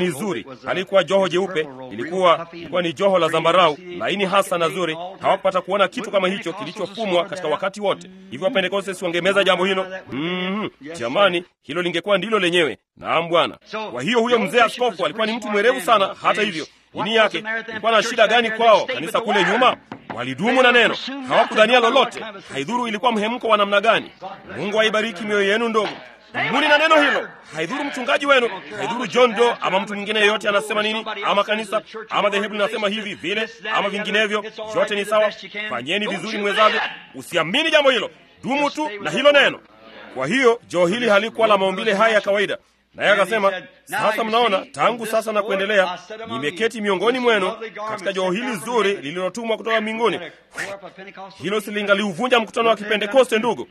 Speaker 1: ni zuri, halikuwa joho jeupe, ilikuwa ni joho la zambarau, laini hasa na zuri. Hawakupata kuona kitu kama hicho kilichofumwa katika wakati wote. Hivyo Pentekoste siwangemeza jambo hilo. Jamani, hilo lingekuwa ndilo lenyewe. Naam Bwana. Kwa hiyo huyo mzee askofu alikuwa ni mtu mwerevu sana. Hata hivyo, dini yake ilikuwa na shida gani kwao? Kanisa kule nyuma walidumu na neno, hawakudhania lolote. Haidhuru ilikuwa mhemko wa namna gani. Mungu aibariki mioyo yenu ndogo. Dumuni na neno hilo. Haidhuru mchungaji wenu, haidhuru John Doe ama mtu mwingine yeyote anasema nini, ama kanisa ama dhehebu linasema hivi vile ama vinginevyo, yote ni sawa. Fanyeni vizuri mwezavyo. Usiamini jambo hilo, dumu tu na hilo neno. Kwa hiyo joho hili halikuwa la maumbile haya ya kawaida. Naye akasema, sasa mnaona, tangu sasa na kuendelea nimeketi miongoni mwenu katika joho hili zuri lililotumwa kutoka mbinguni. Hilo silingaliuvunja mkutano wa Kipentekoste, ndugu.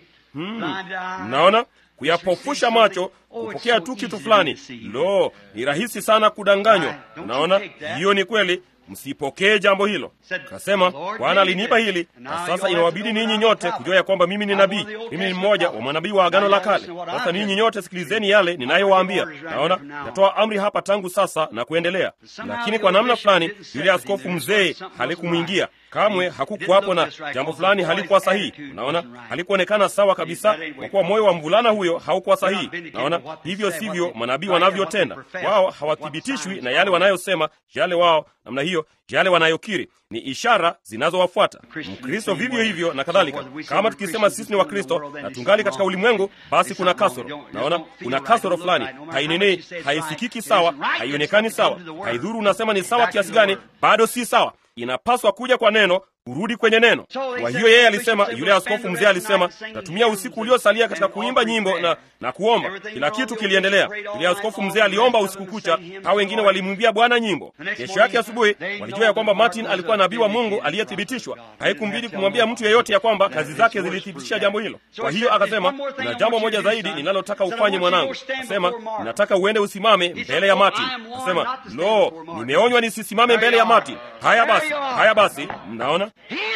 Speaker 1: Mnaona, kuyapofusha macho, kupokea tu kitu fulani. Lo, ni rahisi sana kudanganywa. Unaona, hiyo ni kweli. Msipokee jambo hilo. Kasema, Bwana alinipa hili, na sasa inawabidi ninyi nyote kujua ya kwamba mimi ni nabii. Mimi ni mmoja wa manabii wa Agano la Kale. Sasa ninyi nyote sikilizeni yale ninayowaambia. Naona, natoa amri hapa tangu sasa na kuendelea. Lakini kwa namna fulani, yule askofu mzee halikumwingia. Kamwe hakukuwapo na jambo fulani halikuwa sahihi. Unaona, halikuonekana sawa kabisa, kwa kuwa moyo wa mvulana huyo haukuwa sahihi. Naona, hivyo sivyo manabii wanavyotenda. Wao hawathibitishwi na yale wanayosema, yale wao namna hiyo, yale wanayokiri ni ishara zinazowafuata. Mkristo vivyo hivyo na kadhalika. Kama tukisema sisi ni Wakristo na tungali katika ulimwengu, basi kuna kasoro. Naona, kuna kasoro fulani. Hainene, haisikiki sawa, haionekani sawa. Haidhuru unasema ni sawa kiasi gani, bado si sawa. Inapaswa kuja kwa neno, kurudi kwenye neno. Kwa hiyo yeye alisema, yule askofu mzee alisema, natumia usiku uliosalia katika kuimba nyimbo na kuomba. Kila kitu kiliendelea. Yule askofu mzee aliomba usiku kucha, hao wengine walimwimbia Bwana nyimbo. Kesho yake asubuhi walijua ya kwamba Martin alikuwa nabii wa Mungu aliyethibitishwa. Haikumbidi kumwambia mtu yeyote ya kwamba kazi zake zilithibitisha jambo hilo. Kwa hiyo akasema, kuna jambo moja zaidi ninalotaka ufanye mwanangu. Akasema, ninataka uende usimame mbele ya Martin. Akasema, lo, nimeonywa nisisimame mbele ya Martin. Haya basi, mnaona?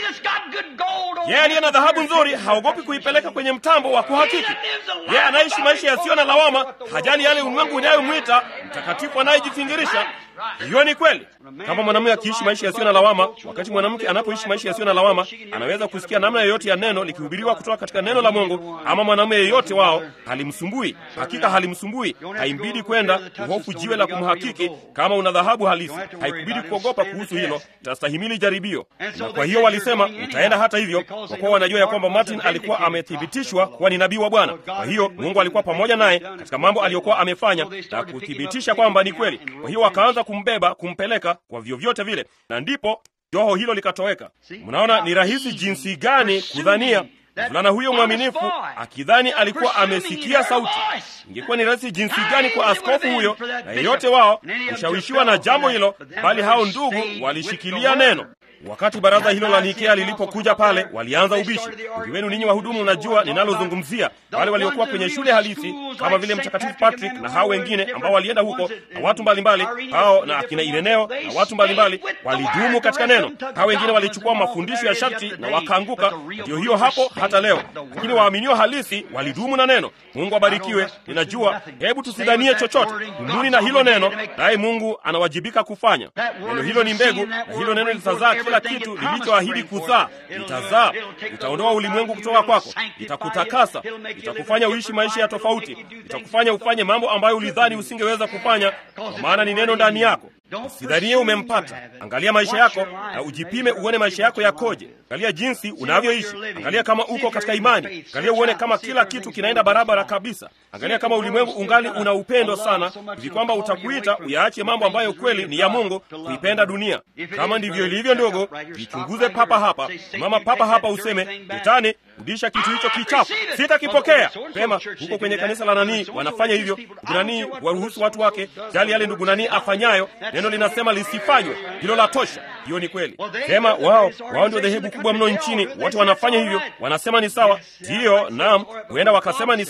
Speaker 1: Yeye aliye na dhahabu nzuri haogopi kuipeleka kwenye mtambo wa kuhakiki. Yeye anaishi maisha yasiyo na lawama, hajali yale ulimwengu unayomwita mtakatifu anayejifingirisha. Hiyo ni kweli. Kama mwanamume akiishi maisha yasiyo na lawama, wakati mwanamke anapoishi maisha yasiyo na lawama, anaweza kusikia namna yoyote ya neno likihubiriwa kutoka katika neno la Mungu, ama mwanamume yeyote wao, halimsumbui. Hakika halimsumbui. Haimbidi kwenda kuhofu jiwe la kumhakiki kama una dhahabu halisi. Haikubidi kuogopa kuhusu hilo, utastahimili jaribio. Na kwa hiyo walisema, utaenda hata hivyo, kwa kuwa wanajua ya kwamba Martin alikuwa amethibitishwa kuwa ni nabii wa Bwana. Kwa hiyo Mungu alikuwa pamoja naye katika mambo aliyokuwa amefanya na kuthibitisha kwamba ni kweli. Kwa hiyo wakaanza kumbeba, kumpeleka kwa vyovyote vile, na ndipo joho hilo likatoweka. Mnaona ni rahisi jinsi gani kudhania mvulana huyo mwaminifu akidhani alikuwa amesikia sauti. Ingekuwa ni rahisi jinsi gani kwa askofu huyo na yeyote wao kushawishiwa na jambo hilo, bali hao ndugu walishikilia neno. Wakati baraza hilo la Nikea lilipokuja pale, walianza ubishi. Wengi wenu ninyi wahudumu mnajua ninalozungumzia. Wale waliokuwa kwenye shule halisi kama vile Mtakatifu Patrick na hao wengine ambao walienda huko na watu mbalimbali, hao na akina Ireneo na watu mbalimbali, walidumu katika neno. Hao wengine walichukua mafundisho ya sharti na wakaanguka. Ndio hiyo hapo hata leo. Lakini waaminio halisi walidumu na neno. Mungu abarikiwe. Ninajua, hebu tusidhanie chochote. Dumuni na hilo neno, naye Mungu anawajibika kufanya. Neno hilo ni mbegu, na hilo neno litazaa kila kitu lilichoahidi kuzaa. Litazaa, litaondoa ulimwengu kutoka kwako, litakutakasa, litakufanya uishi maisha ya tofauti, litakufanya ufanye mambo ambayo ulidhani usingeweza kufanya, kwa maana ni neno ndani yako. Usidhanie umempata. Angalia maisha yako na ujipime uone maisha yako yakoje. Angalia jinsi unavyoishi. Angalia kama uko katika imani. Angalia uone kama kila kitu kinaenda barabara kabisa. Angalia kama ulimwengu ungali una upendo sana hivi kwamba utakuita uyaache mambo ambayo kweli ni ya Mungu, kuipenda dunia. Kama ndivyo ilivyo ndogo, jichunguze papa hapa. Mama papa hapa useme, Shetani, rudisha kitu hicho kichafu. Sitakipokea. Pema, huko kwenye kanisa la nani wanafanya hivyo. Ndugu nani waruhusu watu wake jali yale ndugu nani afanyayo. Neno linasema lisifanywe. Hilo la tosha. Hiyo ni kweli. Sema wao ndio dhehebu kubwa mno nchini. Wote wanafanya hivyo. Wanasema ni sawa. Ndiyo, naam, huenda wakasema ni sawa.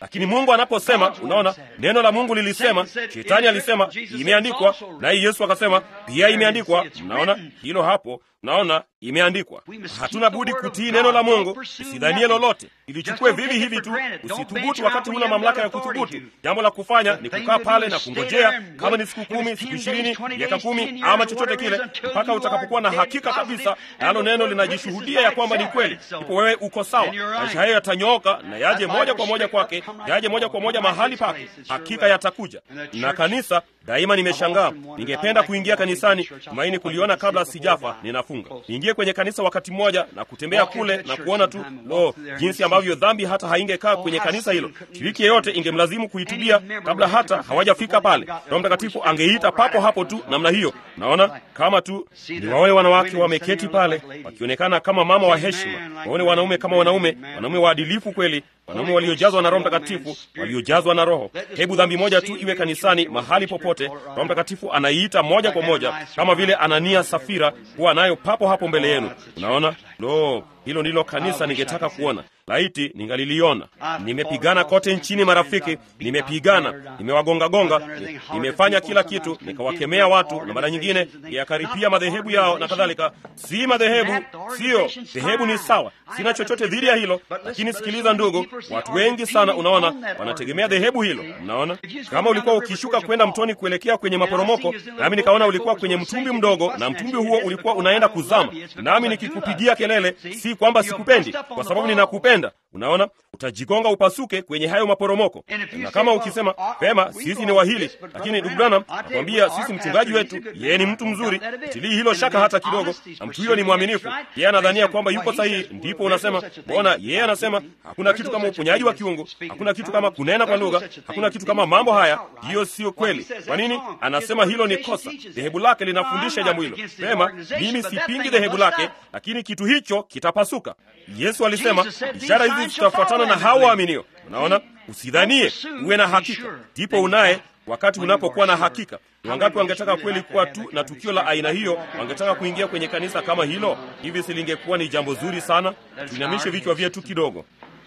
Speaker 1: Lakini Mungu anaposema, unaona, neno la Mungu lilisema, Shetani alisema imeandikwa, naye Yesu akasema pia imeandikwa. Mnaona hilo hapo? Naona imeandikwa. Hatuna budi kutii neno la Mungu. Usidhanie lolote, ilichukue vivi hivi tu. Usithubutu wakati huna mamlaka ya kuthubutu. Jambo la kufanya ni kukaa pale na kungojea, kama ni siku 10, siku 20, miaka 10 ama chochote kile, mpaka utakapokuwa na hakika kabisa nalo neno linajishuhudia ya kwamba ni kweli. Ipo wewe uko sawa, maisha hayo yatanyooka na yaje moja kwa moja kwake, yaje moja kwa moja mahali pake. Hakika yatakuja. Na kanisa daima nimeshangaa. Ningependa kuingia kanisani, tumaini kuliona kabla sijafa. Ninafunga niingie kwenye kanisa wakati mmoja na kutembea kule na kuona tu, jinsi ambavyo dhambi hata haingekaa kwenye kanisa hilo. Shiriki yeyote ingemlazimu kuitubia kabla hata hawajafika pale. Roho Mtakatifu angeita papo hapo tu namna hiyo. Naona kama tu ni waone wanawake wameketi pale wakionekana kama mama wa heshima, waone wanaume kama wanaume waadilifu kweli, wanaume waliojazwa na Roho Mtakatifu, waliojazwa na Roho. Hebu dhambi moja tu iwe kanisani mahali popote, Roho Mtakatifu anaiita moja kwa moja, kama vile Anania Safira kuwa nayo papo hapo mbele yenu. Unaona? Hilo ndilo kanisa ningetaka kuona. Laiti ningaliliona. Nimepigana kote nchini marafiki, nimepigana, nimewagonga, nimefanya kila kitu, nikawakemea watu, na mara nyingine yakaripia madhehebu yao na kadhalika. Si madhehebu, sio dhehebu, ni sawa. Sina chochote dhidi ya hilo, lakini sikiliza ndugu, watu wengi sana, unaona, wanategemea dhehebu hilo. Unaona, kama ulikuwa ukishuka kwenda mtoni kuelekea kwenye maporomoko, nami nikaona ulikuwa kwenye mtumbi mdogo, na mtumbi huo ulikuwa unaenda kuzama, nami nikikupigia kelele, si kwamba sikupendi, kwa sababu ninakupenda. Unaona, utajigonga upasuke kwenye hayo maporomoko. Na kama ukisema pema, sisi ni wahili, lakini ndugu Branham nakwambia, sisi mchungaji wetu yeye ni mtu mzuri, utilii hilo shaka hata kidogo, na mtu huyo ni mwaminifu, yeye anadhania kwamba yuko sahihi. Ndipo unasema mbona yeye anasema hakuna kitu kama uponyaji wa kiungu, hakuna kitu kama kunena kwa lugha, hakuna kitu kama mambo haya. Hiyo sio kweli. Kwa nini anasema hilo ni kosa? Dhehebu lake linafundisha jambo hilo. Pema, mimi sipingi dhehebu lake, lakini kitu hicho kitapasuka. Yesu alisema ishara hizi zitafuatana na hao waaminio. Unaona, usidhanie, uwe na hakika. Ndipo unaye wakati unapokuwa na hakika. Ni wangapi wangetaka kweli kuwa tu na tukio la aina hiyo, wangetaka kuingia kwenye kanisa kama hilo? Hivi silingekuwa ni jambo zuri sana? Tuinamishe vichwa vyetu kidogo.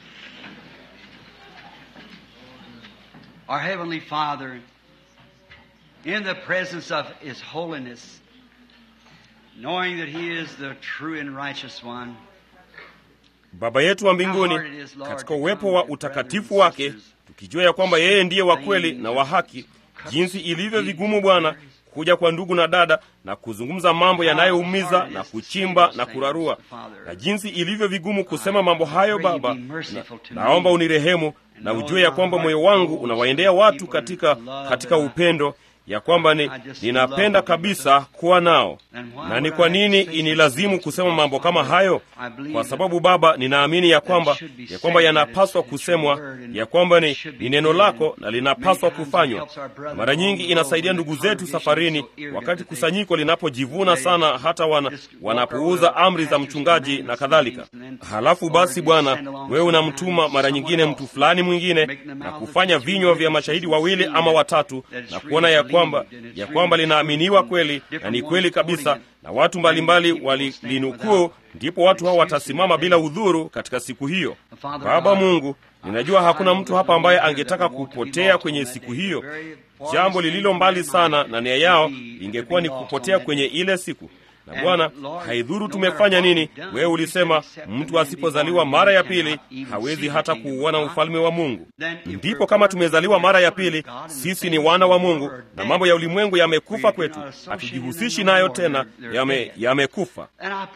Speaker 2: Our Heavenly Father, in the presence of His holiness, knowing that He is the true and righteous one,
Speaker 1: Baba yetu wa mbinguni, katika uwepo wa utakatifu wake, tukijua ya kwamba yeye ndiye wa kweli na wa haki, jinsi ilivyo vigumu Bwana kuja kwa ndugu na dada na kuzungumza mambo yanayoumiza na kuchimba na kurarua, na jinsi ilivyo vigumu kusema mambo hayo. Baba, naomba unirehemu, na ujue ya kwamba moyo wangu unawaendea watu katika upendo, ya kwamba ninapenda kabisa kuwa nao. Na ni kwa nini inilazimu kusema mambo kama hayo? Kwa sababu Baba, ninaamini ya kwamba yanapaswa kusemwa, ya kwamba ni neno lako na linapaswa kufanywa. Mara nyingi inasaidia ndugu zetu safarini, wakati kusanyiko linapojivuna sana, hata wanapuuza amri za mchungaji na kadhalika. Halafu basi Bwana, wewe unamtuma mara nyingine mtu fulani mwingine na kufanya vinywa vya mashahidi 2 ama 3 na kuona ya kwamba linaaminiwa kweli na ni kweli kabisa, na watu mbalimbali walilinukuu. Ndipo watu hao watasimama bila udhuru katika siku hiyo. Baba Mungu, ninajua hakuna mtu hapa ambaye angetaka kupotea kwenye siku hiyo. Jambo lililo mbali sana na nia yao ingekuwa ni kupotea kwenye ile siku. Na Bwana, haidhuru tumefanya nini, wewe ulisema mtu asipozaliwa mara ya pili hawezi hata kuuona ufalme wa Mungu. Ndipo kama tumezaliwa mara ya pili, sisi ni wana wa Mungu, na mambo ya ulimwengu yamekufa kwetu, hatujihusishi nayo tena, yamekufa.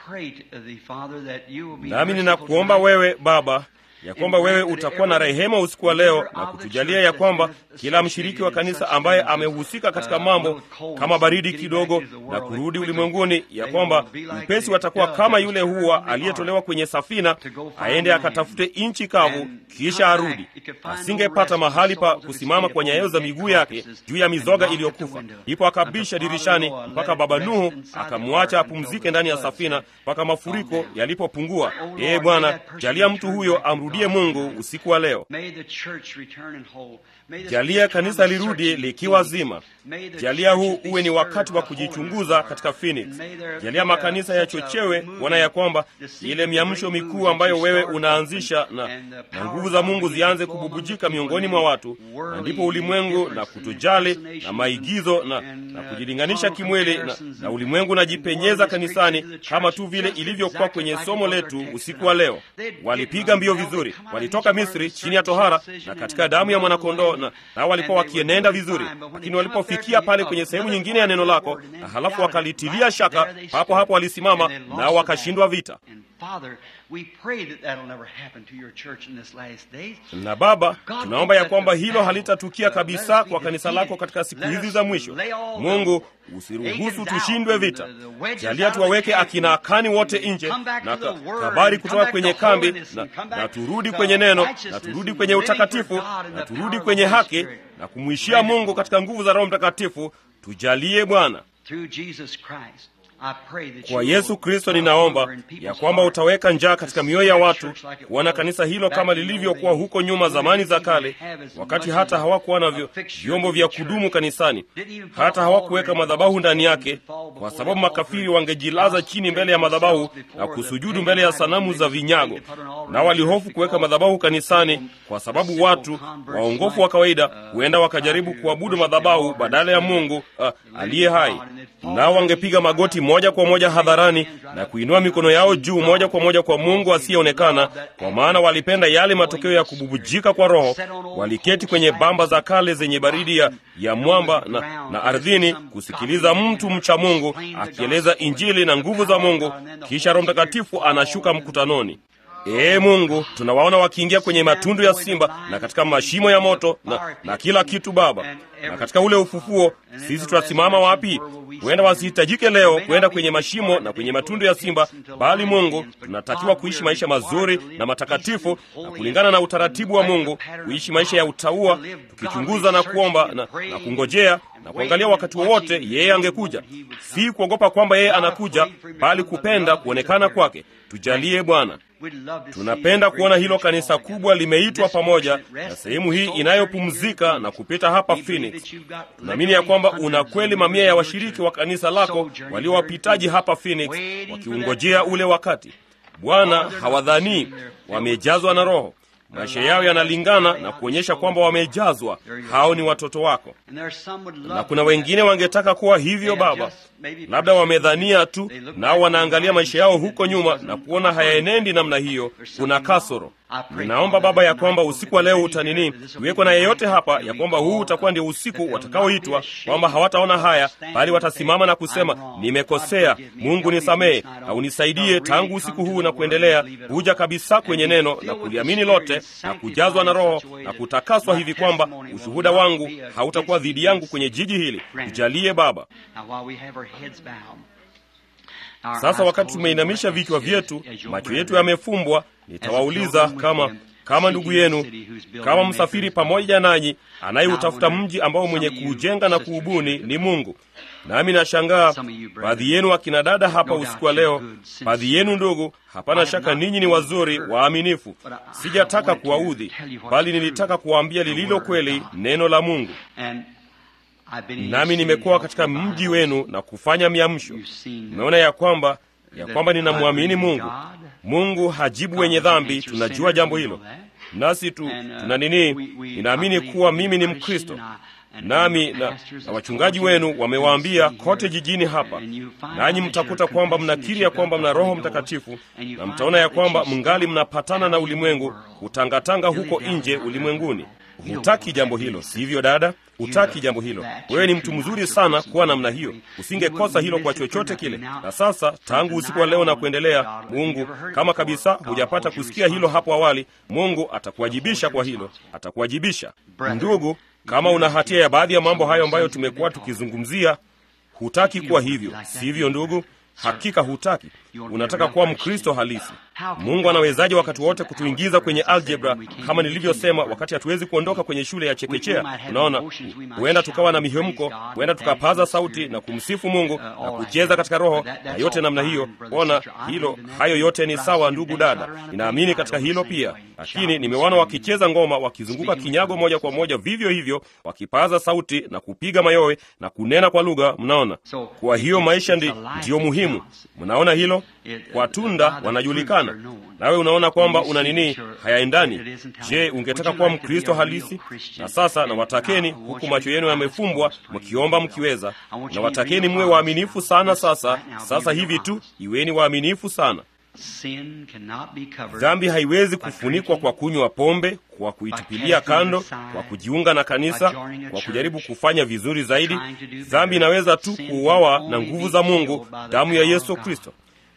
Speaker 1: Nami ninakuomba wewe Baba, ya kwamba wewe utakuwa na rehema usiku wa leo na kutujalia ya kwamba kila mshiriki wa kanisa ambaye amehusika katika mambo kama baridi kidogo na kurudi ulimwenguni, ya kwamba upesi watakuwa kama yule hua aliyetolewa kwenye safina aende akatafute nchi kavu kisha arudi. Asingepata mahali pa kusimama kwa nyayo za miguu yake juu ya mizoga iliyokufa. Ndipo akabisha dirishani mpaka Baba Nuhu akamwacha apumzike ndani ya safina mpaka mafuriko yalipopungua. Bwana, jalia mtu huyo amrudie Mungu usiku wa leo. Jalia kanisa lirudi likiwa zima. Jalia huu uwe ni wakati wa kujichunguza katika Phoenix. Jalia makanisa yachochewe kuona ya kwamba ile miamsho mikuu ambayo wewe unaanzisha na nguvu za Mungu zianze kububujika miongoni mwa watu, na ndipo ulimwengu na kutojali na maigizo na kujilinganisha kimwili na ulimwengu unajipenyeza kanisani, kama tu vile ilivyokuwa kwenye somo letu usiku wa leo. Walipiga mbio vizuri, walitoka Misri chini ya tohara na katika damu ya mwanakondoo, na walikuwa wakienenda vizuri, lakini walipofikia pale kwenye sehemu nyingine ya neno lako na halafu wakalitilia shaka, hapo hapo walisimama nao wakashindwa vita. Na Baba, tunaomba ya kwamba hilo halitatukia kabisa kwa kanisa lako katika siku hizi za mwisho. Mungu, usiruhusu tushindwe vita. Jalia tuwaweke akina Akani wote nje na kabari kutoka kwenye kambi, na turudi kwenye neno, na turudi kwenye utakatifu, na turudi kwenye haki, na kumwishia Mungu katika nguvu za Roho Mtakatifu. Tujalie Bwana. Kwa Yesu Kristo ninaomba ya kwamba utaweka njaa katika mioyo ya watu kuona kanisa hilo kama lilivyokuwa huko nyuma zamani za kale, wakati hata hawakuwa na vyombo vya kudumu kanisani, hata hawakuweka madhabahu ndani yake, kwa sababu makafiri wangejilaza chini mbele ya madhabahu na kusujudu mbele ya sanamu za vinyago, na walihofu kuweka madhabahu kanisani kwa sababu watu waongofu wa kawaida huenda wakajaribu kuabudu madhabahu badala ya Mungu aliye hai, nao wangepiga magoti moja kwa moja hadharani na kuinua mikono yao juu moja kwa moja kwa Mungu asiyeonekana, kwa maana walipenda yale matokeo ya kububujika kwa Roho. Waliketi kwenye bamba za kale zenye baridi ya mwamba na ardhini, kusikiliza mtu mcha Mungu akieleza Injili na nguvu za Mungu, kisha Roho Mtakatifu anashuka mkutanoni. Mungu, tunawaona wakiingia kwenye matundu ya simba na katika mashimo ya moto na kila kitu Baba. Na katika ule ufufuo sisi tutasimama wapi? Huenda wasihitajike leo kwenda kwenye mashimo na kwenye matundu ya simba, bali Mungu, tunatakiwa kuishi maisha mazuri na matakatifu na kulingana na utaratibu wa Mungu, kuishi maisha ya utauwa, tukichunguza na kuomba na kungojea na kuangalia wakati wowote yeye angekuja, si kuogopa kwamba yeye anakuja, bali kupenda kuonekana kwake. Tujalie Bwana. Tunapenda kuona hilo kanisa kubwa limeitwa pamoja na sehemu hii inayopumzika na kupita hapa Phoenix. Tunaamini ya kwamba una kweli mamia ya washiriki wa kanisa lako waliowapitaji hapa Phoenix wakiungojea ule wakati. Bwana, hawadhani wamejazwa na Roho. Maisha yao yanalingana na kuonyesha kwamba wamejazwa. Hao ni watoto wako. Na kuna wengine wangetaka kuwa hivyo Baba, labda wamedhania tu, nao wanaangalia maisha yao huko nyuma na kuona hayaenendi namna hiyo. Kuna kasoro. Ninaomba Baba ya kwamba usiku wa leo tuweko na yeyote hapa ya kwamba huu utakuwa ndio usiku watakaoitwa, kwamba hawataona haya, bali watasimama na kusema, nimekosea, Mungu nisamehe, na unisaidie tangu usiku huu na kuendelea kuja kabisa kwenye neno na kuliamini lote na kujazwa na Roho na kutakaswa hivi kwamba ushuhuda wangu hautakuwa dhidi yangu kwenye jiji hili. Tujalie Baba. Sasa wakati tumeinamisha vichwa vyetu, macho yetu yamefumbwa, nitawauliza kama ndugu yenu, kama msafiri pamoja nanyi anayeutafuta mji ambao mwenye kuujenga na kuubuni ni Mungu. Nami nashangaa baadhi yenu akina dada hapa usiku wa leo, baadhi yenu ndugu, hapana shaka ninyi ni wazuri, waaminifu. Sijataka kuwaudhi, bali nilitaka kuwaambia lililo kweli, neno la Mungu. Nami nimekuwa katika mji wenu na kufanya miamsho. Nimeona ya kwamba ninamwamini Mungu. Mungu hajibu wenye dhambi, tunajua jambo hilo. Nasi ninaamini kuwa mimi ni Mkristo. Nami na wachungaji wenu wamewaambia kote jijini hapa, nanyi mtakuta kwamba mnakiri ya kwamba mna Roho Mtakatifu, na mtaona ya kwamba mngali mnapatana na ulimwengu, kutangatanga huko nje ulimwenguni. Hutaki jambo hilo, sivyo dada? Hutaki jambo hilo. Wewe ni mtu mzuri sana kuwa namna hiyo. Usingekosa hilo kwa chochote kile. Na sasa tangu usiku wa leo na kuendelea, Mungu, kama kabisa hujapata kusikia hilo hapo awali, Mungu atakuwajibisha kwa hilo. Atakuwajibisha. Ndugu, kama una hatia ya baadhi ya mambo hayo ambayo tumekuwa tukizungumzia, hutaki kuwa hivyo, sivyo ndugu? Hakika hutaki. unataka kuwa Mkristo halisi. Mungu anawezaje wakati wote kutuingiza kwenye algebra, kama nilivyosema, wakati hatuwezi kuondoka kwenye shule ya chekechea? Unaona, huenda tukawa na mihemko, huenda tukapaza sauti na kumsifu Mungu na kucheza katika roho na yote namna hiyo. Ona hilo, hayo yote ni sawa, ndugu dada, ninaamini katika hilo pia. Lakini nimeona wakicheza ngoma, wakizunguka kinyago moja kwa moja vivyo hivyo, wakipaza sauti na kupiga mayowe na kunena kwa lugha. Mnaona? Kwa hiyo maisha ndiyo muhimu. Mnaona hilo? Kwa tunda wanajulikana. Nawe unaona kwamba una nini hayaendani. Je, ungetaka kuwa Mkristo halisi? Na sasa na watakeni, huku macho yenu yamefumbwa, mkiomba mkiweza, na watakeni muwe waaminifu sana. Sasa hivi tu iweni waaminifu sana. Dhambi haiwezi kufunikwa kwa kunywa pombe, kwa kuitupilia kando, kwa kujiunga na kanisa, kwa kujaribu kufanya vizuri zaidi. Dhambi inaweza tu kuuawa na nguvu za Mungu, damu ya Yesu Kristo.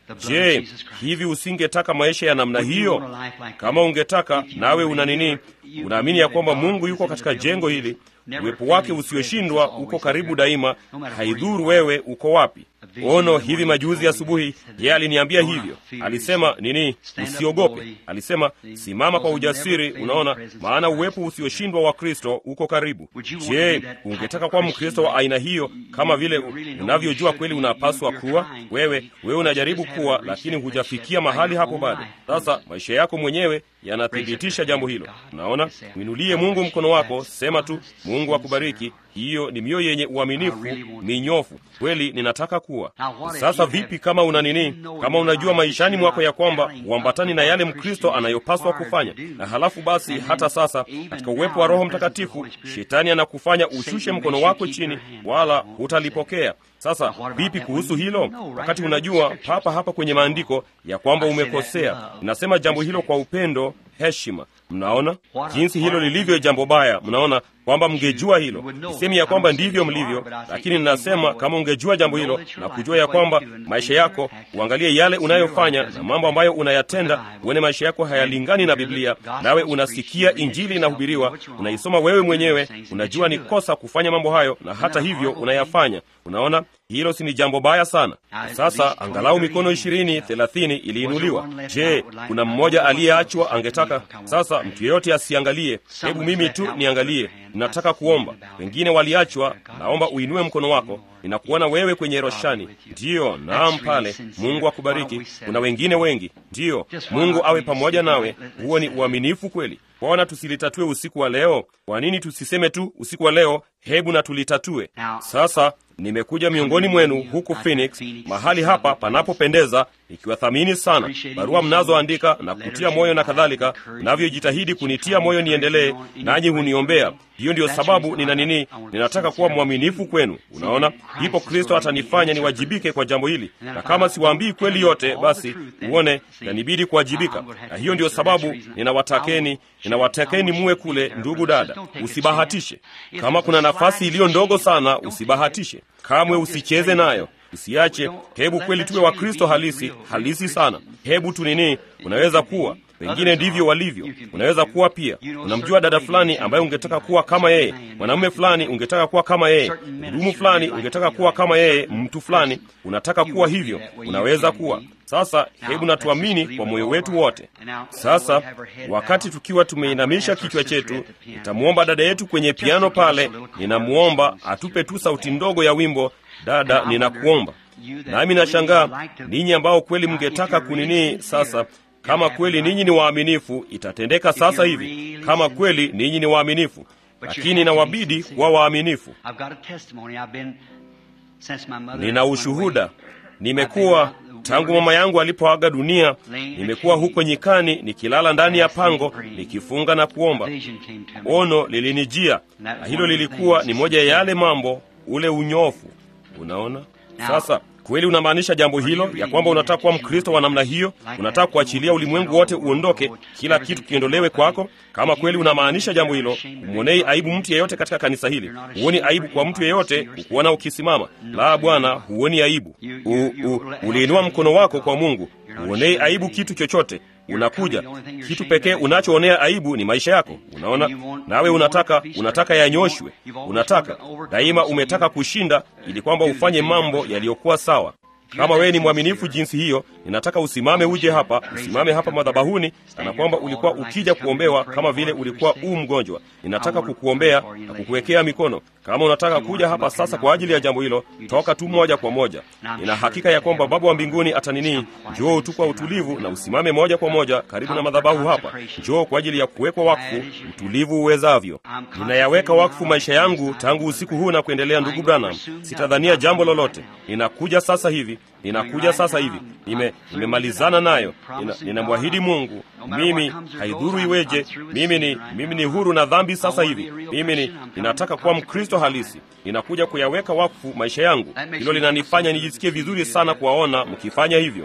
Speaker 1: Je, hivi usingetaka maisha ya namna hiyo? Kama ungetaka, nawe una nini? Unaamini ya kwamba Mungu yuko katika jengo hili, uwepo wake usioshindwa uko karibu daima, haidhuru wewe uko wapi. Ono hivi majuzi asubuhi, yeye aliniambia hivyo. Alisema nini? Usiogope. Alisema simama kwa ujasiri. Unaona, maana uwepo usioshindwa wa Kristo uko karibu. Je, ungetaka kuwa Mkristo wa aina hiyo, kama vile unavyojua kweli unapaswa kuwa? Wewe unajaribu kuwa, lakini hujafikia mahali hapo bado. Sasa maisha yako mwenyewe yanathibitisha jambo hilo. Unaona, mwinulie Mungu mkono wako, sema tu, Mungu akubariki. Hiyo ni mioyo yenye uaminifu minyofu. Kweli ninataka kuwa. Sasa vipi kama una nini? Kama unajua maishani mwako ya kwamba uambatani na yale Mkristo anayopaswa kufanya, na halafu basi hata sasa katika uwepo wa Roho Mtakatifu Shetani anakufanya ushushe mkono wako chini, wala hutalipokea. Sasa vipi kuhusu hilo, wakati unajua papa hapa kwenye maandiko ya kwamba umekosea? Ninasema jambo hilo kwa upendo, heshima. Mnaona jinsi hilo lilivyo jambo baya? Mnaona kwamba mngejua hilo. Nisemi ya kwamba ndivyo mlivyo, lakini ninasema kama ungejua jambo hilo na kujua ya kwamba maisha yako, uangalie yale unayofanya na mambo ambayo unayatenda, uone maisha yako hayalingani na Biblia, nawe unasikia Injili inahubiriwa, unaisoma wewe mwenyewe, unajua ni kosa kufanya mambo hayo, na hata hivyo unayafanya. Unaona, hilo si ni jambo baya sana? Sasa angalau mikono 20-30 iliinuliwa. Je, kuna mmoja aliyeachwa angetaka? Sasa mtu yeyote asiangalie, hebu mimi tu niangalie. Ninataka kuomba. Wengine waliachwa, naomba uinue mkono wako. Ninakuona wewe kwenye roshani. Ndiyo, naam pale. Mungu akubariki. Kuna wengine wengi. Ndiyo, Mungu awe pamoja nawe. Huo ni uaminifu kweli. Bwana, tusilitatue usiku wa leo? Kwa nini tusiseme tu usiku wa leo, hebu na tulitatue? Sasa nimekuja miongoni mwenu huku Phoenix, mahali hapa panapopendeza, ikiwathamini sana barua mnazoandika na kutia moyo na kadhalika, navyojitahidi kunitia moyo niendelee, nanyi huniombea. Hiyo ndiyo sababu ninataka kuwa mwaminifu kwenu. Unaona, ndipo Kristo atanifanya niwajibike kwa jambo hili, na kama siwaambii kweli yote, basi uone yanibidi kuwajibika. Na hiyo ndiyo sababu ninawatakeni muwe kule. Ndugu dada, usibahatishe. Kama kuna nafasi iliyo ndogo sana, usibahatishe. Kamwe usicheze nayo. Usiache. Hebu kweli tuwe wa Kristo halisi sana. Hebu unaweza kuwa, wengine ndivyo walivyo. Unaweza kuwa pia. Unamjua dada fulani ambaye ungetaka kuwa kama yeye, mwanamume fulani ungetaka kuwa kama yeye, mhudumu fulani ungetaka kuwa kama yeye, mtu fulani unataka kuwa hivyo. Unaweza kuwa. Sasa hebu natuamini kwa moyo wetu wote. Sasa wakati tukiwa tumeinamisha kichwa chetu, nitamwomba dada yetu kwenye piano pale, ninamuomba atupe tu sauti ndogo ya wimbo. Dada, ninakuomba. Nami nashangaa ninyi ambao kweli mngetaka sasa. Kama kweli ninyi ni waaminifu, itatendeka sasa hivi. Kama kweli ninyi ni waaminifu, lakini inawabidi kuwa waaminifu. Nina ushuhuda. Nimekuwa tangu mama yangu alipoaga dunia, nimekuwa huko nyikani nikilala ndani ya pango nikifunga na kuomba. Ono lilinijia, na hilo lilikuwa ni moja ya yale mambo, ule unyofu. Unaona? Sasa kweli unamaanisha jambo hilo, ya kwamba unataka kuwa Mkristo wa namna hiyo? Unataka kuachilia ulimwengu wote uondoke, kila kitu kiondolewe kwako? Kama kweli unamaanisha jambo hilo, umwonei aibu mtu yeyote katika kanisa hili. Huoni aibu kwa mtu yeyote ukuona ukisimama. La, Bwana, huoni aibu. Uliinua mkono wako kwa Mungu. Huonei aibu kitu chochote. Unakuja. Kitu pekee unachoonea aibu ni maisha yako. Unaona? Nawe unataka yanyoshwe. Unataka daima, umetaka kushinda ili kwamba ufanye mambo yaliyokuwa sawa. Kama wewe ni mwaminifu jinsi hiyo, ninataka usimame uje hapa, usimame hapa madhabahuni, kana kwamba ulikuwa ukija kuombewa, kama vile ulikuwa mgonjwa. Ninataka kukuombea na kukuwekea mikono. Kama unataka kuja hapa sasa kwa ajili ya jambo hilo, toka tu moja kwa moja. Nina hakika ya kwamba Baba wa mbinguni atanini. Njoo tu kwa utulivu na usimame moja kwa moja karibu na madhabahu hapa. Njoo kwa ajili ya kuwekwa wakfu utulivu uwezavyo. Ninayaweka wakfu maisha yangu tangu usiku huu na kuendelea, ndugu Branham. Sitadhania jambo lolote. Ninakuja sasa hivi. Ninakuja sasa hivi. Nimemalizana nayo. Ninamwahidi Mungu, mimi haidhuru iweje, mimi ni huru na dhambi sasa hivi. Ninataka kuwa Mkristo halisi. Ninakuja kuyaweka wakfu maisha yangu. Hilo linanifanya nijisikie vizuri sana kuwaona mkifanya hivyo.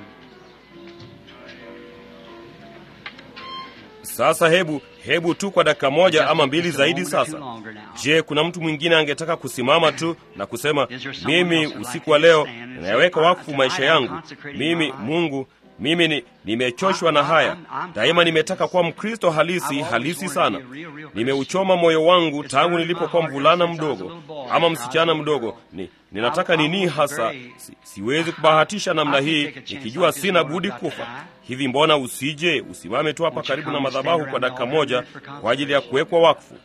Speaker 1: Sasa hebu tu kwa dakika moja ama mbili zaidi sasa. Je, kuna mtu mwingine angetaka kusimama tu na kusema, mimi usiku wa leo ninayaweka wakfu maisha yangu. Mungu, nimechoshwa na haya. Daima nimetaka kuwa Mkristo halisi sana. Nimeuchoma moyo wangu tangu nilipokuwa mvulana mdogo ama msichana mdogo. Ninataka nini hasa? Siwezi kubahatisha namna hii nikijua sina budi kufa. Hivi mbona usimame tu hapa karibu na madhabahu kwa dakika moja kwa ajili ya kuwekwa wakfu.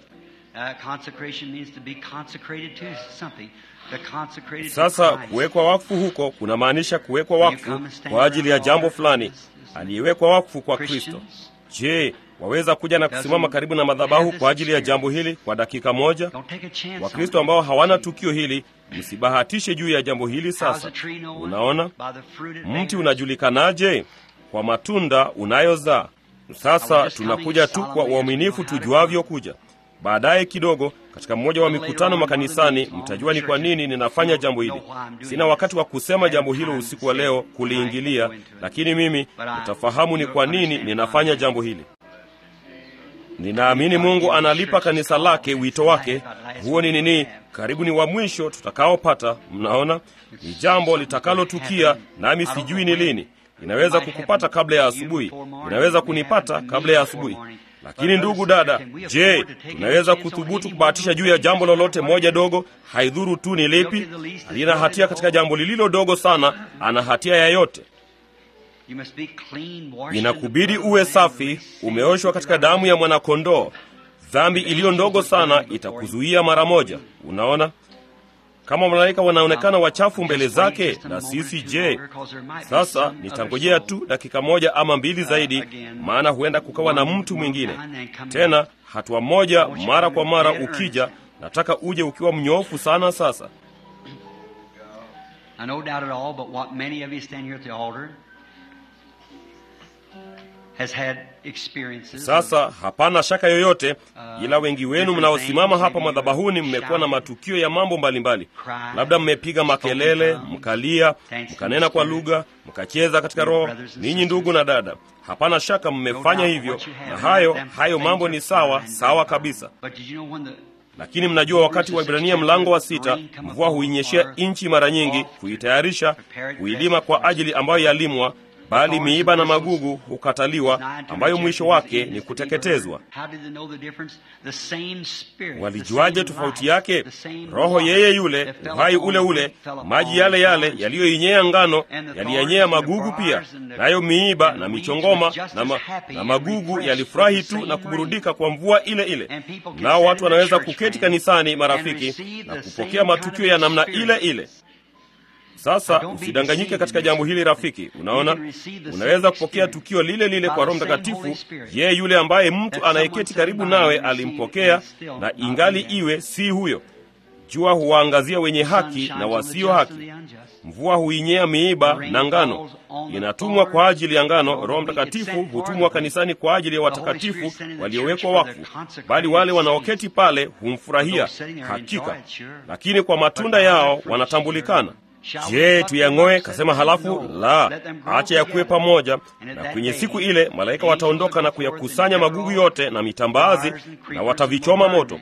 Speaker 1: Sasa kuwekwa wakfu huko kuna maanisha kuwekwa wakfu kwa ajili ya jambo fulani, aliyewekwa wakfu kwa Kristo. Je, waweza kuja na kusimama karibu na madhabahu kwa ajili ya jambo hili kwa dakika moja? Wakristo ambao hawana tukio hili, msibahatishe juu ya jambo hili sasa. Unaona, mti unajulikanaje? Kwa matunda unayozaa. Sasa tunakuja tu kwa uaminifu tujuavyo kuja. Baadaye kidogo katika mmoja wa mikutano makanisani mtajua ni kwa nini ninafanya jambo hili. Sina wakati wa kusema jambo hilo usiku wa leo kuliingilia, lakini mimi nitafahamu ni kwa nini ninafanya jambo hili. Ninaamini Mungu analipa kanisa lake wito wake. Huo ni nini? Karibu ni wa mwisho tutakaopata. Mnaona, ni jambo litakalotukia, nami sijui ni lini. Inaweza kukupata kabla ya asubuhi, inaweza kunipata kabla ya asubuhi. Lakini ndugu dada, je, tunaweza kuthubutu kubahatisha juu ya jambo lolote moja dogo? Haidhuru tu ni lipi. Alina hatia katika jambo lililo dogo sana ana hatia ya yote. Inakubidi uwe safi, umeoshwa katika damu ya mwanakondoo. Dhambi iliyo ndogo sana itakuzuia mara moja. Unaona? Kama malaika wanaonekana wachafu mbele zake, na sisi je? Sasa nitangojea tu dakika moja ama mbili zaidi, maana huenda kukawa na mtu mwingine. Tena hatua moja mara kwa mara ukija, nataka uje ukiwa mnyofu sana sasa. Sasa hapana shaka yoyote, ila wengi wenu mnaosimama hapa madhabahuni mmekuwa na matukio ya mambo mbalimbali. Labda mmepiga makelele, mkalia, mkanena kwa lugha, mkacheza katika roho. Ninyi ndugu na dada, hapana shaka mmefanya hivyo, na hayo mambo ni sawa kabisa. Lakini mnajua wakati wa Ibrania mlango wa 6, mvua huinyeshea nchi mara nyingi, kuitayarisha, kuilima kwa ajili ambayo yalimwa, bali miiba na magugu hukataliwa, ambayo mwisho wake ni kuteketezwa. Walijuaje tofauti yake? Roho yeye yule, uhai ule ule, maji yale yale yaliyoinyea ngano yaliyenyea magugu pia, nayo miiba na michongoma na magugu yalifurahi tu na kuburudika kwa mvua ile ile. Nao watu wanaweza kuketi kanisani, marafiki, na kupokea matukio ya namna ile ile. Sasa usidanganyike katika jambo hili rafiki. Unaona, unaweza kupokea tukio lile lile kwa Roho Mtakatifu. Yeye yule ambaye mtu anayeketi karibu nawe alimpokea, na ingali iwe si huyo. Jua huwaangazia wenye haki na wasio haki. Mvua huinyea miiba na ngano. Inatumwa kwa ajili ya ngano. Roho Mtakatifu hutumwa kanisani kwa ajili ya watakatifu waliowekwa wakfu, bali wale wanaoketi pale humfurahia hakika, lakini kwa matunda yao wanatambulikana. Je, tuyang'oe? Kasema halafu la, acha yakuwe pamoja. Na kwenye siku ile malaika wataondoka na kuyakusanya magugu yote na mitambazi, na watavichoma moto.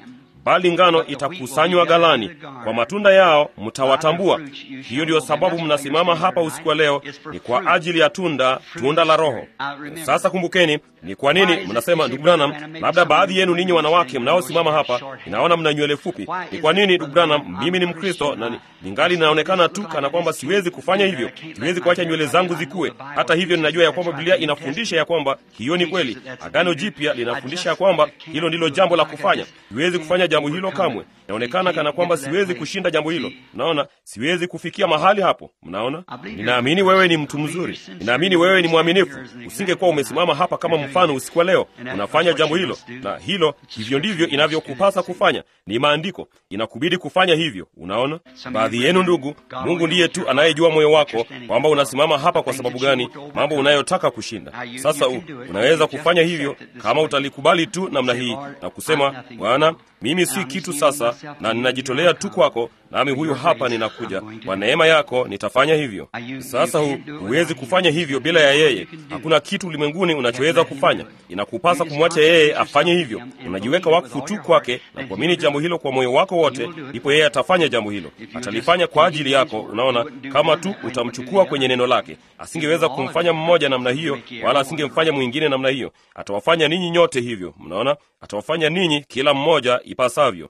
Speaker 1: bali ngano itakusanywa ghalani. Kwa matunda yao mtawatambua. Hiyo ndiyo sababu mnasimama hapa usiku wa leo, ni kwa ajili ya tunda la Roho. Sasa kumbukeni, ni kwa nini mnasema, ndugu Branham, labda baadhi yenu ninyi wanawake mnaosimama hapa, ninaona mna nywele fupi. Ni kwa nini, ndugu Branham, mimi ni Mkristo na ningali ninaonekana tu kana kwamba siwezi kufanya hivyo, siwezi kuacha nywele zangu zikue. Hata hivyo ninajua ya kwamba Biblia inafundisha ya kwamba hiyo ni kweli. Agano Jipya linafundisha ya kwamba hilo ndilo jambo la kufanya. Siwezi kufanya jambo hilo kamwe. Inaonekana kana kwamba siwezi kushinda jambo hilo. Mnaona, siwezi kufikia mahali hapo. Mnaona, ninaamini wewe ni mtu mzuri, ninaamini wewe ni mwaminifu. Usingekuwa umesimama hapa kama mfano usiku wa leo. Unafanya jambo hilo, na hivyo ndivyo inavyokupasa kufanya. Ni maandiko, inakubidi kufanya hivyo. Unaona, baadhi yenu ndugu, Mungu ndiye tu anayejua moyo wako kwamba unasimama hapa kwa sababu gani, mambo unayotaka kushinda. Sasa unaweza kufanya hivyo kama utalikubali tu namna hii na kusema, Bwana, mimi si kitu sasa, na ninajitolea tu kwako, nami huyu hapa ninakuja. Kwa neema yako nitafanya hivyo. Sasa huwezi kufanya hivyo bila ya yeye. Hakuna kitu ulimwenguni unachoweza kufanya. Inakupasa kumwacha yeye afanye hivyo. Unajiweka wakfu tu kwake na kuamini jambo hilo kwa moyo wako wote, ndipo yeye atafanya jambo hilo. Atalifanya kwa ajili yako. Unaona, kama tu utamchukua kwenye neno lake. Asingeweza kumfanya mmoja namna hiyo, wala asingemfanya mwingine namna hiyo. Atawafanya ninyi nyote hivyo. Mnaona, atawafanya ninyi kila mmoja ipasavyo.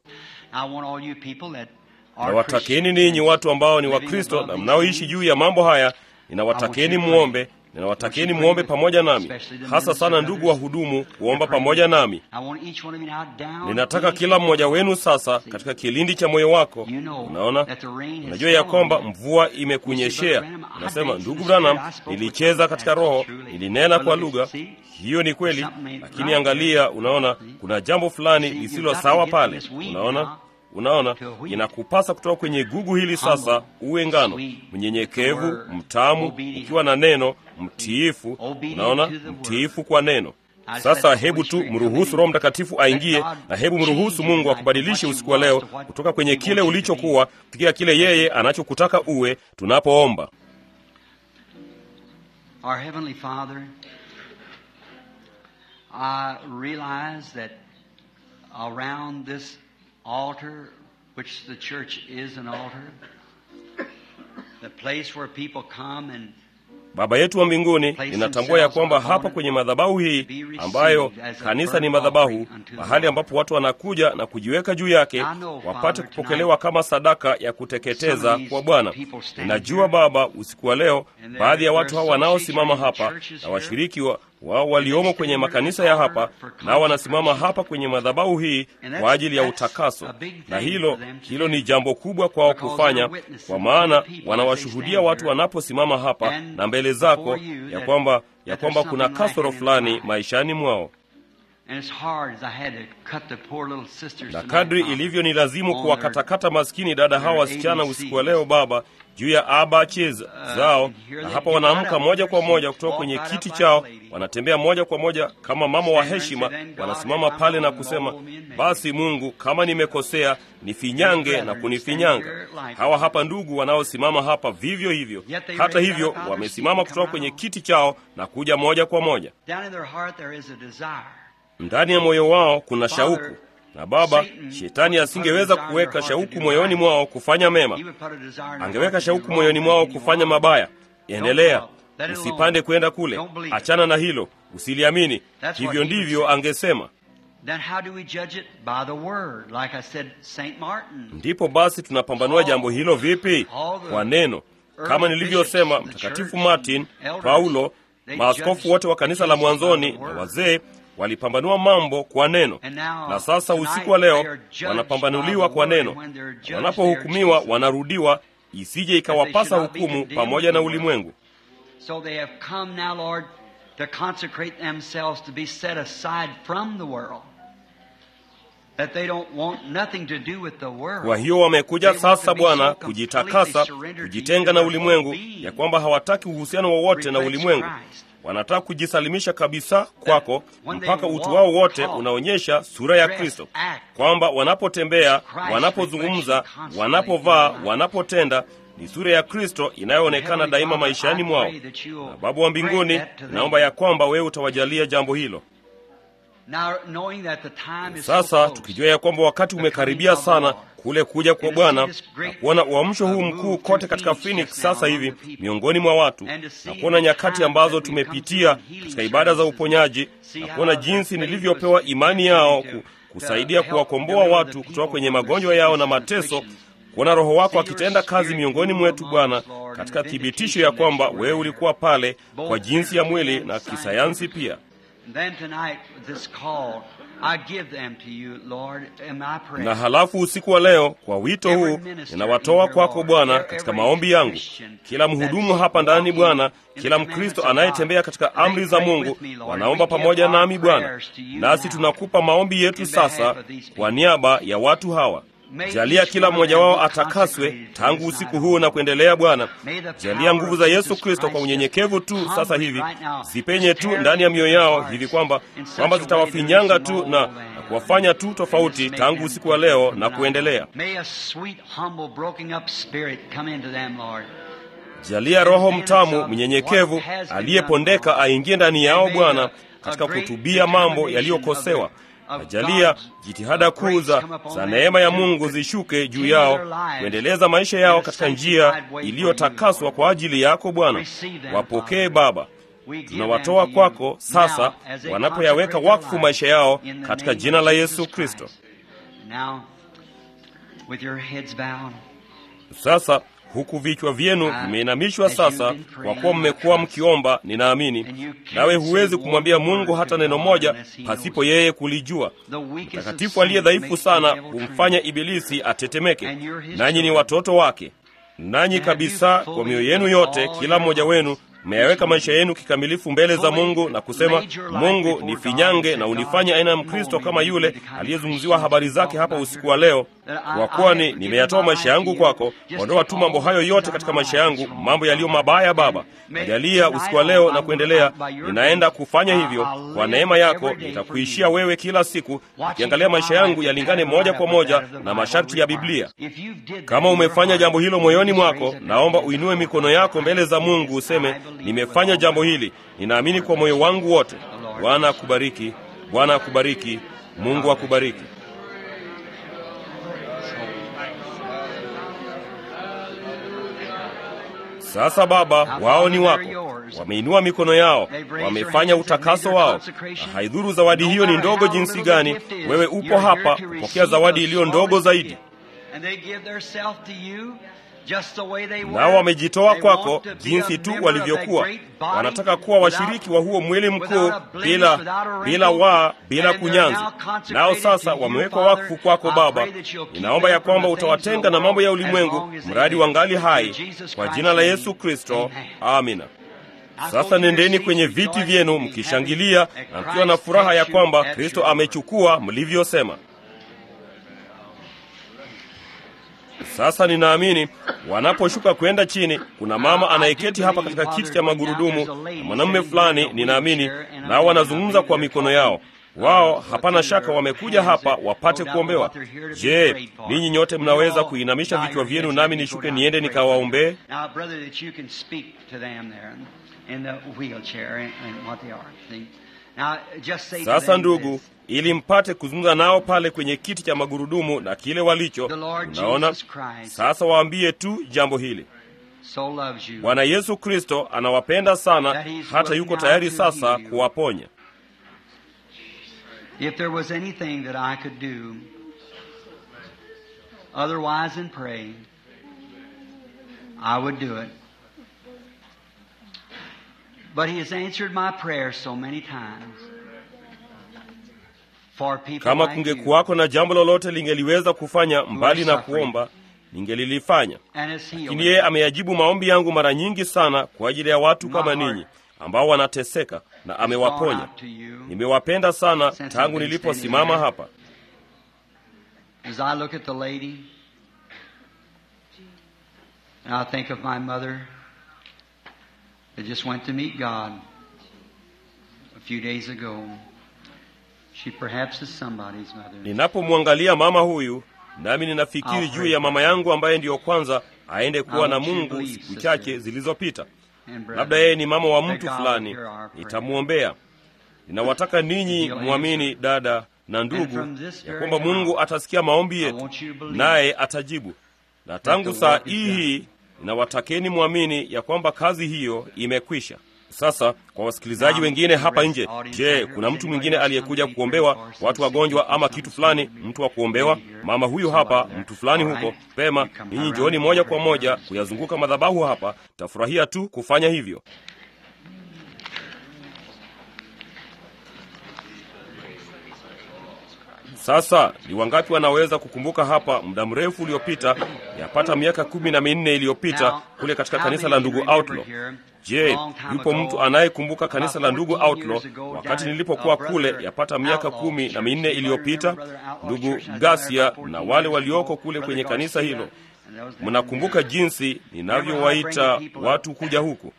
Speaker 1: Nawatakeni ninyi watu ambao ni Wakristo na mnaoishi juu ya mambo haya, ninawatakeni muombe. Ninawatakeni muombe pamoja nami, hasa sana ndugu wahudumu, kuomba pamoja nami. Ninataka kila mmoja wenu sasa katika kilindi cha moyo wako. Unaona, unajua ya kwamba mvua imekunyeshea. Unasema, ndugu Branham, nilicheza katika roho, nilinena kwa lugha. Hiyo ni kweli, lakini angalia, unaona, kuna jambo fulani lisilo sawa pale. Unaona, inakupasa kutoka kwenye gugu hili sasa uwe ngano, mnyenyekevu, mtamu, ukiwa na neno, mtiifu. Unaona, mtiifu kwa neno. Sasa hebu tu mruhusu Roho Mtakatifu aingie, na hebu mruhusu Mungu akubadilishe usiku wa leo kutoka kwenye kile ulichokuwa kufikia kile yeye anachokutaka uwe, tunapoomba.
Speaker 2: Our Heavenly Father, I realize that around this altar, which the church is an altar, the place where people come and
Speaker 1: Baba yetu wa mbinguni, ninatambua ya kwamba hapa kwenye madhabahu hii ambayo kanisa ni madhabahu, mahali ambapo watu wanakuja na kujiweka juu yake wapate kupokelewa kama sadaka ya kuteketeza kwa Bwana. Ninajua Baba, usiku wa leo baadhi ya watu hawa wanaosimama hapa na washiriki wao waliomo kwenye makanisa ya hapa, nao wanasimama hapa kwenye madhabahu hii kwa ajili ya utakaso. Na hilo ni jambo kubwa kwao kufanya, kwa maana wanawashuhudia watu wanaposimama hapa na mbele zako ya kwamba kuna kasoro fulani maishani mwao. Na kadri ilivyo ni lazimu kuwakatakata maskini dada hawa wasichana usiku wa leo Baba, juu ya abaches zao, na hapa wanaamka moja kwa moja kutoka kwenye kiti chao, wanatembea moja kwa moja kama mama wa heshima, wanasimama pale na kusema, basi Mungu, kama nimekosea, nifinyange na kunifinyanga. Hawa hapa ndugu wanaosimama hapa vivyo hivyo. Hata hivyo wamesimama kutoka kwenye kiti chao na kuja moja kwa moja. Ndani ya moyo wao kuna shauku. Na Baba, Shetani asingeweza kuweka shauku moyoni mwao kufanya mema. Angeweka shauku moyoni mwao kufanya mabaya. Endelea, usipande kwenda kule. Achana na hilo, usiliamini. Hivyo ndivyo angesema. Ndipo basi tunapambanua jambo hilo vipi? Kwa neno. Kama nilivyosema, Mtakatifu Martin, Paulo, maaskofu wote wa kanisa la mwanzoni na wazee walipambanua mambo kwa neno. Na sasa usiku wa leo wanapambanuliwa kwa neno. Wanapohukumiwa wanarudiwa, isije ikawapasa hukumu pamoja na ulimwengu.
Speaker 2: So they have come now, Lord, to consecrate themselves to be set aside from the world. That they don't want nothing to do with the world.
Speaker 1: Kwa hiyo wamekuja sasa Bwana kujitakasa, kujitenga na ulimwengu, ya kwamba hawataki uhusiano wowote na ulimwengu. Wanataka kujisalimisha kabisa kwako, mpaka utu wao wote unaonyesha sura ya Kristo, kwamba wanapotembea, wanapozungumza, wanapovaa, wanapotenda, ni sura ya Kristo inayoonekana daima maishani mwao. Na Baba wa mbinguni, naomba ya kwamba wewe utawajalia jambo hilo. Sasa tukijua ya kwamba wakati umekaribia sana kule kuja kwa Bwana, na kuona uamsho huu mkuu kote katika Phoenix sasa hivi miongoni mwa watu, na kuona nyakati ambazo tumepitia katika ibada za uponyaji, na kuona jinsi nilivyopewa imani yao kusaidia kuwakomboa watu kutoka kwenye magonjwa yao na mateso, kuona Roho wako akitenda kazi miongoni mwetu Bwana, katika thibitisho ya kwamba wewe ulikuwa pale kwa jinsi ya mwili na kisayansi pia. Na halafu usiku wa leo kwa wito huu ninawatoa kwako Bwana katika maombi yangu, kila mhudumu hapa ndani Bwana, kila Mkristo anayetembea katika amri za Mungu wanaomba pamoja nami Bwana, nasi tunakupa maombi yetu sasa kwa niaba ya watu hawa. Jalia kila mmoja wao atakaswe tangu usiku huu na kuendelea Bwana. Jalia nguvu za Yesu Kristo kwa unyenyekevu tu sasa hivi zipenye tu ndani ya mioyo yao, hivi kwamba zitawafinyanga tu na kuwafanya tu tofauti tangu usiku wa leo na kuendelea. Jalia Roho mtamu mnyenyekevu aliyepondeka aingie ndani yao Bwana, katika kutubia mambo yaliyokosewa. Najalia jitihada kuu za neema ya Mungu zishuke juu yao, kuendeleza maisha yao katika njia iliyotakaswa kwa ajili yako Bwana. Wapokee Baba, tunawatoa kwako sasa, wanapoyaweka wakfu maisha yao katika jina la Yesu Kristo. Sasa huku vichwa vyenu vimeinamishwa sasa, kwa kuwa mmekuwa mkiomba, ninaamini, nawe huwezi kumwambia Mungu hata neno moja pasipo yeye kulijua. Mtakatifu aliye dhaifu sana humfanya Ibilisi atetemeke, nanyi ni watoto wake. Nanyi kabisa kwa mioyo yenu yote, kila mmoja wenu mmeyaweka maisha yenu kikamilifu mbele za Mungu na kusema, Mungu nifinyange na unifanye aina ya Mkristo kama yule aliyezungumziwa habari zake hapa usiku wa leo. Kwa kuwa nimeyatoa maisha yangu kwako, ondoa tu mambo hayo yote katika maisha yangu, mambo yaliyo mabaya Baba. Najalia usiku wa leo na kuendelea, ninaenda kufanya hivyo kwa neema yako. Nitakuishia wewe kila siku, nikiangalia maisha yangu yalingane moja kwa moja na masharti ya Biblia. Kama umefanya jambo hilo moyoni mwako, naomba uinue mikono yako mbele za Mungu useme, nimefanya jambo hili, ninaamini kwa moyo wangu wote. Bwana akubariki, Bwana akubariki, Mungu akubariki. Sasa Baba, wao ni wako, wameinua mikono yao, wamefanya utakaso wao, na haidhuru zawadi hiyo ni ndogo jinsi gani, wewe upo hapa kupokea zawadi iliyo ndogo zaidi. Nao wamejitoa kwako jinsi tu walivyokuwa. Wanataka kuwa washiriki wa huo mwili mkuu bila kunyanzi. Nao sasa wamewekwa wakfu kwako Baba. Ninaomba ya kwamba utawatenga na mambo ya ulimwengu mradi wangali hai, kwa jina la Yesu Kristo, amina. Sasa nendeni kwenye viti vyenu mkishangilia na mkiwa na furaha ya kwamba Kristo amechukua mlivyosema. Sasa ninaamini wanaposhuka kwenda chini, kuna mama anayeketi hapa katika kiti cha magurudumu na mwanamume fulani, ninaamini, nao wanazungumza kwa mikono yao. Wao hapana shaka wamekuja hapa wapate kuombewa. Je, ninyi nyote mnaweza kuinamisha vichwa vyenu nami nishuke niende nikawaombee? Sasa ndugu, ili mpate kuzungumza nao pale kwenye kiti cha magurudumu na kile walicho, unaona, sasa waambie tu jambo hili. Bwana Yesu Kristo anawapenda sana, hata yuko tayari sasa kuwaponya.
Speaker 2: If there was anything that I could do otherwise than pray, I would do it. But He has answered my prayer so many times.
Speaker 1: Kama kungekuwako na jambo lolote lingeliweza kufanya mbali na kuomba, ningelilifanya. Lakini yeye ameyajibu maombi yangu mara nyingi sana kwa ajili ya watu kama ninyi ambao wanateseka, na amewaponya. Nimewapenda sana tangu niliposimama hapa.
Speaker 2: As I look at the lady, and I think of my mother that just went to meet God a few days ago. She perhaps is somebody's mother.
Speaker 1: Ninapomwangalia mama huyu, nami ninafikiri juu ya mama yangu ambaye ndiyo kwanza aende kuwa na Mungu siku chache zilizopita. Labda yeye ni mama wa mtu fulani. Nitamwombea. ninawataka ninyi muamini, dada na ndugu, ya kwamba Mungu atasikia maombi yetu naye atajibu. Na tangu saa hii ninawatakeni muamini ya kwamba kazi hiyo imekwisha. Sasa kwa wasikilizaji wengine hapa nje, je, kuna mtu mwingine aliyekuja kuombewa, watu wagonjwa ama kitu fulani, mtu wa kuombewa? Mama huyu hapa, mtu fulani huko. Pema, ninyi njooni moja kwa moja kuyazunguka madhabahu hapa. Tafurahia tu kufanya hivyo. Sasa ni wangapi wanaweza kukumbuka hapa muda mrefu uliopita, yapata miaka 14 iliyopita, kule katika kanisa la ndugu Outlaw? Je, yupo mtu anayekumbuka kanisa la ndugu Outlaw wakati nilipokuwa kule yapata miaka 14 iliyopita? Ndugu Gasia na wale walioko kule kwenye kanisa hilo, mnakumbuka jinsi ninavyowaita watu kuja huku?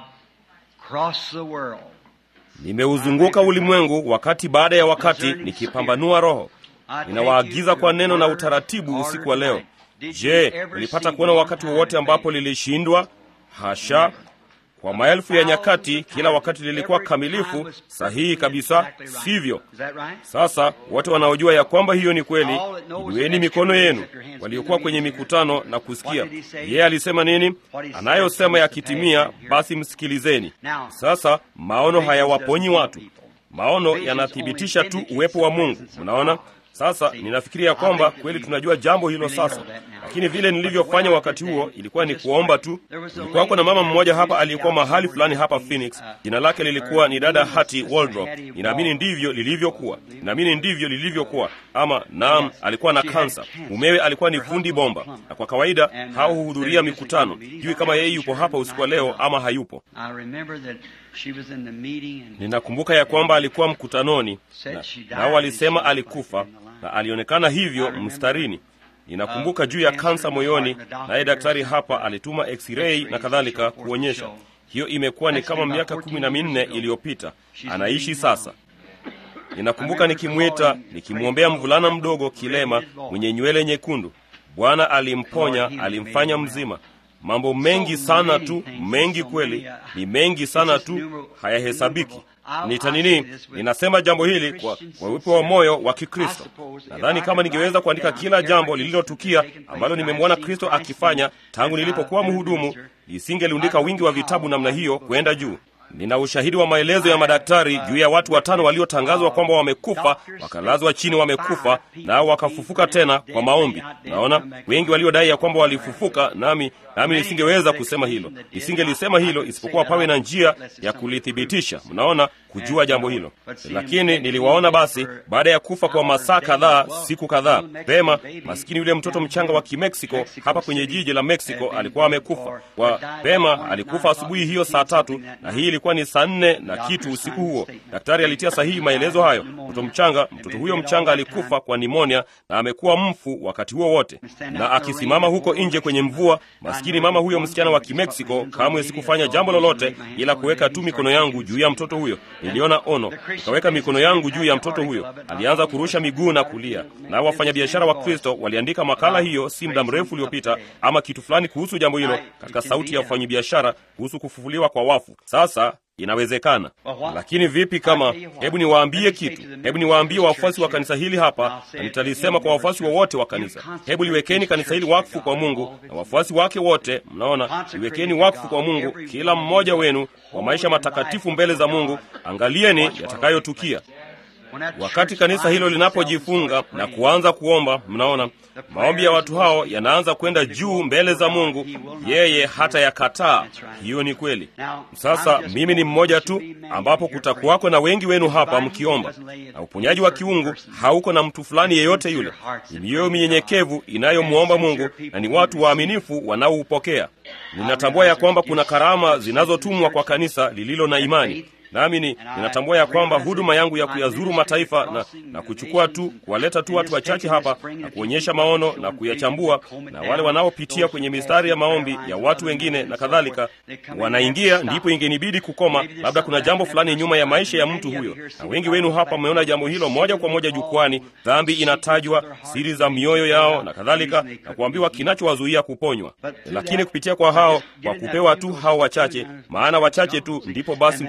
Speaker 1: Nimeuzunguka ulimwengu wakati baada ya wakati nikipambanua roho. Ninawaagiza kwa neno na utaratibu usiku wa leo. Je, nilipata kuona wakati wowote ambapo lilishindwa? Hasha. Kwa maelfu ya nyakati, kila wakati lilikuwa kamilifu, sahihi kabisa, sivyo? Sasa wote wanaojua ya kwamba hiyo ni kweli, inueni mikono yenu, waliokuwa kwenye mikutano na kusikia. Yeye alisema nini? Anayosema yakitimia, basi msikilizeni. Sasa maono hayawaponyi watu. Maono yanathibitisha tu uwepo wa Mungu. Unaona? Sasa ninafikiria kwamba kweli tunajua jambo hilo sasa, lakini vile nilivyofanya wakati huo ilikuwa ni kuomba tu. Kulikuwa kuna mama mmoja hapa aliyekuwa mahali fulani hapa Phoenix. Jina lake lilikuwa ni dada Hattie Waldrop. Ninaamini ndivyo lilivyokuwa. Ama naam, alikuwa na kansa. Mumewe alikuwa ni fundi bomba, na kwa kawaida hao huhudhuria mikutano. Jui kama yeye yupo hapa usiku wa leo ama hayupo. Ninakumbuka ya kwamba alikuwa mkutanoni, nao walisema alikufa, na alionekana hivyo mstarini. Ninakumbuka juu ya kansa moyoni, naye daktari hapa alituma x-ray na kadhalika kuonyesha. Hiyo imekuwa ni kama miaka 14 iliyopita. Anaishi sasa. Ninakumbuka nikimwombea mvulana mdogo kilema mwenye nywele nyekundu. Bwana alimponya, alimfanya mzima. Mambo mengi sana tu, mengi kweli, ni mengi sana tu, hayahesabiki. Ninasema jambo hili kwa uwepo wa moyo wa Kikristo. Nadhani kama ningeweza kuandika kila jambo lililotukia ambalo nimemwona Kristo akifanya tangu nilipokuwa mhudumu, isingeliundika wingi wa vitabu namna hiyo kwenda juu. Nina ushahidi wa maelezo ya madaktari juu ya watu 5 waliotangazwa kwamba wamekufa, wakalazwa chini wamekufa, nao wakafufuka tena kwa maombi. Naona wengi waliodai ya kwamba walifufuka, nami nisingeweza kusema hilo. Nisingelisema hilo isipokuwa pawe na njia ya kulithibitisha. Mnaona, kujua jambo hilo. Lakini niliwaona basi baada ya kufa kwa masaa kadhaa, siku kadhaa. Pema, maskini yule mtoto mchanga wa Kimeksiko hapa kwenye jiji la Meksiko alikuwa amekufa. Pema alikufa asubuhi hiyo saa 3, na hii ilikuwa ni saa 4 na kitu usiku huo. Daktari alitia sahihi maelezo hayo. Mtoto huyo mchanga alikufa kwa nimonia na amekuwa mfu wakati huo wote. Na akisimama huko nje kwenye mvua, maskini mama huyo msichana wa Kimeksiko, kamwe sikufanya jambo lolote ila kuweka tu mikono yangu juu ya mtoto huyo. Niliona ono, nikaweka mikono yangu juu ya mtoto huyo. Alianza kurusha miguu na kulia. Na wafanyabiashara wa Kristo waliandika makala hiyo si muda mrefu uliopita, ama kitu fulani kuhusu jambo hilo katika Sauti ya Wafanyabiashara, kuhusu kufufuliwa kwa wafu. Sasa inawezekana. Lakini vipi kama, hebu niwaambie kitu. Hebu niwaambie wafuasi wa kanisa hili hapa, na nitalisema kwa wafuasi wote wa kanisa. Hebu liwekeni kanisa hili wakfu kwa Mungu, na wafuasi wake wote, mnaona, liwekeni wakfu kwa Mungu, kila mmoja wenu, kwa maisha matakatifu mbele za Mungu. Angalieni yatakayotukia wakati kanisa hilo linapojifunga na kuanza kuomba. Mnaona, maombi ya watu hao yanaanza kwenda juu mbele za Mungu. Yeye hata yakataa. Hiyo ni kweli. Sasa mimi ni mmoja tu, ambapo kutakuwako na wengi wenu hapa mkiomba, na uponyaji wa kiungu hauko na mtu fulani yeyote yule. Ni mioyo minyenyekevu inayomuomba Mungu, na ni watu waaminifu wanaoupokea. Ninatambua ya kwamba kuna karama zinazotumwa kwa kanisa lililo na imani. Nami ninatambua ya kwamba huduma yangu ya kuyazuru mataifa na kuchukua tu, kuwaleta tu watu wachache hapa na kuonyesha maono na kuyachambua, na wale wanaopitia kwenye mistari ya maombi ya watu wengine na kadhalika, wanaingia, ndipo ingenibidi kukoma. Labda kuna jambo fulani nyuma ya maisha ya mtu huyo, na wengi wenu hapa mmeona jambo hilo moja kwa moja jukwani. Dhambi inatajwa, siri za mioyo yao na kadhalika, na kuambiwa kinachowazuia kuponywa. Lakini kupitia kwa hao, kwa kupewa tu hao wachache, maana wachache tu, ndipo basi nguvu zangu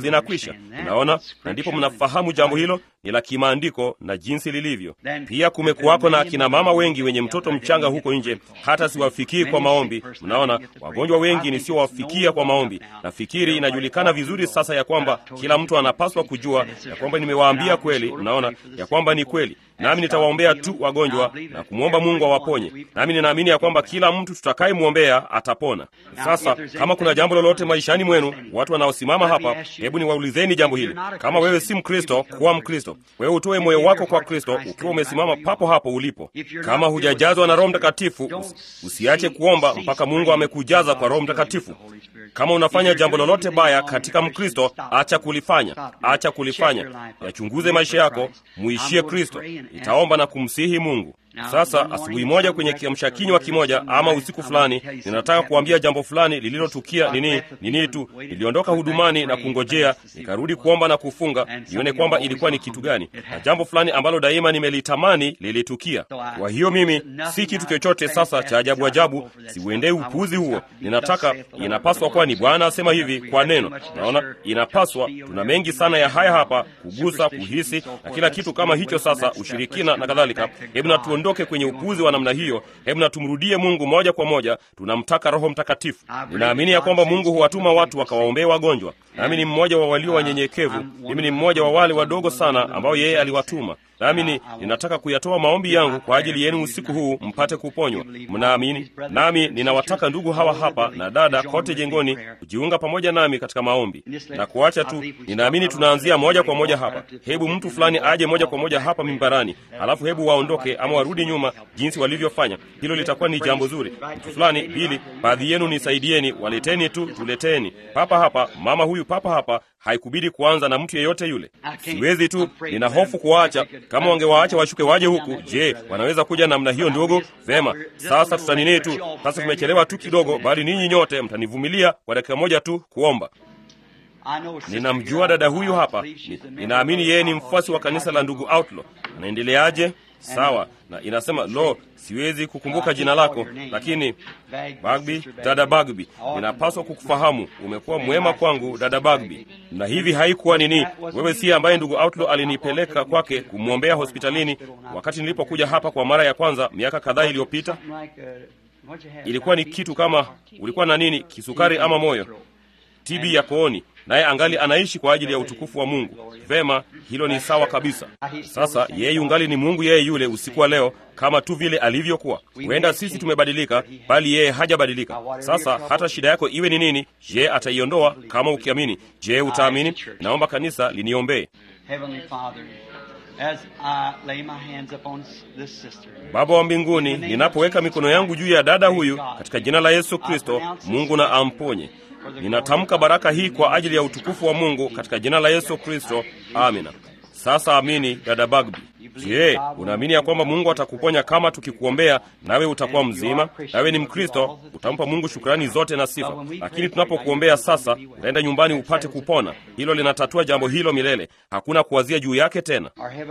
Speaker 1: zinakwisha. Unaona, na ndipo mnafahamu jambo hilo ni la kimaandiko na jinsi lilivyo. Pia kumekuwako na akina mama wengi wenye mtoto mchanga huko nje, hata siwafikii kwa maombi. Mnaona, wagonjwa wengi nisiowafikia kwa maombi. Nafikiri inajulikana vizuri sasa ya kwamba kila mtu anapaswa kujua ya kwamba nimewaambia kweli. Mnaona ya kwamba ni kweli, nami nitawaombea tu wagonjwa na kumwomba Mungu awaponye. Nami ninaamini ya kwamba kila mtu tutakayemwombea atapona. Sasa kama kuna jambo lolote maishani mwenu, watu wanaosimama hapa, hebu niwaulizeni jambo hili. Kama wewe si Mkristo, kuwa Mkristo. Wewe utoe moyo wako kwa Kristo ukiwa umesimama papo hapo ulipo. Kama hujajazwa na Roho Mtakatifu, usiache kuomba mpaka Mungu amekujaza kwa Roho Mtakatifu. Kama unafanya jambo lolote baya katika Mkristo, acha kulifanya. Acha kulifanya. Yachunguze maisha yako, muishie Kristo. Itaomba na kumsihi Mungu. Sasa asubuhi moja kwenye kiamsha kinywa kimoja ama usiku fulani, ninataka kuambia jambo fulani lililotukia nini tu. Niliondoka hudumani na kungojea, nikarudi kuomba na kufunga nione kwamba ilikuwa ni kitu gani, na jambo fulani ambalo daima nimelitamani lilitukia. Kwa hiyo mimi si kitu chochote sasa cha ajabu, siuendei upuzi huo. Ninataka, inapaswa kuwa ni Bwana asema hivi kwa neno. Naona inapaswa, tuna mengi sana ya haya hapa, kugusa, kuhisi na kila kitu kama hicho. Sasa ushirikina na kadhalika, hebu na tuondoke kwenye upuzi wa namna hiyo. Hebu na tumrudie Mungu moja kwa moja. Tunamtaka Roho Mtakatifu. Ninaamini ya kwamba Mungu huwatuma watu wakawaombea wagonjwa, nami ni mmoja wa walio wanyenyekevu. Mimi ni mmoja wa wale wadogo sana ambao yeye aliwatuma. Nami ninataka kuyatoa maombi yangu kwa ajili yenu usiku huu mpate kuponywa. Mnaamini? Nami ninawataka ndugu hawa hapa na dada kote jengoni kujiunga pamoja nami katika maombi. Na kuacha tu, ninaamini tunaanzia moja kwa moja hapa. Hebu mtu fulani aje moja kwa moja hapa mimbarani, halafu hebu waondoke ama warudi nyuma jinsi walivyofanya. Hilo litakuwa ni jambo zuri. Mtu fulani, Bili, baadhi yenu nisaidieni, waleteni tu, tuleteni. Papa hapa, mama huyu papa hapa, haikubidi kuanza na mtu yeyote yule. Siwezi tu, nina hofu kuwaacha. Kama wangewaacha washuke waje huku, je, wanaweza kuja namna hiyo ndogo? Vema, sasa tutanini tu. Sasa tumechelewa tu kidogo, bali ninyi nyote mtanivumilia kwa dakika moja tu kuomba. Ninamjua dada huyu hapa. Ninaamini yeye ni mfuasi wa kanisa la ndugu Outlaw. Anaendeleaje? Sawa. Na inasema, lo, siwezi kukumbuka jina lako, lakini Bagby, dada Bagby, ninapaswa kukufahamu. Umekuwa mwema kwangu, dada Bagby. Na hivi haikuwa nini? Wewe si ambaye ndugu Outlaw alinipeleka kwake kumwombea hospitalini wakati nilipokuja hapa kwa mara ya kwanza miaka kadhaa iliyopita? Ilikuwa ni kitu kama, ulikuwa na nini, kisukari ama moyo, TB ya kooni, naye angali anaishi kwa ajili ya utukufu wa Mungu. Vema, hilo ni sawa kabisa. Sasa yeye ungali ni Mungu, yeye yule usiku wa leo, kama tu vile alivyokuwa. Huenda sisi tumebadilika, bali yeye hajabadilika. Sasa hata shida yako iwe ni nini, je, ataiondoa kama ukiamini. Je, utaamini? Naomba kanisa liniombee. Baba wa mbinguni, ninapoweka mikono yangu juu ya dada huyu katika jina la Yesu Kristo, Mungu na amponye. Ninatamka baraka hii kwa ajili ya utukufu wa Mungu katika jina la Yesu Kristo. Amina. Sasa amini, dada Bagby. Je, unaamini ya kwamba Mungu atakuponya kama tukikuombea nawe utakuwa mzima? Nawe ni Mkristo, utampa Mungu shukrani zote na sifa. Lakini tunapokuombea sasa, utaenda nyumbani upate kupona. Hilo linatatua jambo hilo milele. Hakuna kuwazia juu yake tena.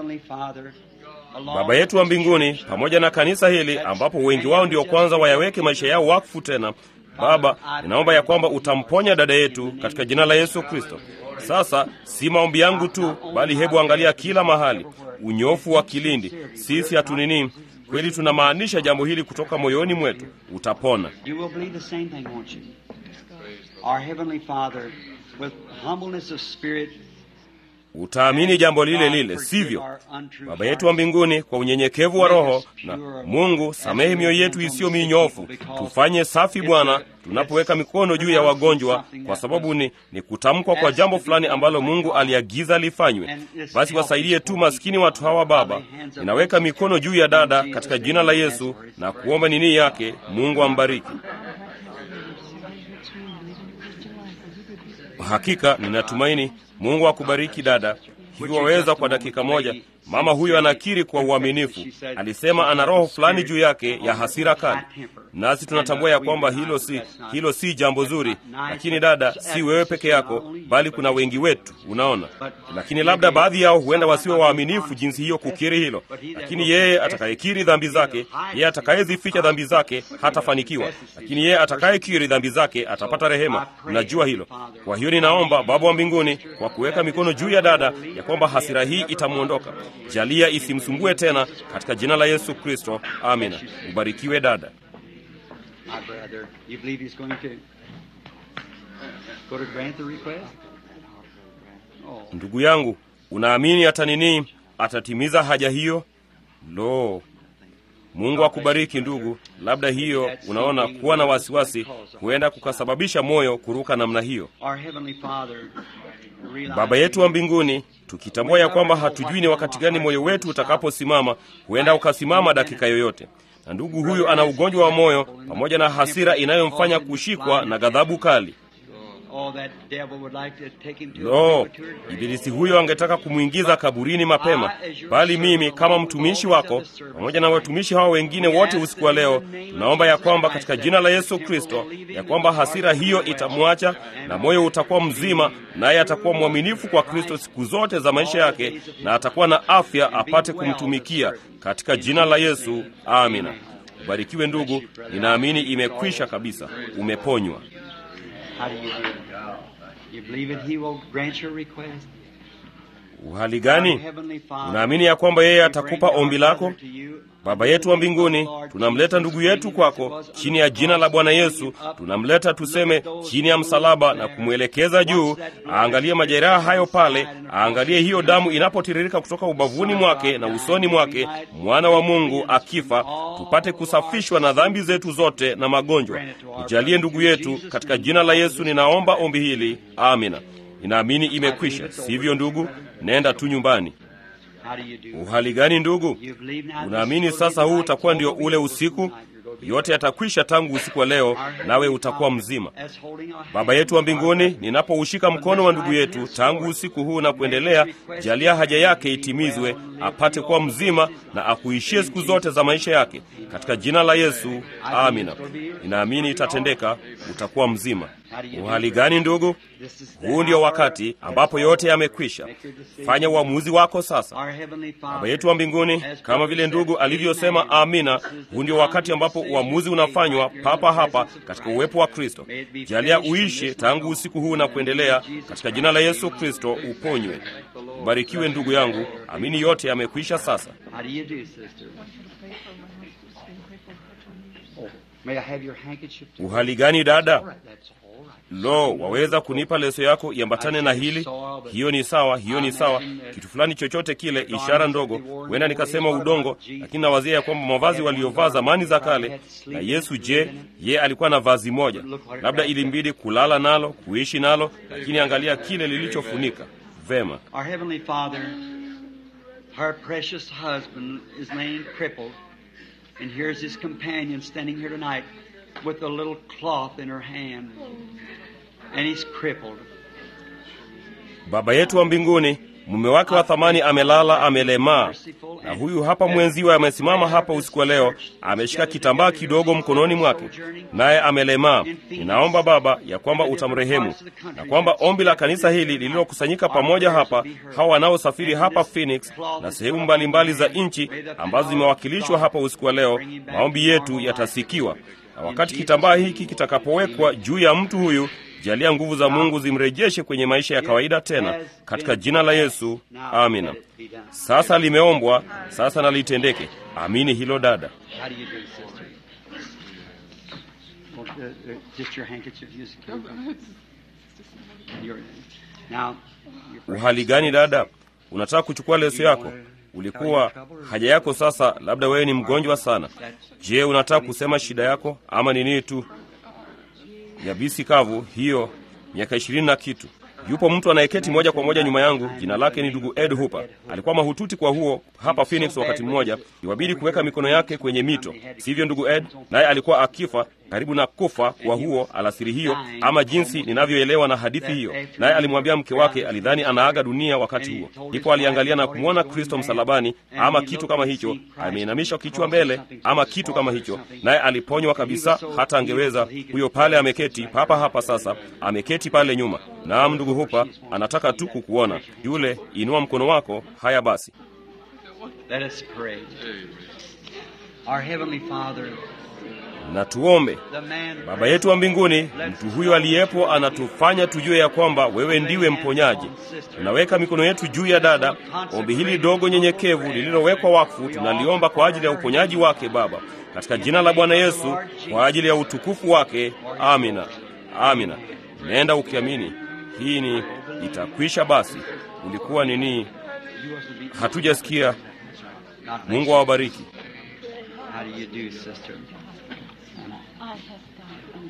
Speaker 1: Baba yetu wa mbinguni, pamoja na kanisa hili ambapo wengi wao ndio kwanza wayaweke maisha yao wakfu tena, Baba, ninaomba ya kwamba utamponya dada yetu katika jina la Yesu Kristo. Sasa si maombi yangu tu, bali hebu angalia kila mahali. Unyofu wa kilindi. Sisi hatunini, kweli tunamaanisha jambo hili kutoka moyoni mwetu. Utapona. Utaamini jambo lile lile, sivyo? Baba yetu wa mbinguni, kwa unyenyekevu wa roho, na Mungu, samehe mioyo yetu isiyo minyofu. Tufanye safi Bwana, tunapoweka mikono juu ya wagonjwa, kwa sababu ni kutamkwa kwa jambo fulani ambalo Mungu aliagiza lifanywe. Basi wasaidie tu maskini watu hawa Baba. Ninaweka mikono juu ya dada katika jina la Yesu na kuomba nini yake. Mungu ambariki. Hakika ninatumaini Mungu akubariki dada. Hivi waweza kwa dakika moja, Mama huyo anakiri kwa uaminifu. Alisema ana roho fulani juu yake ya hasira kali, nasi tunatambua ya kwamba hilo si jambo zuri. Lakini dada, si wewe peke yako, bali kuna wengi wetu, unaona. Lakini labda baadhi yao huenda wasiwe waaminifu jinsi hiyo kukiri hilo. Lakini yeye atakayekiri dhambi zake, yeye atakayezificha dhambi zake hatafanikiwa. Lakini yeye atakayekiri dhambi zake atapata rehema. Unajua hilo. Kwa hiyo ninaomba Baba wa mbinguni, kwa kuweka mikono juu ya dada, ya kwamba hasira hii itamuondoka. Jalia isimsumbue tena katika jina la Yesu Kristo. Amina. Ubarikiwe dada. Ndugu yangu, unaamini atatimiza haja hiyo? Lo, Mungu akubariki ndugu. Labda hiyo, unaona, kuwa na wasiwasi huenda kukasababisha moyo kuruka namna hiyo. Baba yetu wa mbinguni, tukitambua ya kwamba hatujui ni wakati gani moyo wetu utakaposimama, huenda ukasimama dakika yoyote. Na ndugu huyu ana ugonjwa wa moyo pamoja na hasira inayomfanya kushikwa na ghadhabu kali. Ibilisi huyo angetaka kumwingiza kaburini mapema, bali mimi kama mtumishi wako pamoja na watumishi hao wengine wote usiku wa leo, tunaomba ya kwamba katika jina la Yesu Kristo, ya kwamba hasira hiyo itamwacha na moyo utakuwa mzima, naye atakuwa mwaminifu kwa Kristo siku zote za maisha yake, na atakuwa na afya apate kumtumikia katika jina la Yesu. Amina. Ubarikiwe ndugu, ninaamini imekwisha kabisa, umeponywa. Uhali gani? Unaamini ya kwamba yeye atakupa ombi lako? Baba yetu wa mbinguni, tunamleta ndugu yetu kwako chini ya jina la Bwana Yesu. Tunamleta, tuseme, chini ya msalaba na kumwelekeza juu. Aangalie majeraha hayo pale, aangalie hiyo damu inapotiririka kutoka ubavuni mwake na usoni mwake, mwana wa Mungu akifa, tupate kusafishwa na dhambi zetu zote na magonjwa. Nijalie ndugu yetu katika jina la Yesu, ninaomba ombi hili. Amina. Ninaamini imekwisha. Sivyo ndugu? Nenda tu nyumbani. Uhali gani ndugu? Unaamini sasa huu utakuwa ndio ule usiku? Yote yatakwisha tangu usiku wa leo, nawe utakuwa mzima. Baba yetu wa mbinguni, ninapoushika mkono wa ndugu yetu tangu usiku huu na kuendelea, jalia haja yake itimizwe, apate kuwa mzima na akuishie siku zote za maisha yake, katika jina la Yesu. Amina. Ninaamini itatendeka, utakuwa mzima. Uhali gani ndugu? Huu ndio wakati ambapo yote yamekwisha. Fanya uamuzi wako sasa. Baba yetu wa mbinguni, kama vile ndugu alivyosema amina, huu ndio wakati ambapo uamuzi unafanywa papa hapa katika uwepo wa Kristo. Jalia uishi tangu usiku huu na kuendelea, katika jina la Yesu Kristo uponywe. Ubarikiwe ndugu yangu. Amini yote yamekwisha sasa. Uhali gani dada? Lo, waweza kunipa leso yako iambatane na hili? Hiyo ni sawa, hiyo ni sawa. Kitu fulani chochote kile, ishara ndogo. Huenda nikasema udongo, lakini nawazia ya kwamba mavazi waliovaa zamani za kale. Na Yesu, je, ye alikuwa na vazi moja? Labda ilimbidi kulala nalo, kuishi nalo, lakini angalia kile lilichofunika. Vema.
Speaker 2: Our Heavenly Father, her precious husband is laying crippled, and here's his companion standing here tonight with a little cloth in her hand, and he's crippled.
Speaker 1: Baba yetu wa mbinguni, mume wake wa thamani amelala, amelemaa, na huyu hapa mwenziwe amesimama hapa usiku wa leo, ameshika kitambaa kidogo mkononi mwake, naye amelemaa. Ninaomba Baba ya kwamba utamrehemu, na kwamba ombi la kanisa hili lililokusanyika pamoja hapa, hawa wanaosafiri hapa Phoenix na sehemu mbalimbali za nchi ambazo zimewakilishwa hapa usiku wa leo, maombi yetu yatasikiwa. Na wakati kitambaa hiki kitakapowekwa juu ya mtu huyu, jalia nguvu za Mungu zimrejeshe kwenye maisha ya kawaida tena, katika jina la Yesu. Amina. Sasa limeombwa, sasa nalitendeke. Amini hilo dada. Uhali gani dada? Unataka kuchukua leso yako? Ulikuwa haja yako sasa, labda wewe ni mgonjwa sana. Je, unataka kusema shida yako ama ni nini tu? Yabisi kavu hiyo, miaka 20 na kitu. Yupo mtu anayeketi moja kwa moja nyuma yangu, jina lake ni ndugu Ed Hooper. Alikuwa mahututi kwa huo hapa Phoenix wakati mmoja, iwabidi kuweka mikono yake kwenye mito. Sivyo ndugu Ed? Naye alikuwa akifa karibu na kufa kwa huo alasiri hiyo, ama jinsi ninavyoelewa na hadithi hiyo. Naye alimwambia mke wake, alidhani anaaga dunia wakati huo. Ndipo aliangalia na kumwona Kristo msalabani, ama kitu kama hicho, ameinamisha kichwa mbele, ama kitu kama hicho, naye aliponywa kabisa, hata angeweza. Huyo pale ameketi papa hapa sasa, ameketi pale nyuma. Naam, ndugu Hupa anataka tu kukuona. Yule, inua mkono wako. Haya basi.
Speaker 2: Let us pray. Our Heavenly Father,
Speaker 1: na tuombe. Baba yetu wa mbinguni, mtu huyo aliyepo anatufanya tujue ya kwamba wewe ndiwe mponyaji. Tunaweka mikono yetu juu ya dada. Ombi hili dogo nyenyekevu lililowekwa wakfu tunaliomba kwa ajili ya uponyaji wake Baba, katika jina la Bwana Yesu, kwa ajili ya utukufu wake. Amina. Amina. Nenda ukiamini. Hii ni itakwisha basi. Ulikuwa nini? Hatujasikia. Mungu awabariki.
Speaker 2: How do you do, sister?
Speaker 3: I have done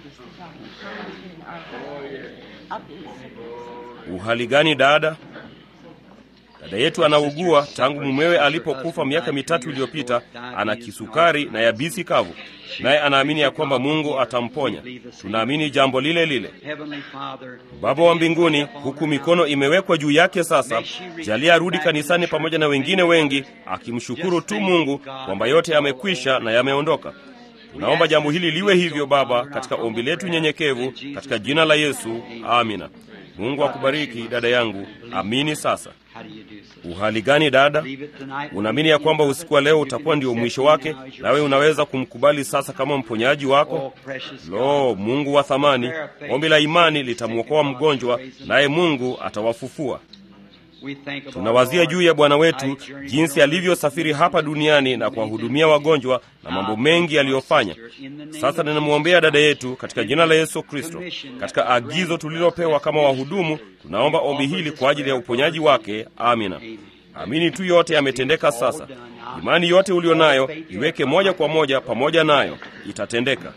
Speaker 3: this.
Speaker 1: Uhali gani dada? Dada yetu anaugua tangu mumewe alipokufa miaka 3 iliyopita. Ana kisukari na yabisi kavu, naye anaamini ya kwamba Mungu atamponya. Tunaamini jambo lile lile. Baba wa mbinguni, huku mikono imewekwa juu yake sasa, jalia arudi kanisani pamoja na wengine wengi, akimshukuru tu Mungu kwamba yote yamekwisha na yameondoka. Tunaomba jambo hili liwe hivyo Baba, katika ombi letu nyenyekevu, katika jina la Yesu. Amina. Mungu akubariki dada yangu. Amini sasa. Uhali gani dada? Unaamini ya kwamba usiku wa leo utakuwa ndio mwisho wake, nawe unaweza kumkubali sasa kama mponyaji wako? Lo, Mungu wa thamani, ombi la imani litamwokoa mgonjwa, naye Mungu atawafufua. Tunawazia juu ya Bwana wetu, jinsi alivyosafiri hapa duniani na kuwahudumia wagonjwa na mambo mengi aliyofanya. Sasa ninamwombea dada yetu katika jina la Yesu Kristo. Katika agizo tulilopewa kama wahudumu, tunaomba ombi hili kwa ajili ya uponyaji wake. Amina. Amini tu yote yametendeka sasa. Imani yote ulionayo iweke moja kwa moja pamoja nayo, itatendeka.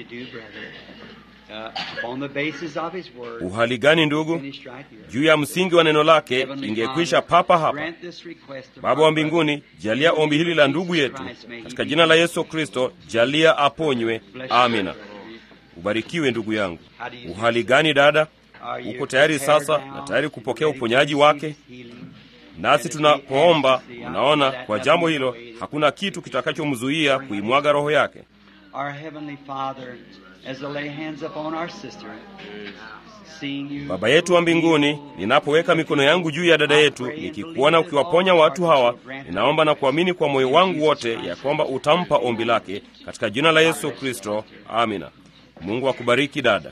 Speaker 1: Uhali gani ndugu? Juu ya msingi wa neno lake ingekwisha papa hapa. Baba wa mbinguni, jalia ombi hili la ndugu yetu katika jina la Yesu Kristo, jalia aponywe. Amina. Ubarikiwe ndugu yangu. Uhali gani dada? Uko tayari sasa na tayari kupokea uponyaji wake? Nasi tunapoomba, unaona, kwa jambo hilo hakuna kitu kitakachomzuia kuimwaga roho yake. Baba yetu wa mbinguni, ninapoweka mikono yangu juu ya dada yetu, nikikuona ukiwaponya watu hawa, ninaomba na kuamini kwa moyo wangu wote ya kwamba utampa ombi lake katika jina la Yesu Kristo. Amina. Mungu akubariki dada.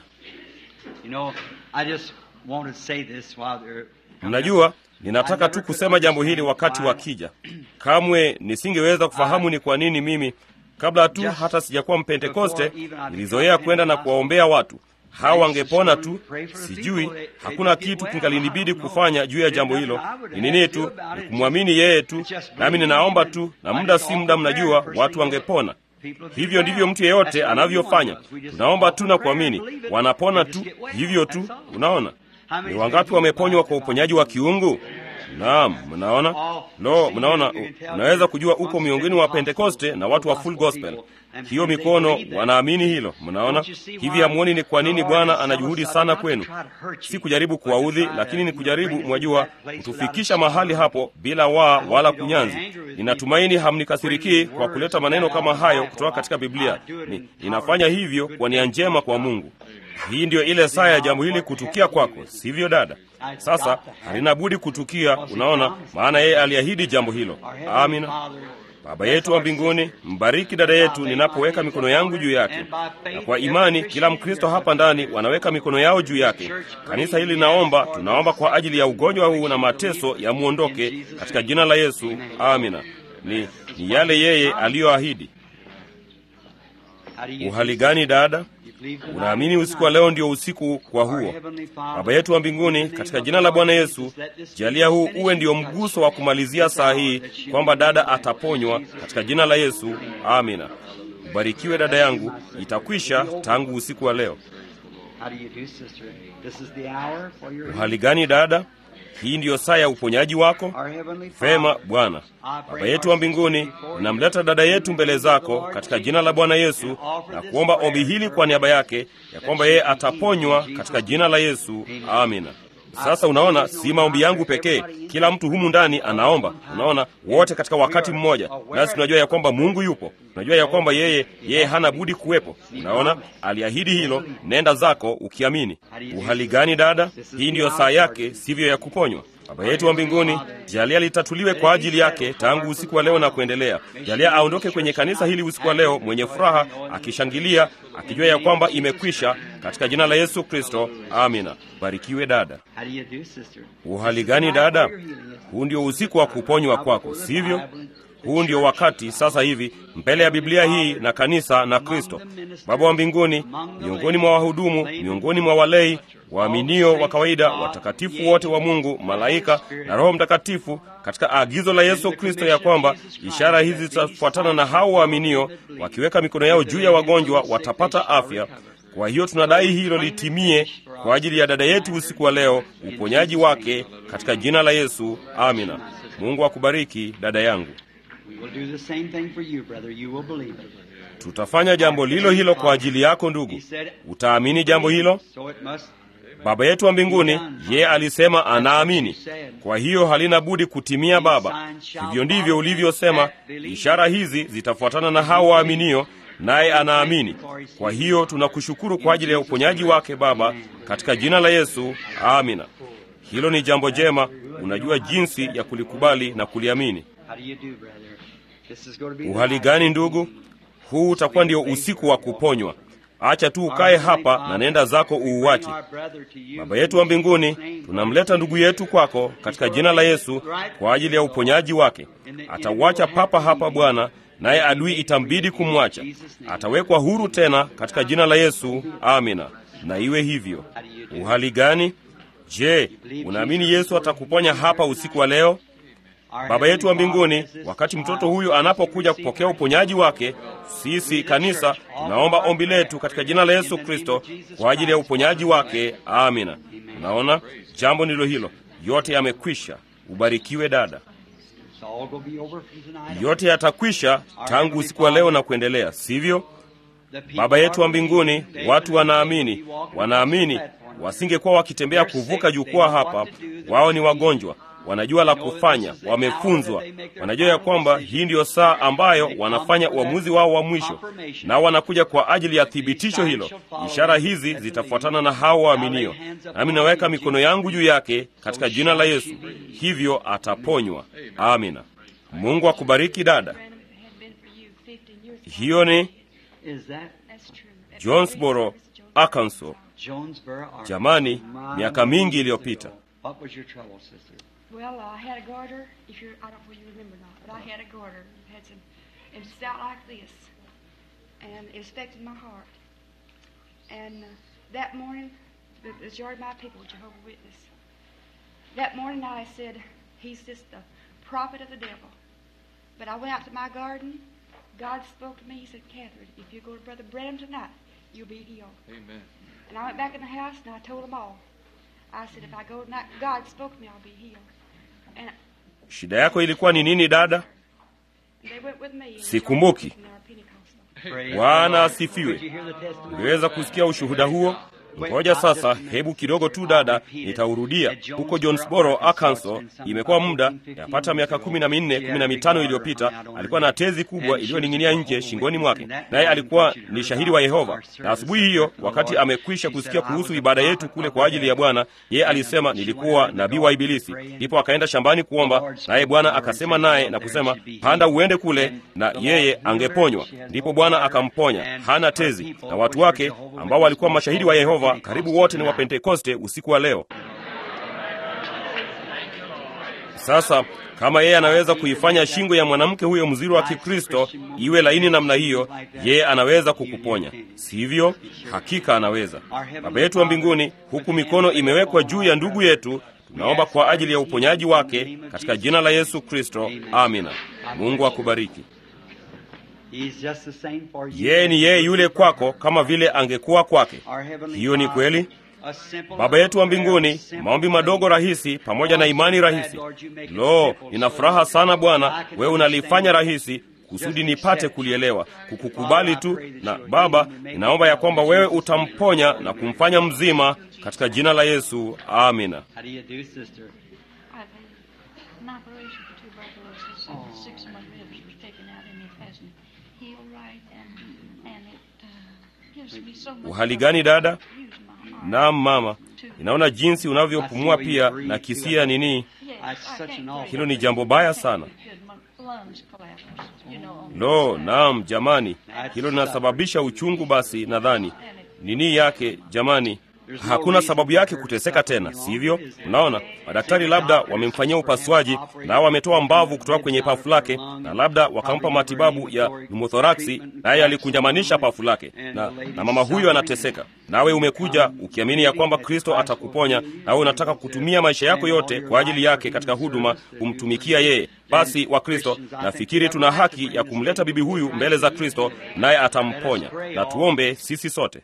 Speaker 1: Mnajua, ninataka tu kusema jambo hili wakati wakija. Kamwe nisingeweza kufahamu ni kwa nini mimi, kabla tu hata sijakuwa Mpentekoste, nilizoea kwenda na kuwaombea watu. Hawa wangepona tu, sijui, hakuna kitu kingalinibidi kufanya juu ya jambo hilo. Ni nini tu, ni kumwamini yeye tu, nami ninaomba tu, na muda si muda mnajua watu wangepona. Hivyo ndivyo mtu yeyote anavyofanya. Tunaomba tu na kuamini, wanapona tu, hivyo tu. Unaona? Ni wangapi wameponywa kwa uponyaji wa kiungu? Naam, mnaona? No, mnaona, unaweza kujua uko miongoni wa Pentekoste na watu wa Full Gospel. Hiyo mikono wanaamini hilo. Mnaona? Hivi hamuoni ni kwa nini Bwana anajuhudi sana kwenu? Si kujaribu kuwaudhi, lakini ni kujaribu, mwajua, kutufikisha mahali hapo bila wala kunyanzi. Ninatumaini hamnikasiriki kwa kuleta maneno kama hayo kutoka katika Biblia. Ninafanya hivyo kwa nia njema kwa Mungu. Hii ndio ile saa ya jambo hili kutukia kwako, sivyo dada? Sasa halina budi kutukia, unaona, maana yeye aliahidi jambo hilo. Amina. Baba yetu wa mbinguni, mbariki dada yetu ninapoweka mikono yangu juu yake. Na kwa imani kila Mkristo hapa ndani wanaweka mikono yao juu yake. Kanisa hili tunaomba kwa ajili ya ugonjwa huu na mateso yamuondoke katika jina la Yesu. Amina. Ni yale yeye aliyoahidi. Uhali gani dada? Unaamini usiku wa leo ndio usiku kwa huo? Baba yetu wa mbinguni, katika jina la Bwana Yesu, jalia huu uwe ndio mguso wa kumalizia saa hii, kwamba dada ataponywa katika jina la Yesu. Amina. Ubarikiwe dada yangu, itakwisha tangu usiku wa leo. Uhali gani dada? Hii ndiyo saa ya uponyaji wako? Vema Bwana. Baba yetu wa mbinguni, ninamleta dada yetu mbele zako katika jina la Bwana Yesu na kuomba ombi hili kwa niaba yake, ya kwamba yeye ataponywa katika jina la Yesu. Amina. Sasa unaona, si maombi yangu pekee. Kila mtu humu ndani anaomba. Unaona, wote katika wakati mmoja. Nasi tunajua ya kwamba Mungu yupo. Tunajua ya kwamba yeye hana budi kuwepo. Unaona, aliahidi hilo. Nenda zako ukiamini. Uhali gani dada? Hii ndiyo saa yake, sivyo, ya kuponywa. Baba yetu wa mbinguni, jalia litatuliwe kwa ajili yake tangu usiku wa leo na kuendelea. Jalia aondoke kwenye kanisa hili usiku wa leo mwenye furaha, akishangilia, akijua ya kwamba imekwisha, katika jina la Yesu Kristo. Amina. Barikiwe dada. Uhali gani dada? Huu ndio usiku wa kuponywa kwako, sivyo? Huu ndio wakati sasa hivi mbele ya Biblia hii na kanisa na Kristo. Baba wa mbinguni, miongoni mwa wahudumu, miongoni mwa walei, waaminio wa kawaida, watakatifu wote wa Mungu, malaika na Roho Mtakatifu, katika agizo la Yesu Kristo ya kwamba ishara hizi zitafuatana na hao waaminio, wakiweka mikono yao juu ya wagonjwa watapata afya. Kwa hiyo tunadai hilo litimie kwa ajili ya dada yetu usiku wa leo, uponyaji wake katika jina la Yesu. Amina. Mungu akubariki dada yangu. Tutafanya jambo lilo hilo kwa ajili yako ndugu. Utaamini jambo hilo? Baba yetu wa mbinguni, yeye alisema anaamini. Kwa hiyo halina budi kutimia Baba. Hivyo ndivyo ulivyosema, ishara hizi zitafuatana na hao waaminio, naye anaamini. Kwa hiyo tunakushukuru kwa ajili ya uponyaji wake Baba, katika jina la Yesu. Amina. Hilo ni jambo jema. Unajua jinsi ya kulikubali na kuliamini. Uhali gani ndugu? Huu utakuwa ndio usiku wa kuponywa. Acha tu ukae hapa na nenda zako uuache. Baba yetu wa mbinguni, tunamleta ndugu yetu kwako katika jina la Yesu kwa ajili ya uponyaji wake. Atauacha papa hapa Bwana, naye adui itambidi kumwacha. Atawekwa huru tena katika jina la Yesu. Amina. Na iwe hivyo. Uhali gani? Je, unaamini Yesu atakuponya hapa usiku wa leo? Baba yetu wa mbinguni, wakati mtoto huyu anapokuja kupokea uponyaji wake, sisi kanisa tunaomba ombi letu katika jina la Yesu Kristo kwa ajili ya uponyaji wake. Amina. Unaona, jambo ndilo hilo. Yote yamekwisha. Ubarikiwe dada. Yote yatakwisha tangu usiku wa leo na kuendelea, sivyo? Baba yetu wa mbinguni, watu wanaamini, wasingekuwa wakitembea kuvuka jukwaa hapa. Wao ni wagonjwa, wanajua la kufanya, wamefunzwa, wanajua ya kwamba hii ndiyo saa ambayo wanafanya uamuzi wao wa mwisho, na wanakuja kwa ajili ya thibitisho hilo. Ishara hizi zitafuatana na hao waaminio, nami naweka mikono yangu juu yake katika jina la Yesu, hivyo ataponywa. Amina. Mungu akubariki dada. Hiyo ni Jonesboro, Arkansas. Jamani, miaka mingi iliyopita.
Speaker 4: Well, I had a garter. I don't know if you remember or not, but I had a garter. It was out like this, and it affected my heart. And that morning, the majority of my people were Jehovah's Witness. That morning, I said, "He's just the prophet of the devil." But I went out to my garden. God spoke to me. He said, "Catherine, if you go to Brother Brenham tonight, you'll be healed." Amen. And I went back in the house and I told them all. I said, "If I go tonight, God spoke to me, I'll be healed." And
Speaker 1: shida yako ilikuwa ni nini dada?
Speaker 4: They went with me.
Speaker 1: Sikumbuki. Bwana asifiwe. Unaweza kusikia ushuhuda huo? Ngoja sasa, hebu kidogo tu dada, nitaurudia. Huko Jonesboro, Arkansas, imekuwa muda yapata miaka 14, 15 iliyopita, alikuwa na tezi kubwa iliyoning'inia nje shingoni mwake. Naye alikuwa ni shahidi wa Yehova. Na asubuhi hiyo, wakati amekwisha kusikia kuhusu ibada yetu kule kwa ajili ya Bwana, yeye alisema nilikuwa nabii wa Ibilisi. Ndipo akaenda shambani kuomba, naye Bwana akasema naye na kusema, "Panda uende kule," na yeye angeponywa. Ndipo Bwana akamponya. Hana tezi. Na watu wake ambao walikuwa mashahidi wa Yehova karibu wote ni wa Pentekoste usiku wa leo. Sasa kama yeye anaweza kuifanya shingo ya mwanamke huyo mziro wa Kikristo iwe laini namna hiyo, yeye anaweza kukuponya, sivyo? Hakika anaweza. Baba yetu wa mbinguni, huku mikono imewekwa juu ya ndugu yetu, tunaomba kwa ajili ya uponyaji wake katika jina la Yesu Kristo. Amina. Mungu akubariki. Yeye ni yeye yule kwako kama vile angekuwa kwake. Hiyo ni kweli. Baba yetu wa mbinguni, maombi madogo rahisi pamoja na imani rahisi. Lo, nina furaha sana Bwana, wewe unalifanya rahisi kusudi nipate kulielewa, kukukubali tu. Na Baba, ninaomba ya kwamba wewe utamponya na kumfanya mzima katika jina la Yesu. Amina. Uhali gani dada? Naam mama, ninaona jinsi unavyopumua pia na kisia nini. Hilo ni jambo baya sana. Lo, naam jamani, hilo linasababisha uchungu. Basi nadhani nini yake jamani, hakuna sababu yake kuteseka tena, sivyo? Unaona, madaktari labda wamemfanyia upasuaji na wametoa mbavu kutoka kwenye pafu lake, na labda wakampa matibabu ya pneumothorax, naye alikunjamanisha pafu lake, na mama huyo anateseka. Nawe umekuja ukiamini ya kwamba Kristo atakuponya, nawe unataka kutumia maisha yako yote kwa ajili yake katika huduma, kumtumikia yeye. Basi wa Kristo, nafikiri tuna haki ya kumleta bibi huyu mbele za Kristo, naye atamponya. Na tuombe sisi sote.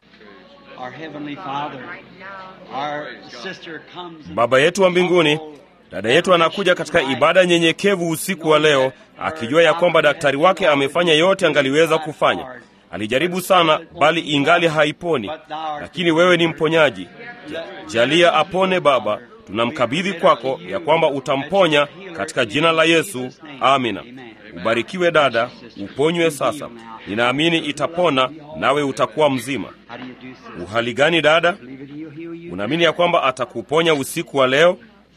Speaker 1: Baba yetu wa mbinguni, dada yetu anakuja katika ibada nyenyekevu usiku wa leo, akijua ya kwamba daktari wake amefanya yote angaliweza kufanya. Alijaribu sana, bali ingali haiponi, lakini wewe ni mponyaji. Jalia apone Baba, tunamkabidhi kwako ya kwamba utamponya katika jina la Yesu. Amina. Ubarikiwe dada, uponywe sasa. Ninaamini itapona, nawe utakuwa mzima. Uhali gani dada? Unaamini ya kwamba atakuponya usiku wa leo?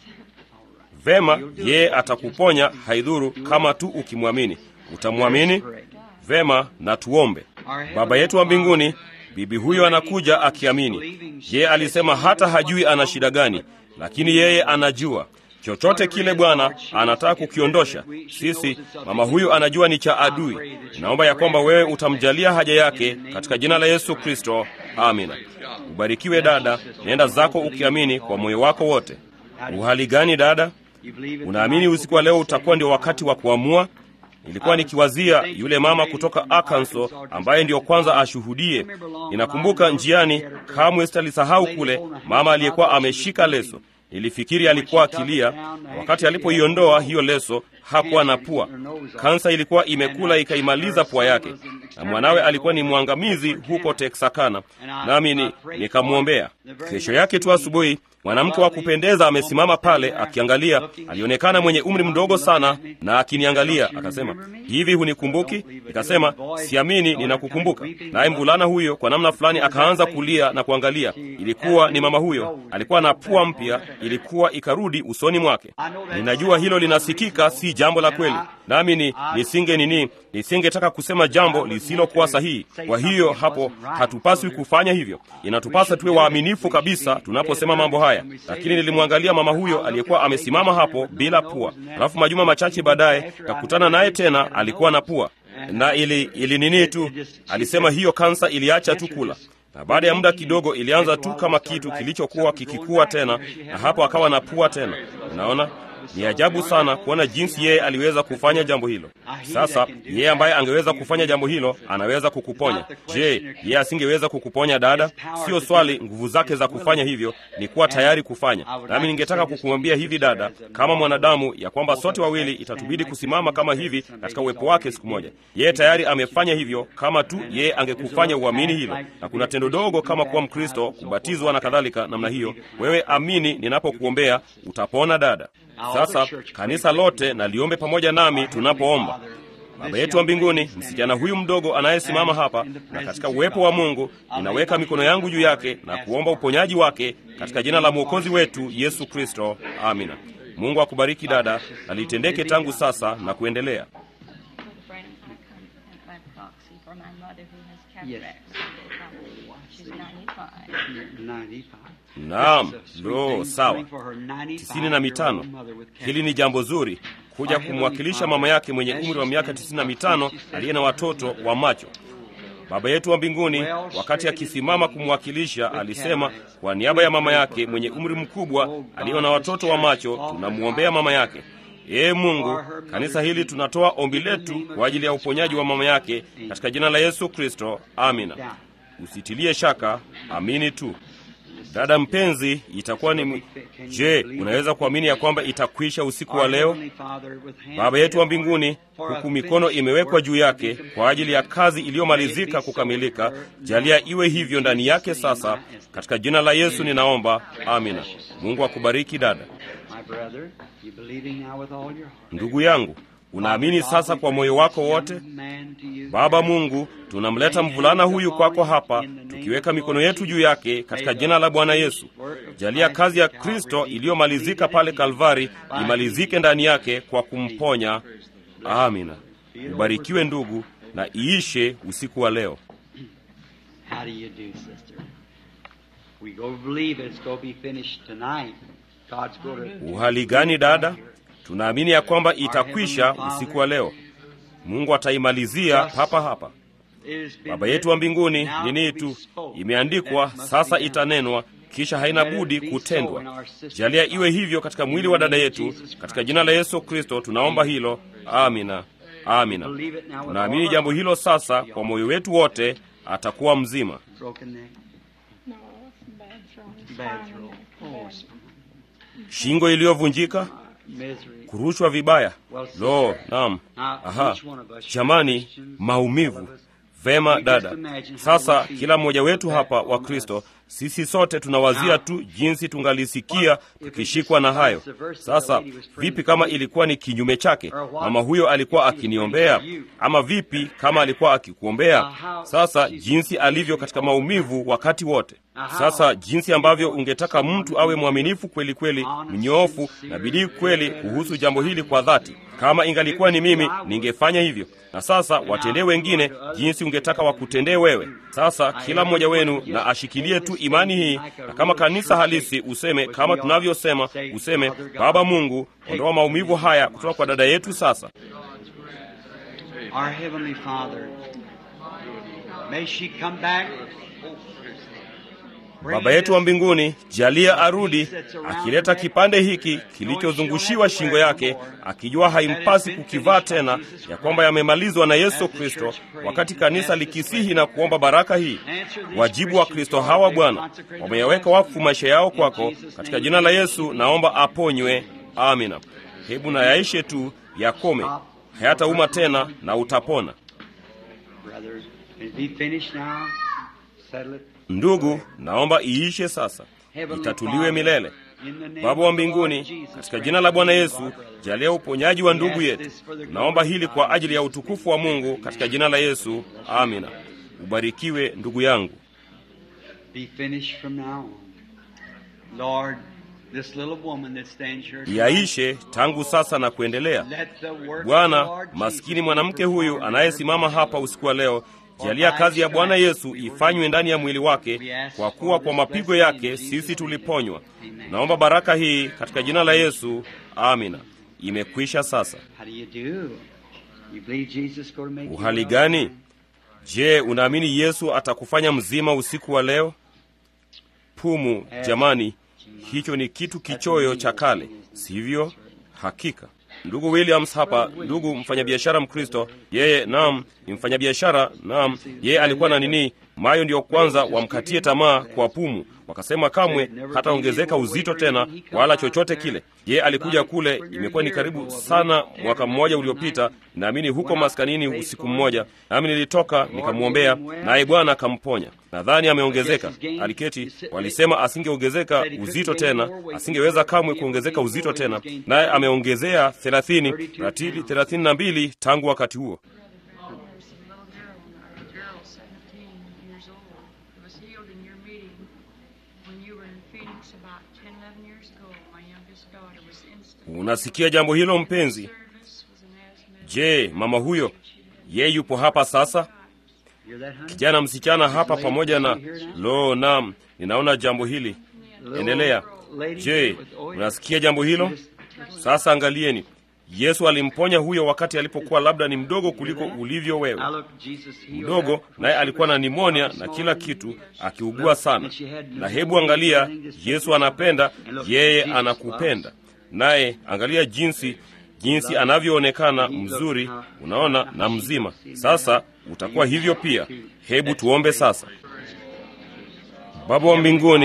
Speaker 1: Vema, yeye atakuponya, haidhuru kama tu ukimwamini. Utamwamini? Vema, na tuombe. Baba yetu wa mbinguni, bibi huyo anakuja akiamini. Yeye alisema hata hajui ana shida gani, lakini yeye anajua. Chochote kile Bwana anataka kukiondosha, sisi mama huyu anajua ni cha adui. Naomba ya kwamba wewe utamjalia haja yake katika jina la Yesu Kristo. Amina. Ubarikiwe dada, nenda zako ukiamini kwa moyo wako wote. Uhali gani dada? Unaamini usiku wa leo utakuwa ndio wakati wa kuamua? Nilikuwa nikiwazia yule mama kutoka Arkansas ambaye ndio kwanza ashuhudie. Ninakumbuka njiani, kamwe sitalisahau kule, mama aliyekuwa ameshika leso. Nilifikiri alikuwa akilia. Wakati alipoiondoa hiyo leso, hakuwa na pua. Kansa ilikuwa imekula ikaimaliza pua yake, na mwanawe alikuwa ni mwangamizi huko Texarkana. Nami nikamwombea. Kesho yake tu asubuhi, mwanamke wa kupendeza amesimama pale akiangalia. Alionekana mwenye umri mdogo sana, na akiniangalia akasema, hivi hunikumbuki? Nikasema, siamini ninakukumbuka. Naye mvulana huyo kwa namna fulani akaanza kulia na kuangalia. Ilikuwa ni mama huyo, alikuwa na pua mpya, ilikuwa ikarudi usoni mwake. Ninajua hilo linasikika si jambo la kweli, nami nisingetaka kusema jambo lisilokuwa sahihi. Kwa hiyo hapo hatupaswi kufanya hivyo. Inatupasa tuwe waaminifu kabisa tunaposema mambo haya. Lakini nilimwangalia mama huyo aliyekuwa amesimama hapo bila pua. Alafu majuma machache baadaye kakutana naye tena, alikuwa na pua. Na ili nini tu, alisema hiyo kansa iliacha tu kula. Na baada ya muda kidogo ilianza tu kama kitu kilichokuwa kikikua tena, na hapo akawa na pua tena. Unaona? Ni ajabu sana kuona jinsi yeye aliweza kufanya jambo hilo. Sasa yeye ambaye angeweza kufanya jambo hilo anaweza kukuponya. Je, yeye asingeweza kukuponya dada? Sio swali nguvu zake za kufanya hivyo, ni kuwa tayari kufanya. Nami ningetaka kukuambia hivi dada, kama mwanadamu, ya kwamba sote wawili itatubidi kusimama kama hivi katika uwepo wake siku moja. Yeye tayari amefanya hivyo, kama tu yeye angekufanya uamini hilo. Na kuna tendo dogo kama kuwa Mkristo, kubatizwa na kadhalika namna hiyo. Wewe amini ninapokuombea, utapona dada. Sasa kanisa lote na liombe pamoja nami tunapoomba. Baba yetu wa mbinguni, msichana huyu mdogo anayesimama hapa, na katika uwepo wa Mungu ninaweka mikono yangu juu yake na kuomba uponyaji wake katika jina la Mwokozi wetu Yesu Kristo. Amina. Mungu akubariki dada, na litendeke tangu sasa na kuendelea. Naam, sawa. 95. Hili ni jambo zuri, kuja kumwakilisha mama yake mwenye umri wa miaka 95 aliye na watoto wa macho. Baba yetu wa mbinguni, wakati akisimama kumwakilisha, alisema kwa niaba ya mama yake mwenye umri mkubwa aliye na watoto wa macho, tunamuombea mama yake. Ee Mungu, kanisa hili tunatoa ombi letu kwa ajili ya uponyaji wa mama yake katika jina la Yesu Kristo. Amina. Usitilie shaka, amini tu. Dada mpenzi, itakuwa ni je, unaweza kuamini ya kwamba itakwisha usiku wa leo? Baba yetu wa mbinguni, huku mikono imewekwa juu yake kwa ajili ya kazi iliyomalizika kukamilika, jalia iwe hivyo ndani yake sasa, katika jina la Yesu ninaomba, amina. Mungu akubariki dada. Ndugu yangu, unaamini sasa kwa moyo wako wote? Baba Mungu, tunamleta mvulana huyu kwako hapa, tukiweka mikono yetu juu yake katika jina la Bwana Yesu. Jalia kazi ya Kristo iliyomalizika pale Kalvari imalizike ndani yake kwa kumponya. Amina. Ubarikiwe ndugu, na iishe usiku wa leo.
Speaker 2: How do you do, sister? We go believe it's going to be finished tonight. God's going to...
Speaker 1: Uhali gani dada? Tunaamini ya kwamba itakwisha usiku wa leo. Mungu ataimalizia hapa hapa. Baba yetu wa mbinguni, nini tu imeandikwa, sasa itanenwa, kisha haina budi kutendwa. Jalia iwe hivyo katika mwili wa dada yetu, katika jina la Yesu Kristo tunaomba hilo. Amina. Amina. Tunaamini jambo hilo sasa kwa moyo wetu wote, atakuwa mzima. Shingo iliyovunjika, kurushwa vibaya. Lo, naam. Aha. Jamani, maumivu. Vema dada. Sasa kila mmoja wetu hapa wa Kristo, sisi sote tunawazia tu jinsi tungalisikia tukishikwa na hayo. Sasa vipi kama ilikuwa ni kinyume chake? Mama huyo alikuwa akiniombea, ama vipi kama alikuwa akikuombea? Sasa jinsi alivyo katika maumivu wakati wote. Sasa jinsi ambavyo ungetaka mtu awe mwaminifu kweli kweli, mnyoofu na bidii kweli kuhusu jambo hili kwa dhati. Kama ingalikuwa ni mimi, ningefanya hivyo. Na sasa watendee wengine jinsi ungetaka wakutendee wewe. Sasa kila mmoja wenu na ashikilie tu imani hii, na kama kanisa halisi useme kama tunavyosema, useme, Baba Mungu, ondoa maumivu haya kutoka kwa dada yetu sasa.
Speaker 2: Our Heavenly Father, may she come back.
Speaker 1: Baba yetu wa mbinguni, jalia arudi akileta kipande hiki kilichozungushiwa shingo yake, akijua haimpasi kukivaa tena, ya kwamba yamemalizwa na Yesu Kristo, wakati kanisa likisihi na kuomba baraka hii. Wajibu wa Kristo hawa Bwana, wameyaweka wakfu maisha yao kwako, katika jina la Yesu naomba aponywe. Amina. Hebu na yaishe tu, yakome, hayatauma tena na utapona. Ndugu, naomba iishe sasa, itatuliwe milele. Baba wa mbinguni, katika jina la Bwana Yesu, jalia uponyaji wa ndugu yetu. Naomba hili kwa ajili ya utukufu wa Mungu, katika jina la Yesu. Amina. Ubarikiwe ndugu yangu. Yaishe tangu sasa na kuendelea. Bwana, maskini mwanamke huyu anayesimama hapa usiku wa leo, jalia kazi ya Bwana Yesu ifanywe ndani ya mwili wake, kwa kuwa kwa mapigo yake sisi tuliponywa. Naomba baraka hii katika jina la Yesu. Amina. Imekwisha sasa. Uhali gani? Je, unaamini Yesu atakufanya mzima usiku wa leo? Pumu, jamani, hicho ni kitu kichoyo cha kale, sivyo? Hakika. Ndugu Williams hapa, ndugu mfanyabiashara Mkristo, yeye naam, ni mfanyabiashara, naam, yeye alikuwa na nini, Mayo ndio kwanza wamkatie tamaa kwa pumu, wakasema kamwe hataongezeka uzito tena wala chochote kile. Yeye alikuja kule, imekuwa ni karibu sana mwaka mmoja uliopita, naamini huko maskanini usiku mmoja, nami nilitoka nikamwombea, naye Bwana akamponya. Nadhani ameongezeka. Aliketi, walisema asingeongezeka uzito tena, asingeweza kamwe kuongezeka uzito tena, naye ameongezea 32 tangu wakati huo. Unasikia jambo hilo mpenzi? Je, mama huyo, yeye yupo hapa sasa? Kijana msichana hapa pamoja na lo, naam, ninaona jambo hili. Endelea. Je, unasikia jambo hilo? Sasa angalieni. Yesu alimponya huyo wakati alipokuwa labda ni mdogo kuliko ulivyo wewe. Mdogo, naye alikuwa na nimonia na kila kitu, akiugua sana. Na hebu angalia, Yesu anapenda, yeye anakupenda. Naye angalia jinsi anavyoonekana mzuri, unaona, na mzima. Sasa utakuwa hivyo pia. Hebu tuombe sasa. Baba wa mbinguni,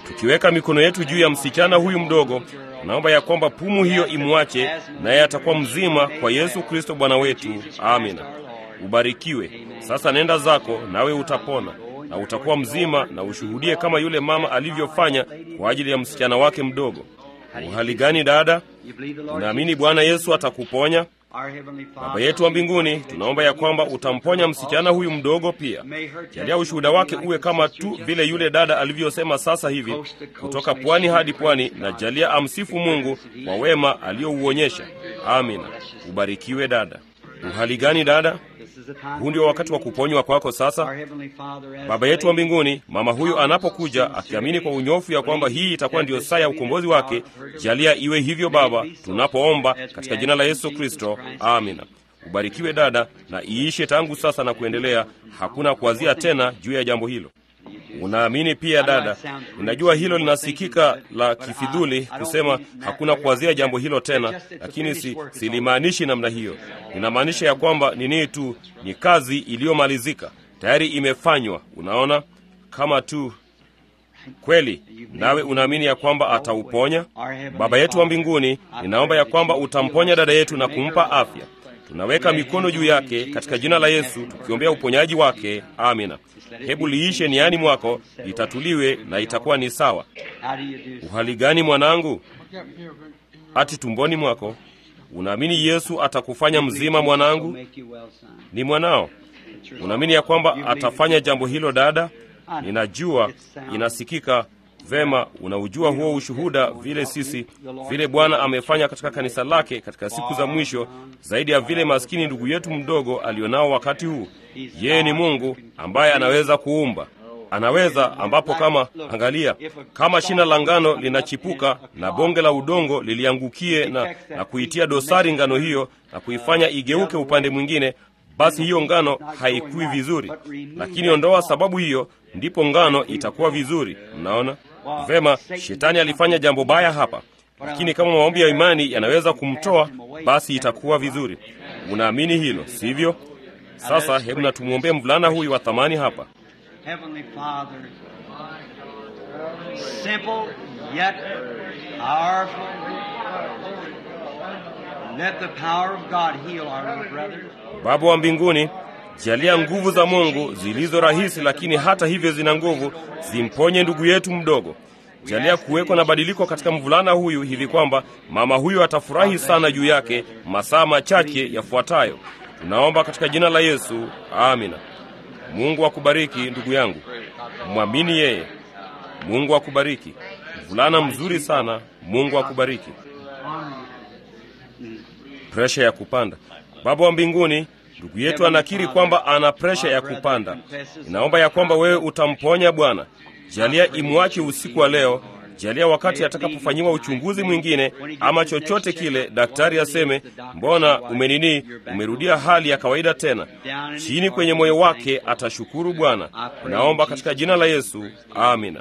Speaker 1: Tukiweka mikono yetu juu ya msichana huyu mdogo, naomba ya kwamba pumu hiyo imwache, naye atakuwa mzima kwa Yesu Kristo Bwana wetu. Amina. Ubarikiwe. Sasa nenda zako, nawe utapona na utakuwa mzima, na ushuhudie kama yule mama alivyofanya kwa ajili ya msichana wake mdogo. Uhali gani dada? Unaamini Bwana Yesu atakuponya? Baba yetu wa mbinguni, tunaomba ya kwamba utamponya msichana huyu mdogo pia. Jalia ushuhuda wake uwe kama tu vile yule dada alivyosema sasa hivi, kutoka pwani hadi pwani, na jalia amsifu Mungu kwa wema aliyouonyesha. Amina. Ubarikiwe dada. Uhali gani dada? Huu ndio wakati wa kuponywa kwako sasa. Baba yetu wa mbinguni, mama huyu anapokuja akiamini kwa unyofu ya kwamba hii itakuwa ndio saa ya ukombozi wake, jalia iwe hivyo Baba, tunapoomba katika jina la Yesu Kristo. Amina. Ubarikiwe dada, na iishe tangu sasa na kuendelea. Hakuna kuwazia tena juu ya jambo hilo. Unaamini pia dada? Ninajua hilo linasikika la kifidhuli kusema hakuna kuwazia jambo hilo tena, lakini silimaanishi namna hiyo. Ninamaanisha ya kwamba nini tu, ni kazi iliyomalizika, tayari imefanywa. Unaona, kama tu kweli nawe unaamini ya kwamba atauponya. Baba yetu wa mbinguni, ninaomba ya kwamba utamponya dada yetu na kumpa afya. Tunaweka mikono juu yake katika jina la Yesu, tukiombea uponyaji wake. Amina. Hebu liishe niani mwako, litatuliwe na itakuwa ni sawa. Uhali gani mwanangu? Ati tumboni mwako. Unaamini Yesu atakufanya mzima mwanangu? Ni mwanao. Unaamini ya kwamba atafanya jambo hilo dada? Ninajua inasikika vema, unaujua huo ushuhuda, vile Bwana amefanya katika kanisa lake katika siku za mwisho, zaidi ya vile maskini ndugu yetu mdogo alionao wakati huu. Yeye ni Mungu ambaye anaweza kuumba. Anaweza ambapo angalia, kama shina la ngano linachipuka na bonge la udongo liliangukie na kuitia dosari ngano hiyo na kuifanya igeuke upande mwingine, basi hiyo ngano haikui vizuri. Lakini ondoa sababu hiyo, ndipo ngano itakuwa vizuri. Mnaona? Vema, shetani alifanya jambo baya hapa, lakini kama maombi ya imani yanaweza kumtoa, basi itakuwa vizuri. Unaamini hilo, sivyo? Sasa hebu na tumuombee mvulana huyu wa thamani hapa.
Speaker 2: Heavenly Father, simple yet powerful. Let the power of God heal our little brothers.
Speaker 1: Baba wa mbinguni, jalia nguvu za Mungu zilizo rahisi lakini hata hivyo zina nguvu, zimponye ndugu yetu mdogo. Jalia kuweko na badiliko katika mvulana huyu hivi kwamba mama huyu atafurahi sana juu yake masaa machache yafuatayo. Tunaomba katika jina la Yesu. Amina. Mungu akubariki ndugu yangu. Mwamini yeye. Mungu akubariki. Mvulana mzuri sana. Mungu akubariki. Presha ya kupanda. Baba wa mbinguni, ndugu yetu anakiri kwamba ana presha ya kupanda. Inaomba ya kwamba wewe utamponya Bwana. Jalia imwache usiku wa leo. Jalia wakati atakapofanyiwa uchunguzi mwingine ama chochote kile, daktari aseme, mbona umerudia hali ya kawaida tena. Chini kwenye moyo wake atashukuru Bwana. Naomba katika jina la Yesu. Amina.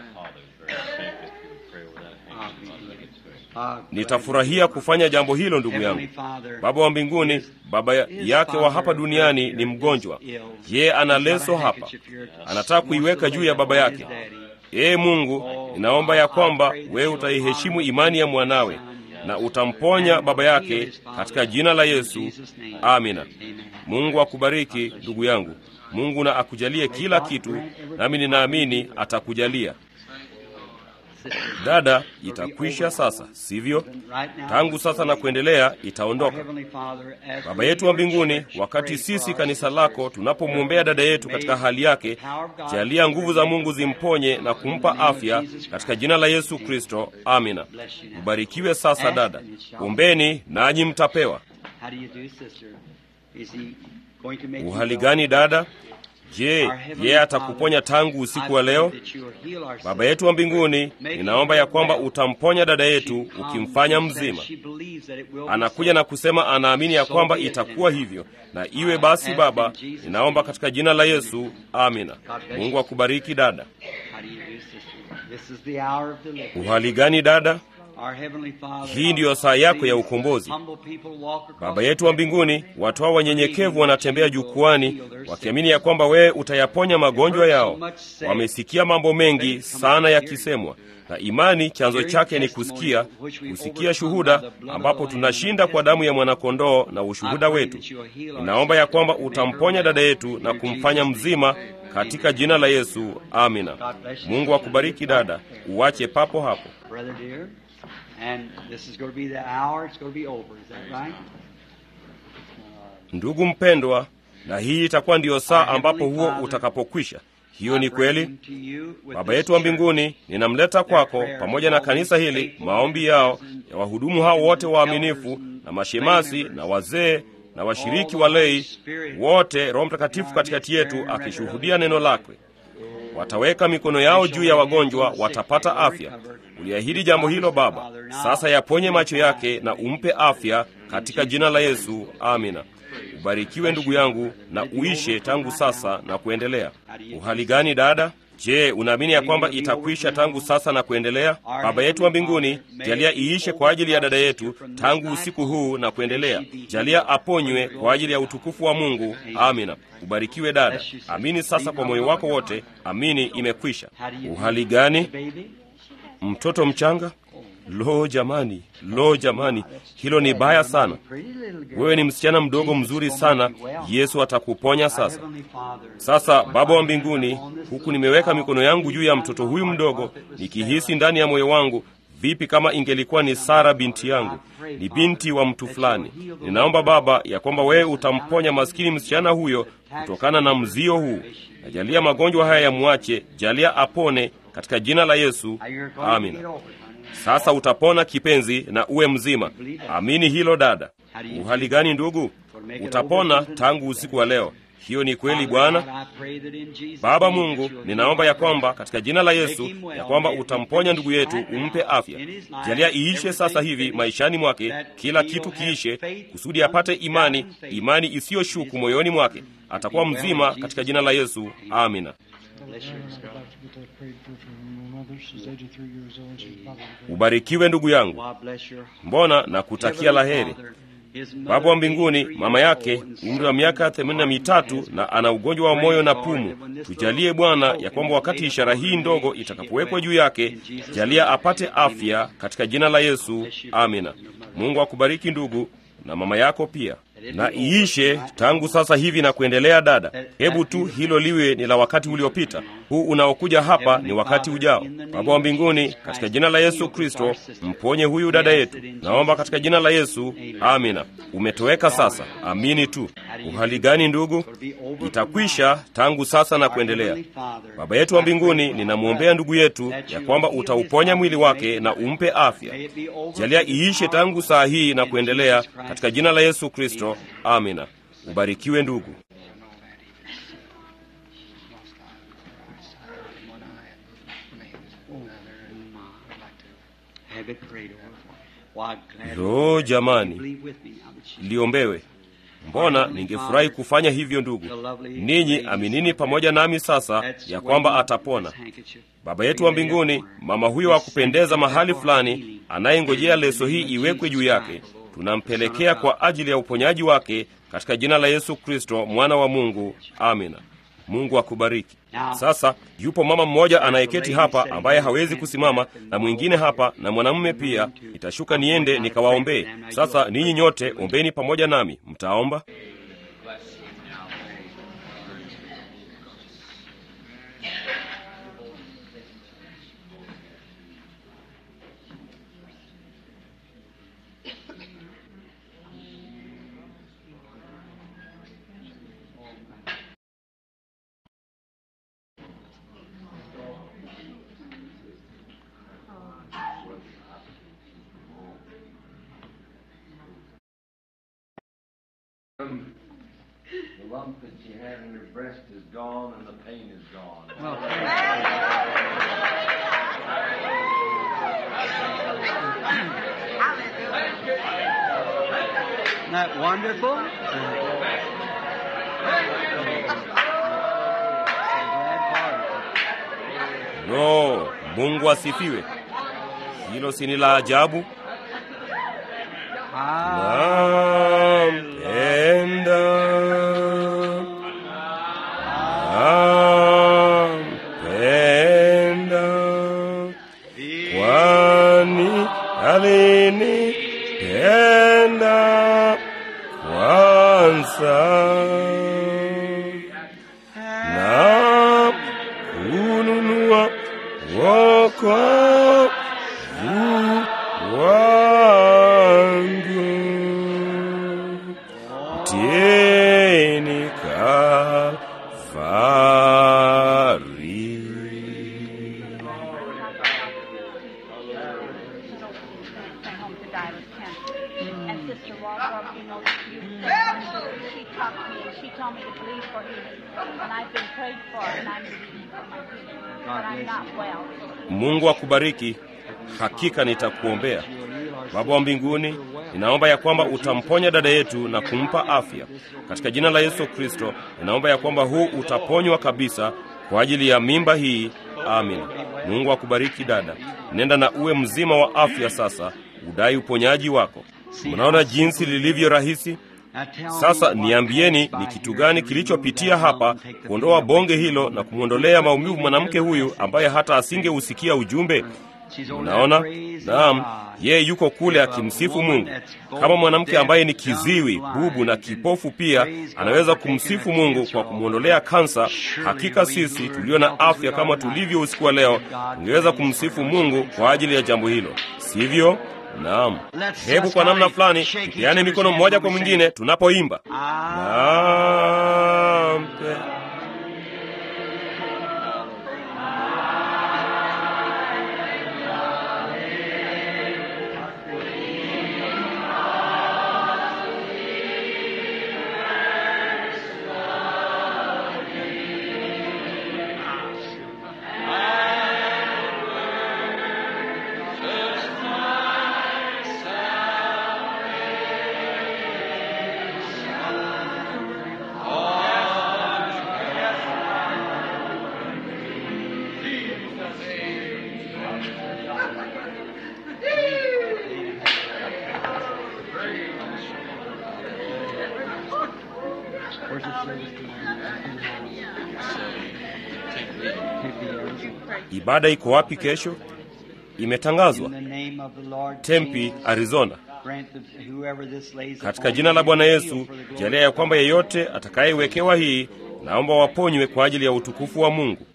Speaker 1: Nitafurahia kufanya jambo hilo ndugu yangu. Baba wa mbinguni, baba yake wa hapa duniani ni mgonjwa. Yeye ana leso hapa. Anataka kuiweka juu ya baba yake. Ee Mungu, ninaomba ya kwamba wewe utaiheshimu imani ya mwanawe na utamponya baba yake katika jina la Yesu. Amina. Mungu akubariki ndugu yangu. Mungu na akujalie kila kitu, nami ninaamini atakujalia. Dada, itakwisha sasa, sivyo? Tangu sasa na kuendelea itaondoka. Baba yetu wa mbinguni, wakati sisi kanisa lako tunapomwombea dada yetu katika hali yake, jalia nguvu za Mungu zimponye na kumpa afya katika jina la Yesu Kristo. Amina. Ubarikiwe sasa dada. Ombeni nanyi mtapewa. Uhali gani dada? Je, yeye atakuponya tangu usiku wa leo? Baba yetu wa mbinguni, ninaomba ya kwamba utamponya dada yetu ukimfanya mzima. Anakuja na kusema anaamini ya kwamba itakuwa hivyo. Na iwe basi Baba, ninaomba katika jina la Yesu. Amina. Mungu akubariki dada. Uhali gani dada? Hii ndiyo saa yako ya ukombozi. Baba yetu wa mbinguni, watu hao wanyenyekevu wanatembea jukwani wakiamini ya kwamba wewe utayaponya magonjwa yao. Wamesikia mambo mengi sana yakisemwa, na imani chanzo chake ni kusikia shuhuda, ambapo tunashinda kwa damu ya mwanakondoo na ushuhuda wetu. Ninaomba ya kwamba utamponya dada yetu na kumfanya mzima katika jina la Yesu. Amina. Mungu akubariki dada, uache papo hapo. Ndugu mpendwa, na hii itakuwa ndiyo saa ambapo huo utakapokwisha. Hiyo ni kweli. Baba yetu wa mbinguni, ninamleta kwako pamoja na kanisa hili maombi yao ya wahudumu hao wote waaminifu na mashemasi na wazee na washiriki walei wote, Roho Mtakatifu katikati yetu akishuhudia neno lake. Wataweka mikono yao juu ya wagonjwa, watapata afya. Uliahidi jambo hilo Baba. Sasa yaponye macho yake na umpe afya katika jina la Yesu. Amina. Ubarikiwe ndugu yangu na uishe tangu sasa na kuendelea. Uhali gani dada? Je, unaamini ya kwamba itakwisha tangu sasa na kuendelea? Baba yetu wa mbinguni, jalia iishe kwa ajili ya dada yetu tangu usiku huu na kuendelea. Jalia aponywe kwa ajili ya utukufu wa Mungu. Amina. Ubarikiwe dada. Amini sasa kwa moyo wako wote. Amini, imekwisha. Uhali gani? Mtoto mchanga? Lo jamani, hilo ni baya sana. Wewe ni msichana mdogo mzuri sana. Yesu atakuponya sasa. Sasa Baba wa mbinguni, huku nimeweka mikono yangu juu ya mtoto huyu mdogo, nikihisi ndani ya moyo wangu, vipi kama ingelikuwa ni Sara binti yangu, ni binti wa mtu fulani. Ninaomba Baba ya kwamba wewe utamponya maskini msichana huyo kutokana na mzio huu. Na jalia magonjwa haya yamuache, jalia apone katika jina la Yesu. Amina. Sasa utapona kipenzi na uwe mzima. Amini hilo dada. Uhali gani ndugu? Utapona tangu usiku wa leo. Hiyo ni kweli Bwana. Baba Mungu, ninaomba ya kwamba katika jina la Yesu ya kwamba utamponya ndugu yetu, umpe afya. Jalia iishe sasa hivi maishani mwake, kila kitu kiishe, kusudi apate imani isiyoshuku moyoni mwake. Atakuwa mzima katika jina la Yesu. Amina. Ubarikiwe ndugu yangu. Mbona na kutakia laheri. Baba wa mbinguni, mama yake umri wa miaka 83 na ana ugonjwa wa moyo na pumu. Tujalie Bwana ya kwamba wakati ishara hii ndogo itakapowekwa juu yake, jalia apate afya katika jina la Yesu. Amina. Mungu akubariki ndugu na mama yako pia. Na iishe tangu sasa hivi na kuendelea dada. Hebu tu hilo liwe ni la wakati uliopita. Huu unaokuja hapa ni wakati ujao. Baba wa mbinguni, katika jina la Yesu Kristo, mponye huyu dada yetu. Naomba katika jina la Yesu. Amina. Umetoweka sasa. Amini tu. Uhali gani ndugu? Itakwisha tangu sasa na kuendelea. Baba yetu wa mbinguni, ninamwombea ndugu yetu ya kwamba utauponya mwili wake na umpe afya. Jalia iishe tangu saa hii na kuendelea katika jina la Yesu Kristo. Amina. Ubarikiwe ndugu. Lo jamani, liombewe. Mbona ningefurahi kufanya hivyo ndugu. Ninyi aminini pamoja nami sasa ya kwamba atapona. Baba yetu wa mbinguni, mama huyo wa kupendeza mahali fulani anayengojea leso hii iwekwe juu yake, tunampelekea kwa ajili ya uponyaji wake katika jina la Yesu Kristo, mwana wa Mungu. Amina. Mungu akubariki. Sasa yupo mama mmoja anayeketi hapa ambaye hawezi kusimama, na mwingine hapa na mwanamume pia. Nitashuka niende nikawaombee. Sasa ninyi nyote ombeni pamoja nami. Mtaomba?
Speaker 5: The lump that she had in her breast is gone and the pain is gone.
Speaker 2: Isn't that wonderful?
Speaker 1: No, Mungu asifiwe. Hilo si ni la ajabu? Nampenda, kwani alinipenda kwanza na kununua wokovu wangu. Mtieni Kalvari.
Speaker 3: And Sister Walker, you know, she talked to me and she told me to believe for healing. And I've been prayed for and I'm believing for my healing. But I'm not well.
Speaker 1: Mungu akubariki. Hakika nitakuombea. Baba wa mbinguni, ninaomba ya kwamba utamponya dada yetu na kumpa afya. Katika jina la Yesu Kristo, ninaomba ya kwamba huu utaponywa kabisa kwa ajili ya mimba hii. Amina. Mungu akubariki dada. Nenda na uwe mzima wa afya sasa. Udai uponyaji wako. Mnaona jinsi lilivyo rahisi? Sasa niambieni ni kitu gani kilichopitia hapa kuondoa bonge hilo na kumwondolea maumivu mwanamke huyu ambaye hata asingeusikia ujumbe? Unaona? Naam, yeye yuko kule akimsifu Mungu. Kama mwanamke ambaye ni kiziwi, bubu na kipofu pia anaweza kumsifu Mungu kwa kumwondolea kansa, hakika sisi tulio na afya kama tulivyo usiku wa leo tungeweza kumsifu Mungu kwa ajili ya jambo hilo. Sivyo? Naam. Hebu kwa namna fulani tupeane mikono mmoja kwa mwingine tunapoimba. Naam. Ibada iko wapi kesho? Imetangazwa Tempe, Arizona. Katika jina la Bwana Yesu, jalia ya kwamba yeyote atakayewekewa hii, naomba waponywe kwa ajili ya utukufu wa Mungu.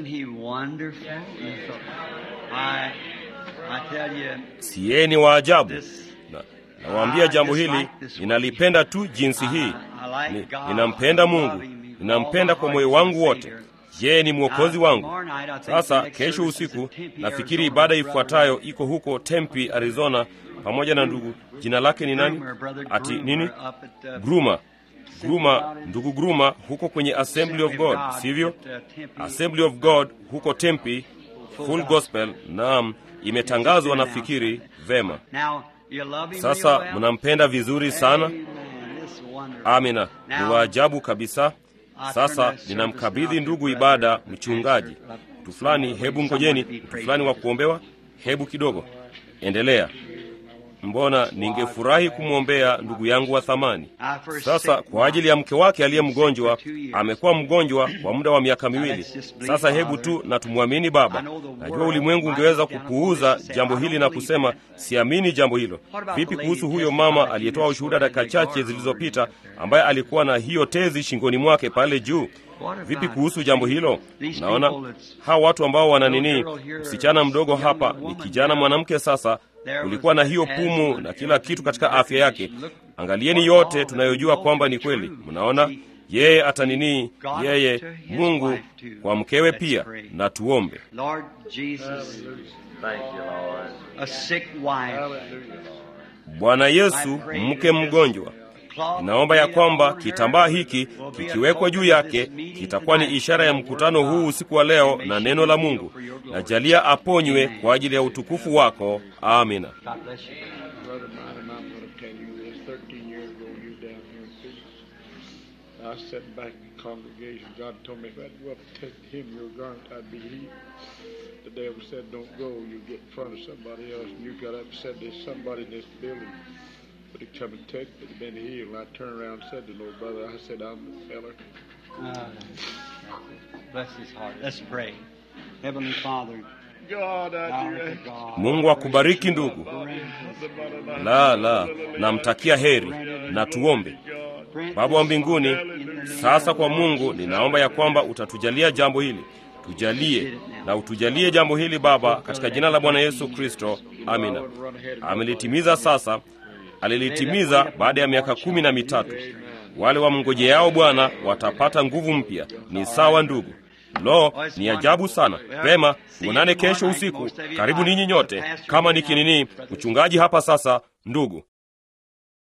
Speaker 1: Si yeye ni wa ajabu? Nawaambia jambo hili, ninalipenda tu jinsi hii. Ninampenda Mungu, ninampenda kwa moyo wangu wote. Yeye ni mwokozi wangu. Sasa kesho usiku nafikiri ibada ifuatayo iko huko Tempe, Arizona, pamoja na ndugu, jina lake ni nani? Ati nini? Gruma, ndugu Gruma, huko kwenye Assembly of God, sivyo? Assembly of God huko Tempe, full gospel. Naam, imetangazwa nafikiri vema. Sasa mnampenda vizuri sana. Amina, ni waajabu kabisa. Sasa ninamkabidhi ndugu ibada mchungaji. Mtu fulani, hebu ngojeni, mtu fulani wa kuombewa, hebu kidogo. Endelea. Mbona ningefurahi kumwombea ndugu yangu wa thamani. Sasa kwa ajili ya mke wake aliye mgonjwa, amekuwa mgonjwa kwa muda wa miaka 2. Sasa hebu tu na tumwamini Baba. Najua ulimwengu ungeweza kupuuza jambo hili na kusema siamini jambo hilo. Vipi kuhusu huyo mama aliyetoa ushuhuda dakika chache zilizopita ambaye alikuwa na hiyo tezi shingoni mwake pale juu? Vipi kuhusu jambo hilo? Naona hawa watu ambao wana nini, msichana mdogo hapa ni kijana mwanamke. Sasa kulikuwa na hiyo pumu na kila kitu katika afya yake. Angalieni yote tunayojua kwamba ni kweli. Mnaona, yeye atanini, yeye Mungu kwa mkewe pia. Na tuombe.
Speaker 2: Lord Jesus, a sick wife.
Speaker 1: Bwana Yesu, mke mgonjwa, naomba ya kwamba kitambaa hiki kikiwekwa juu yake kitakuwa ni ishara ya mkutano huu usiku wa leo na neno la Mungu. Na jalia aponywe kwa ajili ya utukufu wako. Amina.
Speaker 6: I sat back in the congregation. God told me if I'd well take him your garment, I'd be healed. the devil said, don't go, you get in front of somebody else. And you got up and said, there's somebody in this building. But he come and touched me, been healed. And I turned around and said to the little brother, I said, I'm the feller.
Speaker 2: Bless his heart. Let's pray. Heavenly Father,
Speaker 6: God, I do
Speaker 1: Mungu akubariki ndugu. La, namtakia heri. Na tuombe. Baba wa mbinguni, sasa kwa Mungu ninaomba ya kwamba utatujalia jambo hili. Tujalie na utujalie jambo hili Baba, katika jina la Bwana Yesu Kristo. Amina. Amelitimiza sasa. Alilitimiza baada ya miaka 13. Wale wamngojeao Bwana watapata nguvu mpya. Ni sawa ndugu. Lo, ni ajabu sana. Pema, tuonane kesho usiku. Karibu ninyi nyote. Kama nikinini, mchungaji hapa sasa, ndugu.